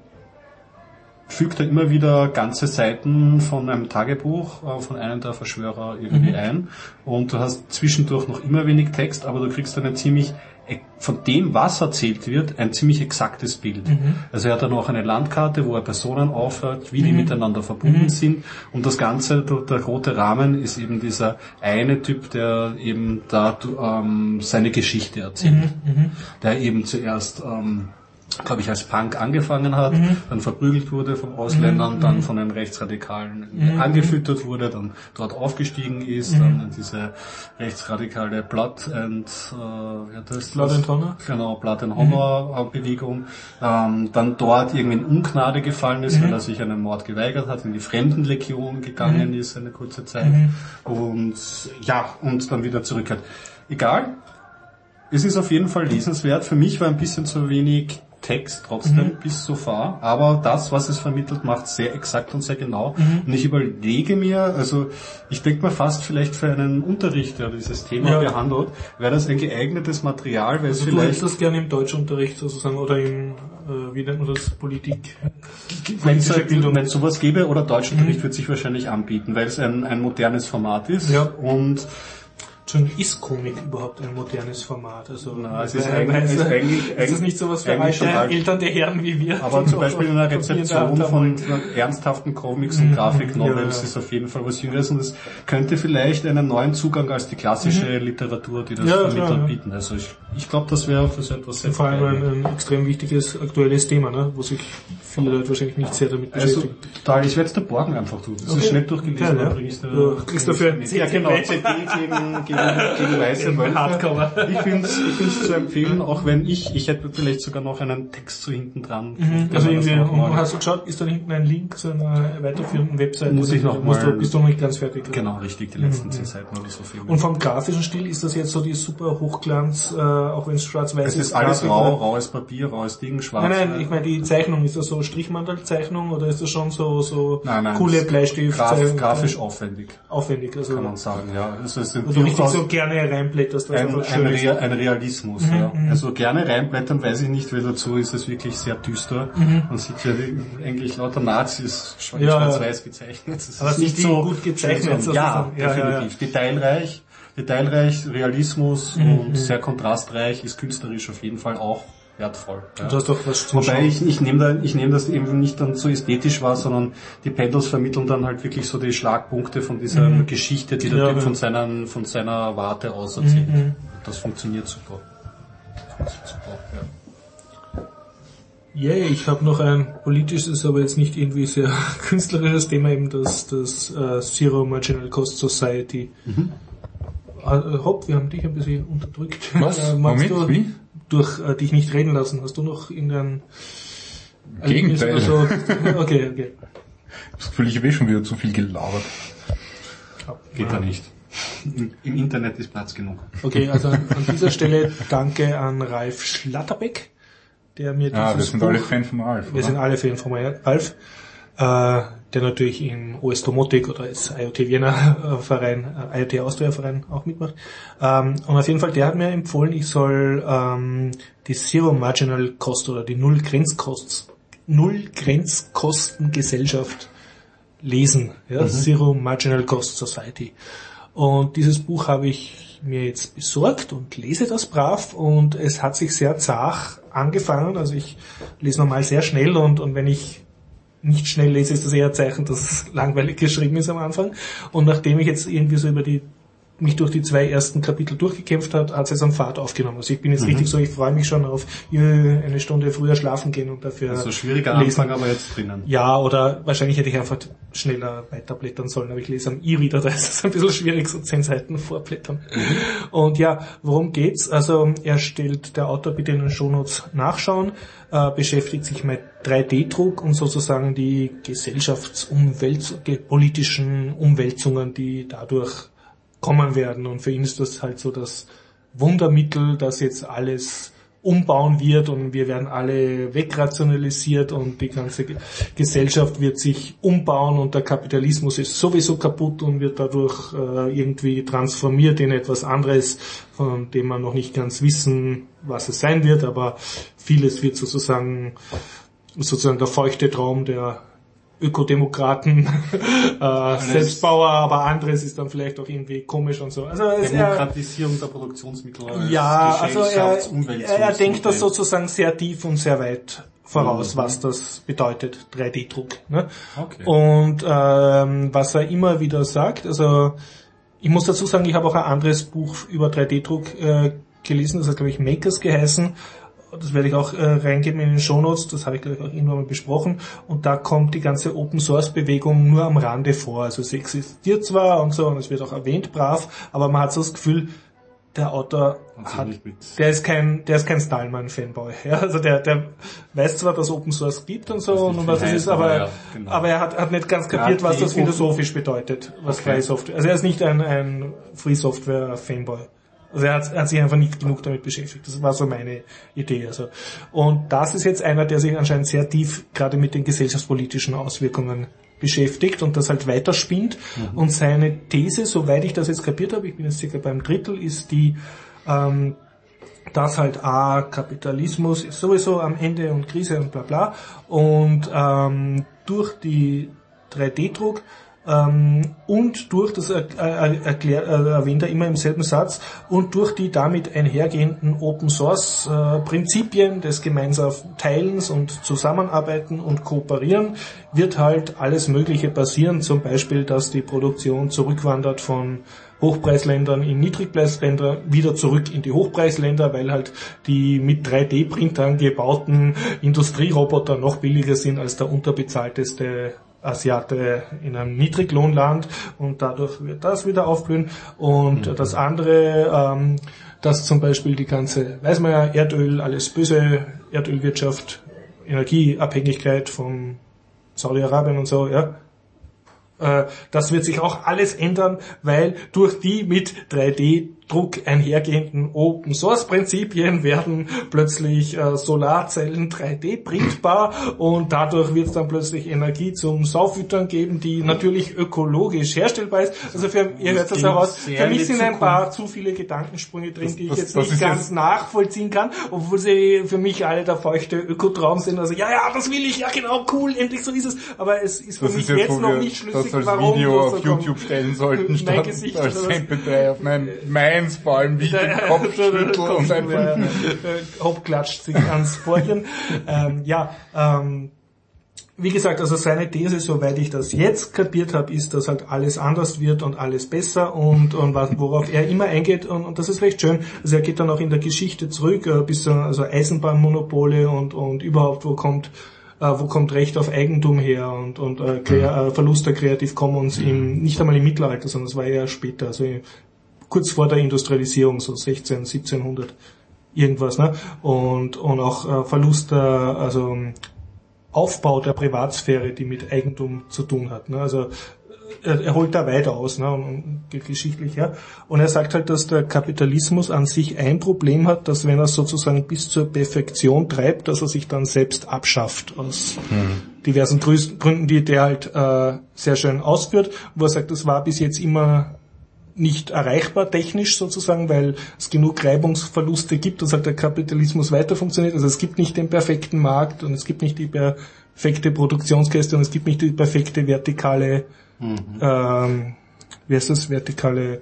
fügt er immer wieder ganze Seiten von einem Tagebuch äh, von einem der Verschwörer irgendwie mhm. ein. Und du hast zwischendurch noch immer wenig Text, aber du kriegst dann ein ziemlich, von dem, was erzählt wird, ein ziemlich exaktes Bild. Mhm. Also er hat dann auch eine Landkarte, wo er Personen aufhört, wie die mhm. miteinander verbunden mhm. sind. Und das Ganze, der rote Rahmen, ist eben dieser eine Typ, der eben da ähm, seine Geschichte erzählt. Mhm. Der eben zuerst ähm, glaube ich, als Punk angefangen hat, mhm. dann verprügelt wurde von Ausländern, mhm. dann von den Rechtsradikalen mhm. angefüttert wurde, dann dort aufgestiegen ist, mhm. dann in diese rechtsradikale Blood and, äh, ja, das Blood and Honor? Genau, Blood and Honor mhm. Bewegung, ähm, dann dort irgendwie in Ungnade gefallen ist, mhm. weil er sich einen Mord geweigert hat, in die Fremdenlegion gegangen mhm. ist eine kurze Zeit mhm. und ja, und dann wieder zurückkehrt. Egal. Es ist auf jeden Fall lesenswert. Für mich war ein bisschen zu wenig Text trotzdem mhm. bis so far, aber das, was es vermittelt, macht sehr exakt und sehr genau. Mhm. Und ich überlege mir, also ich denke mir fast vielleicht für einen Unterricht, der dieses Thema ja. behandelt, wäre das ein geeignetes Material, weil also es vielleicht... Du hättest das gerne im Deutschunterricht sozusagen oder im, äh, wie nennt man das, Politik... Wenn es sowas gäbe oder Deutschunterricht mhm. wird sich wahrscheinlich anbieten, weil es ein, ein modernes Format ist ja. und schon ist Comic überhaupt ein modernes Format? Also, na, es ist eigentlich, ist eigentlich, ist das nicht sowas für alte älternde Herren wie wir? Aber zum Beispiel in einer Rezeption von ernsthaften Comics und Grafiknovels ja. ist auf jeden Fall was Jüngeres und es könnte vielleicht einen neuen Zugang als die klassische mhm. Literatur, die das ja, vermittelt, klar, ja. bieten. Also ich, ich glaube, das wäre für so etwas sehr vor allem ein, ein extrem wichtiges, aktuelles Thema, ne? Wo sich viele Leute wahrscheinlich nicht sehr damit beschäftigen. Also, total, ich werde es der Borgen einfach tun. Das okay. ist schnell durchgelesen. Ja, ja. Bringst du, du kriegst dafür ja, genau, C D gegen, gegen, gegen weiße Wölfe. Ich finde es ich find's zu empfehlen, auch wenn ich, ich hätte vielleicht sogar noch einen Text so hinten dran. Mhm. Also irgendwie, hast du geschaut, ist da hinten ein Link zu einer weiterführenden Webseite? Muss ich noch mal, du, bist du noch nicht ganz fertig? Genau, richtig, die letzten mhm. zehn Seiten oder so viel. Und vom grafischen Stil ist das jetzt so die super Hochglanz, äh, auch wenn es schwarz-weiß ist? Es ist alles Grafik, rau, raues Papier, raues Ding, schwarz. Nein, nein, ich meine die Zeichnung, ist das so Strichmantelzeichnung oder ist das schon so, so nein, nein, coole Bleistift? Graf, grafisch aufwendig. Aufwendig, also. Kann man sagen, ja. Also es sind du richtig so gerne reinblätterst, weil ein, es einfach ein, schön Real, ist. ein Realismus, mhm, ja. Mhm. Also gerne reinblättern, weiß ich nicht, weil dazu ist es wirklich sehr düster. Mhm. Man sieht ja eigentlich lauter Nazis schwarz ja, weiß gezeichnet. Das aber ist nicht so gut gezeichnet. So, ja, ja, definitiv. Ja, ja. Detailreich, detailreich, Realismus mhm. und sehr kontrastreich, ist künstlerisch auf jeden Fall auch wertvoll. Ja. Du hast doch was zum Wobei ich, ich nehme da, ich nehme das eben nicht dann so ästhetisch wahr, sondern die Panels vermitteln dann halt wirklich so die Schlagpunkte von dieser mhm. Geschichte, die der ja, Typ ja. von seiner, von seiner Warte aus erzählt. Mhm. Das funktioniert super. Das funktioniert super, ja. Yeah, ich habe noch ein politisches, aber jetzt nicht irgendwie sehr künstlerisches Thema, eben das, das uh, Zero Marginal Cost Society. Mhm. Uh, Hopp, wir haben dich ein bisschen unterdrückt. Was? Uh, Moment, du, wie? Durch uh, dich nicht reden lassen. Hast du noch irgendein... Gegenteil. So? Okay, okay. Ich habe das Gefühl, ich habe eh schon wieder zu viel gelabert. Geht da nicht. Im Internet ist Platz genug. Okay, also an, an dieser Stelle danke an Ralf Schlatterbeck, der mir dieses Ah, wir sind Buch, alle Fan von Ralf. Wir oder? sind alle Fan von Ralf, äh, der natürlich im O S Domotic oder als I O T Vienna Verein, I O T Austria Verein auch mitmacht. Ähm, und auf jeden Fall, der hat mir empfohlen, ich soll ähm, die Zero Marginal Cost oder die Null Grenzkost, Null Grenzkostengesellschaft lesen, ja, mhm. Zero Marginal Cost Society. Und dieses Buch habe ich mir jetzt besorgt und lese das brav und es hat sich sehr zart angefangen. Also ich lese normal sehr schnell und, und wenn ich nicht schnell lese, ist das eher ein Zeichen, dass es langweilig geschrieben ist am Anfang. Und nachdem ich jetzt irgendwie so über die mich durch die zwei ersten Kapitel durchgekämpft hat, hat es jetzt an Fahrt aufgenommen. Also ich bin jetzt mhm. richtig so, ich freue mich schon auf eine Stunde früher schlafen gehen und dafür also schwieriger lesen. Anfang aber jetzt drinnen. Ja, oder wahrscheinlich hätte ich einfach schneller weiterblättern sollen, aber ich lese am E-Reader, da ist es ein bisschen schwierig, so zehn Seiten vorblättern. Mhm. Und ja, worum geht's? Also er stellt, der Autor, bitte in den Shownotes nachschauen, äh, beschäftigt sich mit drei D-Druck und sozusagen die gesellschaftsumwälz- politischen Umwälzungen, die dadurch kommen werden. Und für ihn ist das halt so das Wundermittel, das jetzt alles umbauen wird und wir werden alle wegrationalisiert und die ganze Gesellschaft wird sich umbauen und der Kapitalismus ist sowieso kaputt und wird dadurch äh, irgendwie transformiert in etwas anderes, von dem wir noch nicht ganz wissen, was es sein wird, aber vieles wird sozusagen sozusagen der feuchte Traum der Ökodemokraten, äh, Selbstbauer, aber anderes ist dann vielleicht auch irgendwie komisch und so. Also es Demokratisierung er, der Produktionsmittel. Ja, also er, er, er denkt das sozusagen sehr tief und sehr weit voraus, mhm. was das bedeutet, drei D-Druck. Ne? Okay. Und ähm, was er immer wieder sagt, also ich muss dazu sagen, ich habe auch ein anderes Buch über drei D-Druck äh, gelesen, das hat glaube ich Makers geheißen. Das werde ich auch äh, reingeben in den Shownotes, das habe ich glaube ich auch irgendwann mal besprochen. Und da kommt die ganze Open-Source-Bewegung nur am Rande vor. Also es existiert zwar und so, und es wird auch erwähnt, brav, aber man hat so das Gefühl, der Autor hat, der ist kein, der ist kein Stallman-Fanboy. Ja, also der, der weiß zwar, dass Open Source gibt und so und was es ist, aber, ja, genau. aber er hat, hat nicht ganz kapiert, was das philosophisch bedeutet, was okay. Freie Software. Also er ist nicht ein, ein Free Software-Fanboy. Also er hat, er hat sich einfach nicht genug damit beschäftigt. Das war so meine Idee. Also und das ist jetzt einer, der sich anscheinend sehr tief gerade mit den gesellschaftspolitischen Auswirkungen beschäftigt und das halt weiterspinnt. Mhm. Und seine These, soweit ich das jetzt kapiert habe, ich bin jetzt circa beim Drittel, ist die, ähm, dass halt A, Kapitalismus ist sowieso am Ende und Krise und bla bla. Und ähm, durch die drei D-Druck Ähm, und durch, das er, er, erklär, er erwähnt er immer im selben Satz, und durch die damit einhergehenden Open-Source-Prinzipien äh, des gemeinsamen Teilens und Zusammenarbeiten und Kooperieren wird halt alles Mögliche passieren, zum Beispiel, dass die Produktion zurückwandert von Hochpreisländern in Niedrigpreisländer wieder zurück in die Hochpreisländer, weil halt die mit drei D-Printern gebauten Industrieroboter noch billiger sind als der unterbezahlteste Asiate in einem Niedriglohnland und dadurch wird das wieder aufblühen. Und mhm. das andere, ähm, dass zum Beispiel die ganze, weiß man ja, Erdöl, alles böse, Erdölwirtschaft, Energieabhängigkeit von Saudi-Arabien und so, ja. Äh, das wird sich auch alles ändern, weil durch die mit drei D-Druck einhergehenden Open-Source-Prinzipien werden plötzlich äh, Solarzellen drei D-printbar und dadurch wird es dann plötzlich Energie zum Saufüttern geben, die natürlich ökologisch herstellbar ist. Also für, ihr hört das heraus, für mich sind ein paar zu viele Gedankensprünge drin, das, die ich das, jetzt das nicht ganz jetzt nachvollziehen kann, obwohl sie für mich alle der feuchte Ökotraum sind. Also ja, ja, das will ich, ja genau, cool, endlich so ist es. Aber es ist für das mich ist jetzt, jetzt noch nicht schlüssig, als warum Video auf so YouTube stellen sollten, mein statt Gesicht als M P drei auf mein, meins vor allem, wie ich den Kopf schüttel und einfach Kopfklatscht sich ans Vorhirn. ähm, ja, ähm, wie gesagt, also seine These, soweit ich das jetzt kapiert habe, ist, dass halt alles anders wird und alles besser und, und was, worauf er immer eingeht und, und das ist recht schön. Also er geht dann auch in der Geschichte zurück, äh, bis also Eisenbahnmonopole und, und überhaupt, wo kommt Uh, wo kommt Recht auf Eigentum her und, und uh, Krea- uh, Verlust der Creative Commons im, nicht einmal im Mittelalter, sondern es war eher später, also kurz vor der Industrialisierung, so sechzehn, siebzehnhundert irgendwas, ne? Und, und auch uh, Verlust der, also Aufbau der Privatsphäre, die mit Eigentum zu tun hat, ne? Also er, er holt da weiter aus, ne, und, und geht geschichtlich her. Und er sagt halt, dass der Kapitalismus an sich ein Problem hat, dass wenn er sozusagen bis zur Perfektion treibt, dass er sich dann selbst abschafft aus mhm. diversen Gründen, die der halt äh, sehr schön ausführt, wo er sagt, das war bis jetzt immer nicht erreichbar technisch sozusagen, weil es genug Reibungsverluste gibt, dass halt der Kapitalismus weiter funktioniert. Also es gibt nicht den perfekten Markt und es gibt nicht die perfekte Produktionskette und es gibt nicht die perfekte vertikale Mhm. Ähm, wie heißt das? Vertikale,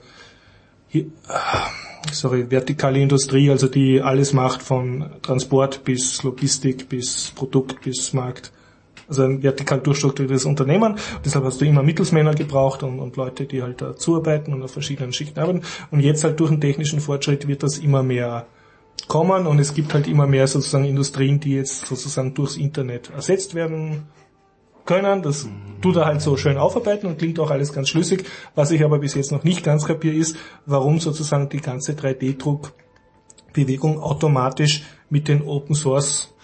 sorry, vertikale Industrie, also die alles macht von Transport bis Logistik bis Produkt bis Markt. also ein vertikal durchstrukturiertes Unternehmen. Deshalb hast du immer Mittelsmänner gebraucht und, und Leute, die halt da zuarbeiten und auf verschiedenen Schichten arbeiten. Und jetzt halt durch den technischen Fortschritt wird das immer mehr kommen und es gibt halt immer mehr sozusagen Industrien, die jetzt sozusagen durchs Internet ersetzt werden können. Das tut er halt so schön aufarbeiten und klingt auch alles ganz schlüssig. Was ich aber bis jetzt noch nicht ganz kapiere, ist, warum sozusagen die ganze drei D Druck-Bewegung automatisch mit den Open Source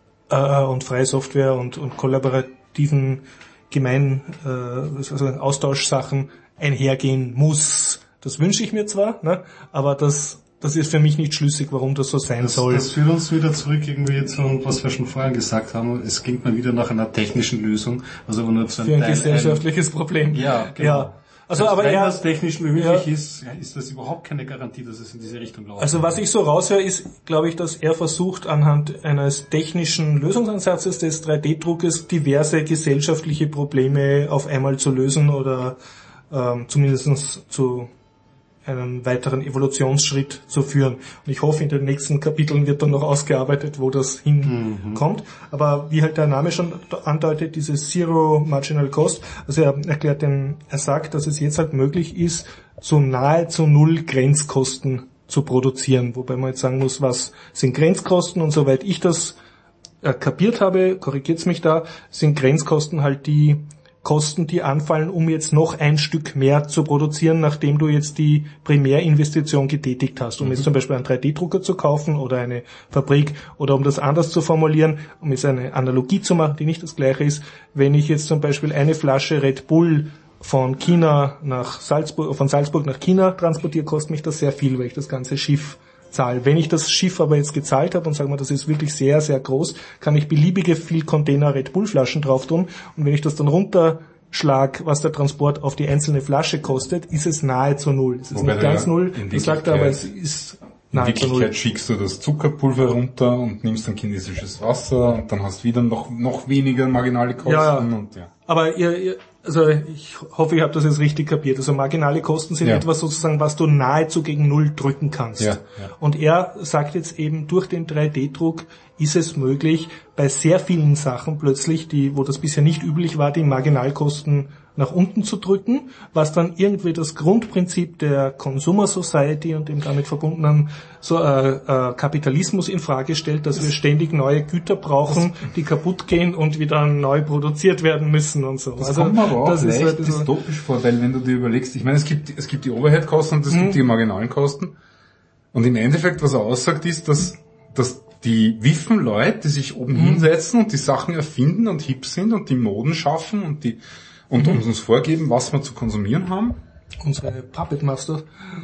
äh, und freie Software und, und kollaborativen Gemein, äh, also Austauschsachen einhergehen muss. Das wünsche ich mir zwar, ne, aber das Das ist für mich nicht schlüssig, warum das so sein das, soll. Das führt uns wieder zurück irgendwie zu, was wir schon vorher gesagt haben. Es klingt mal wieder nach einer technischen Lösung. Also nur zu für ein Teil, gesellschaftliches ein, Problem. Ja, genau. Ja. Also, aber wenn er, das technisch möglich ja, ist, ist das überhaupt keine Garantie, dass es in diese Richtung läuft. Also was ich so raushöre, ist, glaube ich, dass er versucht, anhand eines technischen Lösungsansatzes des drei D Druckes diverse gesellschaftliche Probleme auf einmal zu lösen oder ähm, zumindest zu einen weiteren Evolutionsschritt zu führen. Und ich hoffe, in den nächsten Kapiteln wird dann noch ausgearbeitet, wo das hinkommt. Mhm. Aber wie halt der Name schon andeutet, dieses Zero Marginal Cost, also er erklärt den, er sagt, dass es jetzt halt möglich ist, so nahezu null Grenzkosten zu produzieren. Wobei man jetzt sagen muss, was sind Grenzkosten? Und soweit ich das äh, kapiert habe, korrigiert's mich da, sind Grenzkosten halt die Kosten, die anfallen, um jetzt noch ein Stück mehr zu produzieren, nachdem du jetzt die Primärinvestition getätigt hast, um mhm. jetzt zum Beispiel einen drei D Drucker zu kaufen oder eine Fabrik, oder um das anders zu formulieren, um jetzt eine Analogie zu machen, die nicht das gleiche ist, wenn ich jetzt zum Beispiel eine Flasche Red Bull von China nach Salzburg, von Salzburg nach China transportiere, kostet mich das sehr viel, weil ich das ganze Schiff zahle. Wenn ich das Schiff aber jetzt gezahlt habe und sagen wir, das ist wirklich sehr, sehr groß, kann ich beliebige viel Container Red Bull Flaschen drauf tun, und wenn ich das dann runterschlag, was der Transport auf die einzelne Flasche kostet, ist es nahezu null. Es ist Wobei nicht ganz null, das sagt er, aber es ist nahezu in Wirklichkeit schickst du das Zuckerpulver runter und nimmst dann chinesisches Wasser und dann hast du wieder noch, noch weniger marginale Kosten. Ja, und ja. Aber ihr, ihr also ich hoffe, ich habe das jetzt richtig kapiert. Also marginale Kosten sind ja etwas sozusagen, was du nahezu gegen Null drücken kannst. Ja, ja. Und er sagt jetzt eben, durch den drei D Druck ist es möglich, bei sehr vielen Sachen plötzlich, die, wo das bisher nicht üblich war, die Marginalkosten nach unten zu drücken, was dann irgendwie das Grundprinzip der Consumer Society und dem damit verbundenen so, äh, äh, Kapitalismus in Frage stellt, dass das wir ständig neue Güter brauchen, die kaputt gehen und wieder neu produziert werden müssen und so. Das also, kommt mir aber auch das leicht ist halt dystopisch vor, weil wenn du dir überlegst, ich meine, es gibt es gibt die Overhead-Kosten und es hm. gibt die marginalen Kosten, und im Endeffekt, was er aussagt, ist, dass dass die wiffen Leute, die sich oben hm. hinsetzen und die Sachen erfinden und hip sind und die Moden schaffen und die und mhm. uns vorgeben, was wir zu konsumieren haben. Unsere Puppet Master.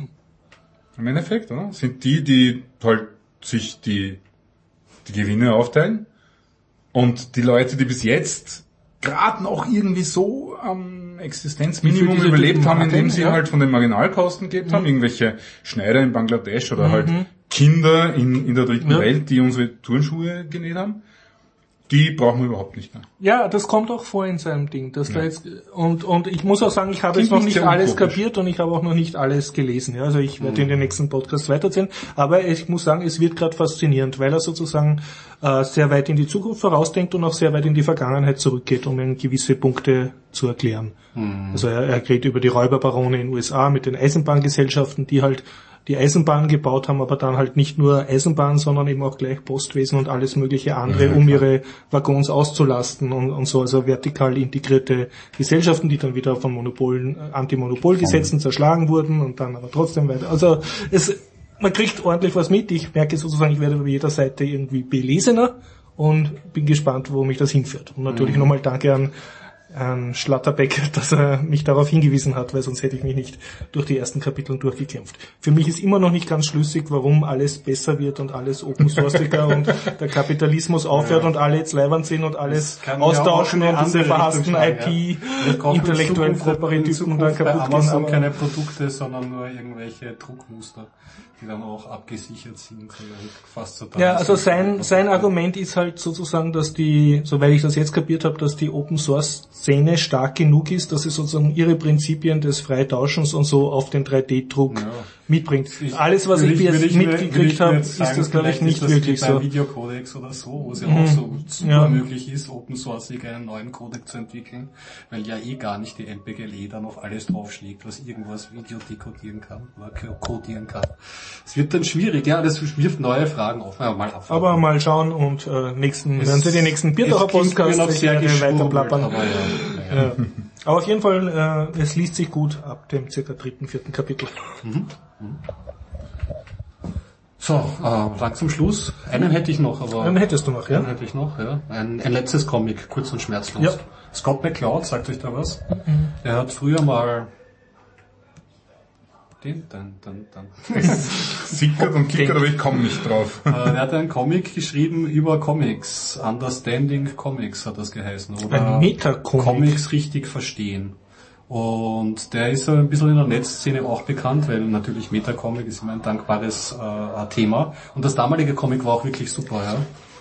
Im Endeffekt, oder? Sind die, die halt sich die, die Gewinne aufteilen. Und die Leute, die bis jetzt gerade noch irgendwie so am Existenzminimum überlebt haben, indem sie ja. halt von den Marginalkosten gelebt mhm. haben, irgendwelche Schneider in Bangladesch oder mhm. halt Kinder in, in der dritten ja. Welt, die unsere Turnschuhe genäht haben. Die brauchen wir überhaupt nicht mehr. Ja, das kommt auch vor in seinem Ding. Dass ja. da jetzt, und, und ich muss auch sagen, ich habe jetzt noch nicht alles kapiert und ich habe auch noch nicht alles gelesen. Ja, also ich werde mhm. in den nächsten Podcasts weiterzählen. Aber ich muss sagen, es wird gerade faszinierend, weil er sozusagen äh, sehr weit in die Zukunft vorausdenkt und auch sehr weit in die Vergangenheit zurückgeht, um ihm gewisse Punkte zu erklären. Mhm. Also er, er redet über die Räuberbarone in den U S A mit den Eisenbahngesellschaften, die halt die Eisenbahn gebaut haben, aber dann halt nicht nur Eisenbahn, sondern eben auch gleich Postwesen und alles mögliche andere, um ihre Waggons auszulasten und, und so, also vertikal integrierte Gesellschaften, die dann wieder von Monopolen, Anti-Monopol-Gesetzen zerschlagen wurden und dann aber trotzdem weiter. Also es, man kriegt ordentlich was mit. Ich merke sozusagen, ich werde über jeder Seite irgendwie belesener und bin gespannt, wo mich das hinführt. Und natürlich mhm. nochmal danke an an Schlatterbeck, dass er mich darauf hingewiesen hat, weil sonst hätte ich mich nicht durch die ersten Kapitel durchgekämpft. Für mich ist immer noch nicht ganz schlüssig, warum alles besser wird und alles open sourciger und der Kapitalismus aufhört ja. und alle jetzt leibend sind und alles austauschen und diese verhassten I P, ja. intellektuellen Propagandypen dann kaputt gehen. Amazon keine Produkte, sondern nur irgendwelche Druckmuster, die dann auch abgesichert sind. Fast so ja, also sein, sein Argument ist halt sozusagen, dass die, soweit ich das jetzt kapiert habe, dass die Open Source Szene stark genug ist, dass sie sozusagen ihre Prinzipien des Freitauschens und so auf den drei D Druck ja. mitbringt. Alles, was ich, ich jetzt ich, mitgekriegt habe, ist das, glaube ich, nicht wirklich so. Bei Videocodecs oder so, wo es ja mhm. auch so super ja. möglich ist, Open Source einen neuen Codec zu entwickeln, weil ja eh gar nicht die M P G L E dann auf alles draufschlägt, was irgendwas Video dekodieren kann oder codieren kann. Es wird dann schwierig, ja, das wirft neue Fragen auf. Ja, mal auf. Aber mal schauen und äh, nächsten, werden Sie die nächsten Bierdacher Podcasts weiter plappern. Aber, ja, ja. Ja. aber auf jeden Fall, äh, es liest sich gut ab dem circa dritten, vierten Kapitel. Mhm. So, äh, lang zum Schluss. Einen hätte ich noch, aber... Einen hättest du noch, ja? Einen hätte ich noch, ja. Ein, ein letztes Comic, kurz und schmerzlos. Ja. Scott McCloud, sagt euch da was? Mhm. Er hat früher mal... Den, dann, dann, dann. Sickert und kickert, aber ich komme nicht drauf. Äh, er hat einen Comic geschrieben über Comics. Understanding Comics hat das geheißen. Oder ein Metacomic. Comics richtig verstehen. Und der ist ein bisschen in der Netzszene auch bekannt, weil natürlich Metacomic ist immer ein dankbares äh, Thema. Und das damalige Comic war auch wirklich super, ja.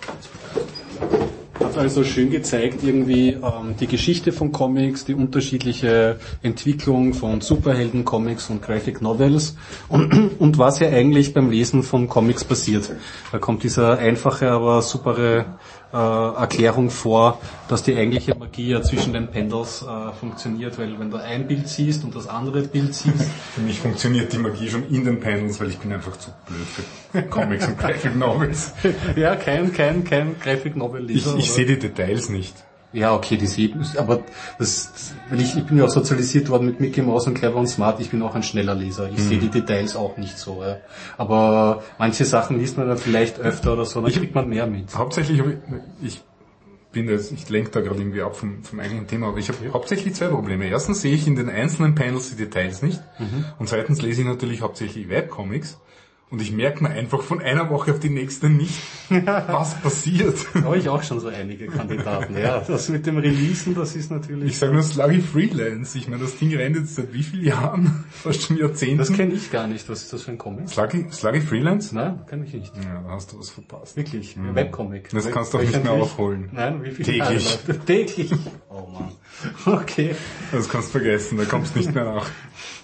Hat also schön gezeigt, irgendwie ähm, die Geschichte von Comics, die unterschiedliche Entwicklung von Superhelden-Comics und Graphic Novels und, und was ja eigentlich beim Lesen von Comics passiert. Da kommt dieser einfache, aber supere äh, Erklärung vor, dass die eigentliche Magie ja zwischen den Panels äh, funktioniert, weil wenn du ein Bild siehst und das andere Bild siehst... Für mich funktioniert die Magie schon in den Panels, weil ich bin einfach zu blöd für Comics und Graphic Novels. Ja, kein, kein, kein Graphic Novel Leser. Ich, ich sehe die Details nicht. Ja, okay, die sehe ich, aber das, weil ich, ich bin ja auch sozialisiert worden mit Mickey Mouse und Clever und Smart, ich bin auch ein schneller Leser. Ich mhm. sehe die Details auch nicht so, ja. Aber manche Sachen liest man dann vielleicht öfter oder so, dann ich, kriegt man mehr mit. Hauptsächlich, ich bin jetzt, ich lenke da gerade irgendwie ab vom, vom eigentlichen Thema, aber ich habe hauptsächlich zwei Probleme. Erstens sehe ich in den einzelnen Panels die Details nicht mhm. und zweitens lese ich natürlich hauptsächlich Webcomics. Und ich merke mir einfach von einer Woche auf die nächste nicht, was passiert. Da habe ich auch schon so einige Kandidaten. Ja, das mit dem Releasen, das ist natürlich... Ich sage nur Sluggy Freelance. Ich meine, das Ding rennt jetzt seit wie vielen Jahren? Fast schon Jahrzehnten. Das kenne ich gar nicht. Was ist das für ein Comic? Sluggy, Sluggy Freelance? Nein, kenne ich nicht. Ja, da hast du was verpasst. Wirklich? Mhm. Webcomic. Das kannst du auch nicht mehr aufholen. Nein, wie viel? Täglich. Täglich. Oh Mann. Okay. Das kannst du vergessen, da kommst du nicht mehr nach.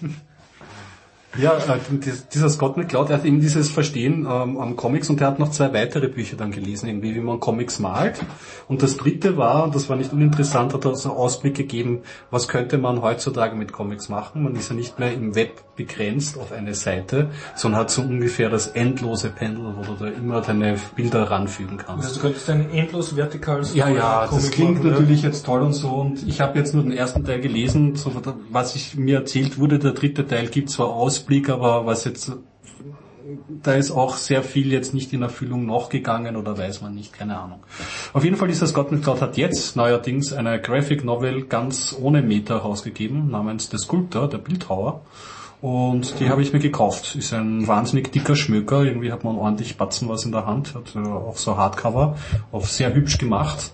Ja, äh, dieser Scott McCloud, er hat eben dieses Verstehen ähm, am Comics und er hat noch zwei weitere Bücher dann gelesen, irgendwie wie man Comics malt. Und das dritte war, und das war nicht uninteressant, hat er so einen Ausblick gegeben, was könnte man heutzutage mit Comics machen. Man ist ja nicht mehr im Web begrenzt auf eine Seite, sondern hat so ungefähr das endlose Pendel, wo du da immer deine Bilder ranfügen kannst. Also du könntest ein endlos vertikales Ja, ja, das klingt machen, natürlich ja. jetzt toll und so. Und ich habe jetzt nur den ersten Teil gelesen, so was ich mir erzählt wurde, der dritte Teil gibt zwar aus Blick, aber was jetzt, da ist auch sehr viel jetzt nicht in Erfüllung noch gegangen oder weiß man nicht, keine Ahnung. Auf jeden Fall, dieser Scott McCloud hat jetzt neuerdings eine Graphic Novel ganz ohne Meta rausgegeben, namens The Sculptor, der Bildhauer. Und die habe ich mir gekauft. Ist ein wahnsinnig dicker Schmöker, irgendwie hat man ordentlich Batzen was in der Hand, hat auch so Hardcover, auch sehr hübsch gemacht.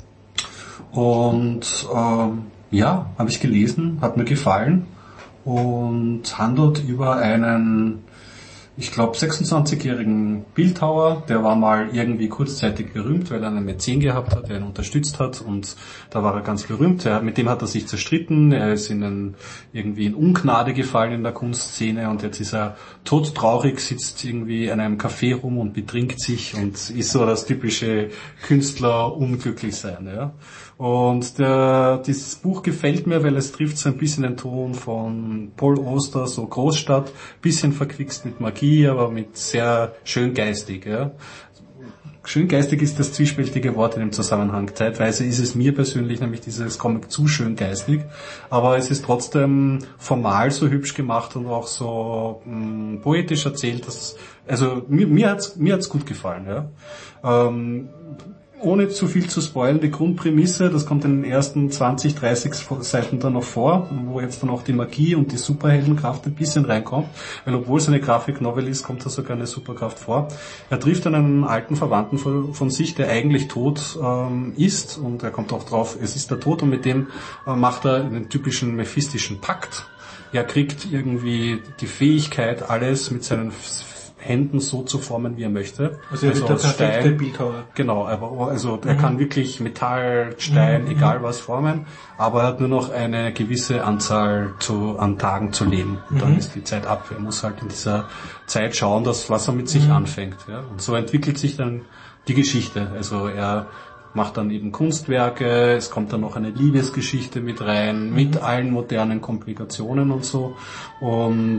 Und ähm, ja, habe ich gelesen, hat mir gefallen. Und handelt über einen, ich glaube, sechsundzwanzigjährigen Bildhauer, der war mal irgendwie kurzzeitig berühmt, weil er einen Mäzen gehabt hat, der ihn unterstützt hat und da war er ganz berühmt. Er, mit dem hat er sich zerstritten, er ist in einen, irgendwie in Ungnade gefallen in der Kunstszene und jetzt ist er todtraurig, sitzt irgendwie in einem Café rum und betrinkt sich und ist so das typische Künstler unglücklich sein, ja. Und der, dieses Buch gefällt mir, weil es trifft so ein bisschen den Ton von Paul Auster, so Großstadt, bisschen verquickst mit Magie, aber mit sehr schön geistig, ja. Schön geistig ist das zwiespältige Wort in dem Zusammenhang. Zeitweise ist es mir persönlich nämlich dieses Comic zu schön geistig, aber es ist trotzdem formal so hübsch gemacht und auch so mh, poetisch erzählt, dass, also mir, mir hat's, mir hat's gut gefallen, ja. Ähm, ohne zu viel zu spoilen, die Grundprämisse, das kommt in den ersten zwanzig, dreißig Seiten dann noch vor, wo jetzt dann auch die Magie und die Superheldenkraft ein bisschen reinkommt, weil obwohl es eine Graphic-Novel ist, kommt da sogar eine Superkraft vor. Er trifft einen alten Verwandten von, von sich, der eigentlich tot ähm, ist und er kommt auch drauf, es ist der Tod und mit dem äh, macht er einen typischen mephistischen Pakt. Er kriegt irgendwie die Fähigkeit, alles mit seinen Händen so zu formen, wie er möchte. Also er also ist der perfekte Stein. Bildhauer. Genau, aber also er mhm. kann wirklich Metall, Stein, mhm. egal was formen, aber er hat nur noch eine gewisse Anzahl zu, an Tagen zu leben. Und dann mhm. ist die Zeit ab. Er muss halt in dieser Zeit schauen, dass was er mit sich mhm. anfängt. Ja? Und so entwickelt sich dann die Geschichte. Also er macht dann eben Kunstwerke, es kommt dann noch eine Liebesgeschichte mit rein, mhm. mit allen modernen Komplikationen und so. Und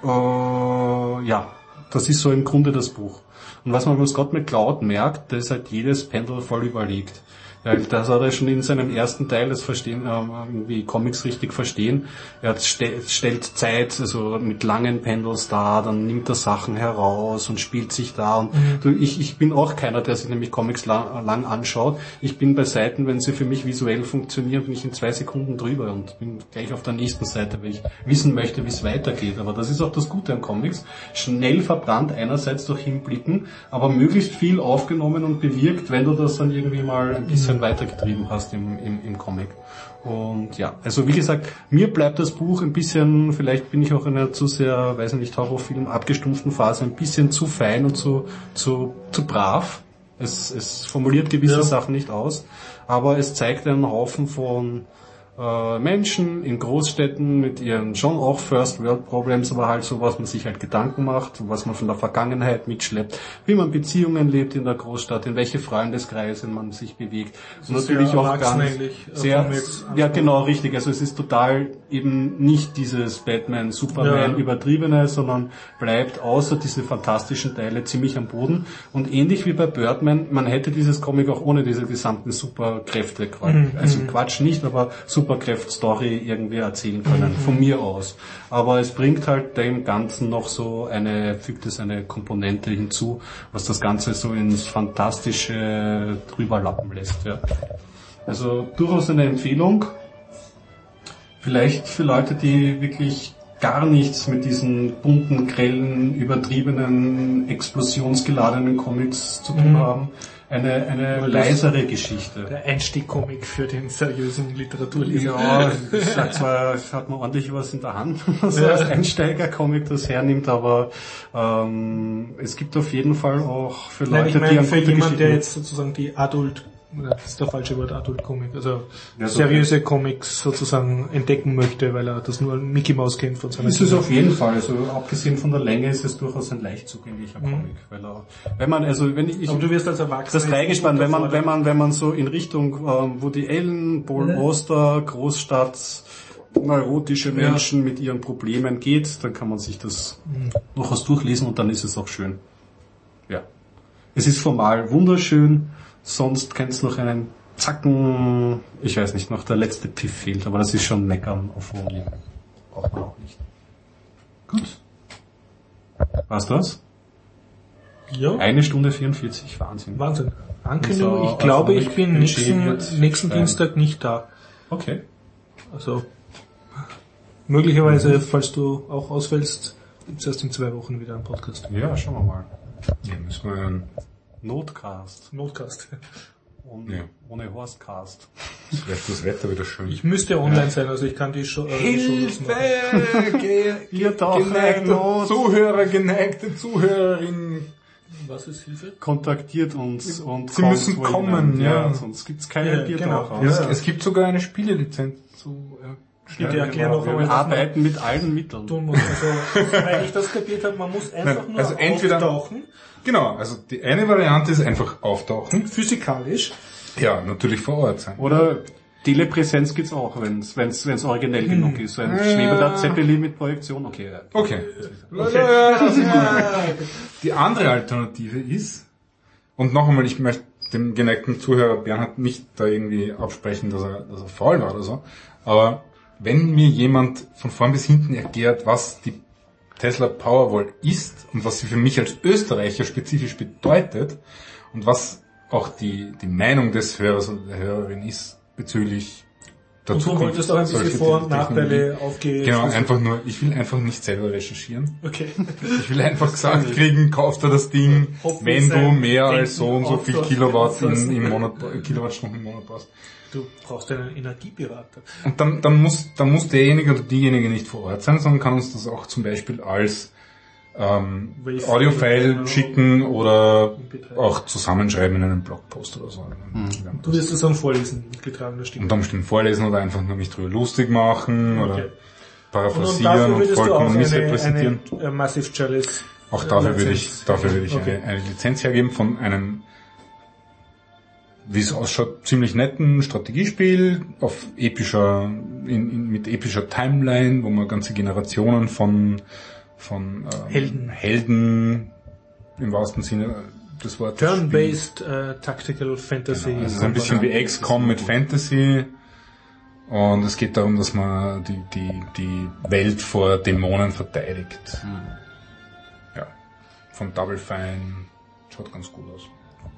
äh, ja, das ist so im Grunde das Buch. Und was man bei Scott McCloud merkt, das ist halt jedes Pendel voll überlegt. Weil das hat er schon in seinem ersten Teil, das Verstehen, irgendwie Comics richtig verstehen. Er stellt Zeit, also mit langen Pendels da, dann nimmt er Sachen heraus und spielt sich da. Und mhm. ich, ich bin auch keiner, der sich nämlich Comics lang, lang anschaut. Ich bin bei Seiten, wenn sie für mich visuell funktionieren, bin ich in zwei Sekunden drüber und bin gleich auf der nächsten Seite, weil ich wissen möchte, wie es weitergeht. Aber das ist auch das Gute an Comics. Schnell verbrannt einerseits durch Hinblicken, aber möglichst viel aufgenommen und bewirkt, wenn du das dann irgendwie mal ein bisschen weitergetrieben hast im, im, im Comic. Und ja, also wie gesagt, mir bleibt das Buch ein bisschen, vielleicht bin ich auch in einer zu sehr, weiß nicht, Horrorfilm abgestumpften Phase, ein bisschen zu fein und zu, zu, zu brav. Es, es formuliert gewisse ja. Sachen nicht aus, aber es zeigt einen Haufen von äh, Menschen in Großstädten mit ihren schon auch First World Problems, aber halt so, was man sich halt Gedanken macht, was man von der Vergangenheit mitschleppt, wie man Beziehungen lebt in der Großstadt, in welche Freundeskreise man sich bewegt. Und natürlich auch ganz sehr, ja genau, richtig. Also es ist total eben nicht dieses Batman, Superman ja. übertriebene, sondern bleibt außer diese fantastischen Teile ziemlich am Boden. Und ähnlich wie bei Birdman, man hätte dieses Comic auch ohne diese gesamten Superkräfte, mhm. also Quatsch nicht, aber Superkräft-Story irgendwie erzählen können, mhm. von mir aus. Aber es bringt halt dem Ganzen noch so eine, fügt es eine Komponente hinzu, was das Ganze so ins Fantastische drüberlappen lässt. Ja. Also durchaus eine Empfehlung. Vielleicht für Leute, die wirklich gar nichts mit diesen bunten, grellen, übertriebenen, explosionsgeladenen Comics zu tun mhm. haben. Eine, eine leisere Geschichte. Der Einstieg-Comic für den seriösen Literaturleser. Ja, ich sag zwar, es hat man ordentlich was in der Hand, so ja. als Einsteiger-Comic das hernimmt, aber ähm, es gibt auf jeden Fall auch für Leute, Nein, ich meine, die an für jemand, der jetzt sozusagen die Adult das ist der falsche Wort, Adult Comic, also ja, so seriöse okay. Comics sozusagen entdecken möchte, weil er das nur Mickey Mouse kennt von seiner Ist es auf jeden Fall, also abgesehen von der Länge ist es durchaus ein leicht zugänglicher mhm. Comic, weil er, wenn man, also wenn ich, aber du wirst als Erwachsener das Dreigespann, wenn man, wenn man, wenn man so in Richtung ähm, Woody Allen, Paul mhm. Auster, Großstadt, neurotische Menschen ja. mit ihren Problemen geht, dann kann man sich das mhm. durchaus durchlesen und dann ist es auch schön. Ja. Es ist formal wunderschön. Sonst kennst du noch einen Zacken, ich weiß nicht, noch der letzte Piff fehlt, aber das ist schon Meckern auf hohem Niveau. Braucht man auch nicht. Gut. War's das? Ja. Eine Stunde vierundvierzig, Wahnsinn. Wahnsinn. Ankündigung, ich glaube, ich bin nächsten, nächsten Dienstag nicht da. Okay. Also, möglicherweise, falls du auch ausfällst, gibt's erst in zwei Wochen wieder einen Podcast. Ja, schauen wir mal. Ja, müssen wir einen Notcast. Notcast. Ohne, ja. ohne Horstcast. Vielleicht das Wetter wieder schön. Ich müsste online ja. sein, also ich kann die schon... Äh, Hilfe! Ihr doch geneigte Zuhörer, geneigte Zuhörerin. Was ist Hilfe? Kontaktiert uns und Sie müssen kommen, ja. ja. Sonst gibt's keine ja, Biertaucher. Genau. Ja. Es gibt sogar eine Spielelizenz zu... Ja. Bitte ja, erklär genau. noch, wir arbeiten mit allen Mitteln. Tun muss. Also, weil ich das kapiert habe, man muss einfach Nein, nur also entweder, auftauchen. Genau, also die eine Variante ist einfach auftauchen. Physikalisch. Ja, natürlich vor Ort sein. Oder Telepräsenz gibt's auch, wenn's wenn's wenn's originell hm. genug ist. Ein ja. schwebender Zeppelin mit Projektion, okay. Okay. okay. Die andere Alternative ist, und noch einmal, ich möchte dem geneigten Zuhörer Bernhard nicht da irgendwie absprechen, dass er, dass er faul war oder so, aber wenn mir jemand von vorn bis hinten erklärt, was die Tesla Powerwall ist und was sie für mich als Österreicher spezifisch bedeutet und was auch die, die Meinung des Hörers oder der Hörerin ist bezüglich der und Zukunft. Du wolltest auch ein bisschen Vor- und Nachteile aufgehen. Genau, einfach nur, ich will einfach nicht selber recherchieren. Okay. Ich will einfach gesagt kriegen, kauf dir das Ding, wenn du mehr als so und so viel Kilowatt in, im Monat, Kilowattstunden im Monat brauchst. Du brauchst einen Energieberater. Und dann, dann muss, dann muss derjenige oder diejenige nicht vor Ort sein, sondern kann uns das auch zum Beispiel als ähm, Audiofile schicken oder auch zusammenschreiben in einem Blogpost oder so. Mhm. Du wirst es dann vorlesen, mit getragener Stimme. Unter Umständen vorlesen oder einfach nur mich drüber lustig machen okay. oder paraphrasieren und, und vollkommen missrepräsentieren. Eine, eine Massive Chalice. Auch dafür würde ich, dafür würde ich okay. eine, eine Lizenz hergeben von einem, wie es ausschaut, ziemlich netten Strategiespiel auf epischer, in, in, mit epischer Timeline, wo man ganze Generationen von, von ähm, Helden. Helden im wahrsten Sinne des Wortes. Turn-based uh, Tactical Fantasy. Genau. Es ist ein bisschen wie X COM mit Fantasy. Und es geht darum, dass man die, die, die Welt vor Dämonen verteidigt. Mhm. Ja. Von Double Fine. Schaut ganz gut aus.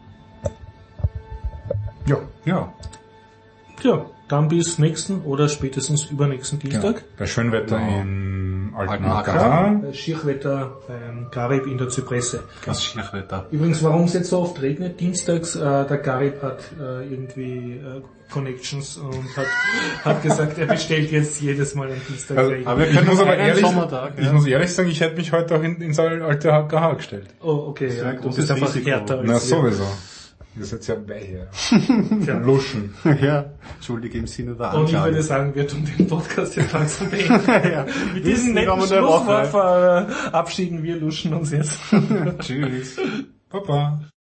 Ja. Ja. Ja, dann bis nächsten oder spätestens übernächsten Dienstag. Ja, bei Schönwetter ja. im Alten A K. Bei Schirchwetter beim Garib in der Zypresse. Das Schirchwetter. Übrigens, warum es jetzt so oft regnet, dienstags, äh, der Garib hat äh, irgendwie äh, Connections und hat, hat gesagt, er bestellt jetzt jedes Mal am Dienstag also, Regen. Aber wir können uns aber ehrlich, Sommertag, ja. Ich muss ehrlich sagen, ich hätte mich heute auch in, ins alte H K H gestellt. Oh, okay, ja, du bist einfach härter als Na, sowieso. Ihr seid ja weiche. Ja. Luschen. Ja, entschuldige im Sinne der Anklage. Und ich würde sagen, wir tun den Podcast jetzt langsam beenden. Ja. Mit diesem netten Schlusswort verabschieden wir Luschen uns jetzt. Tschüss. Papa.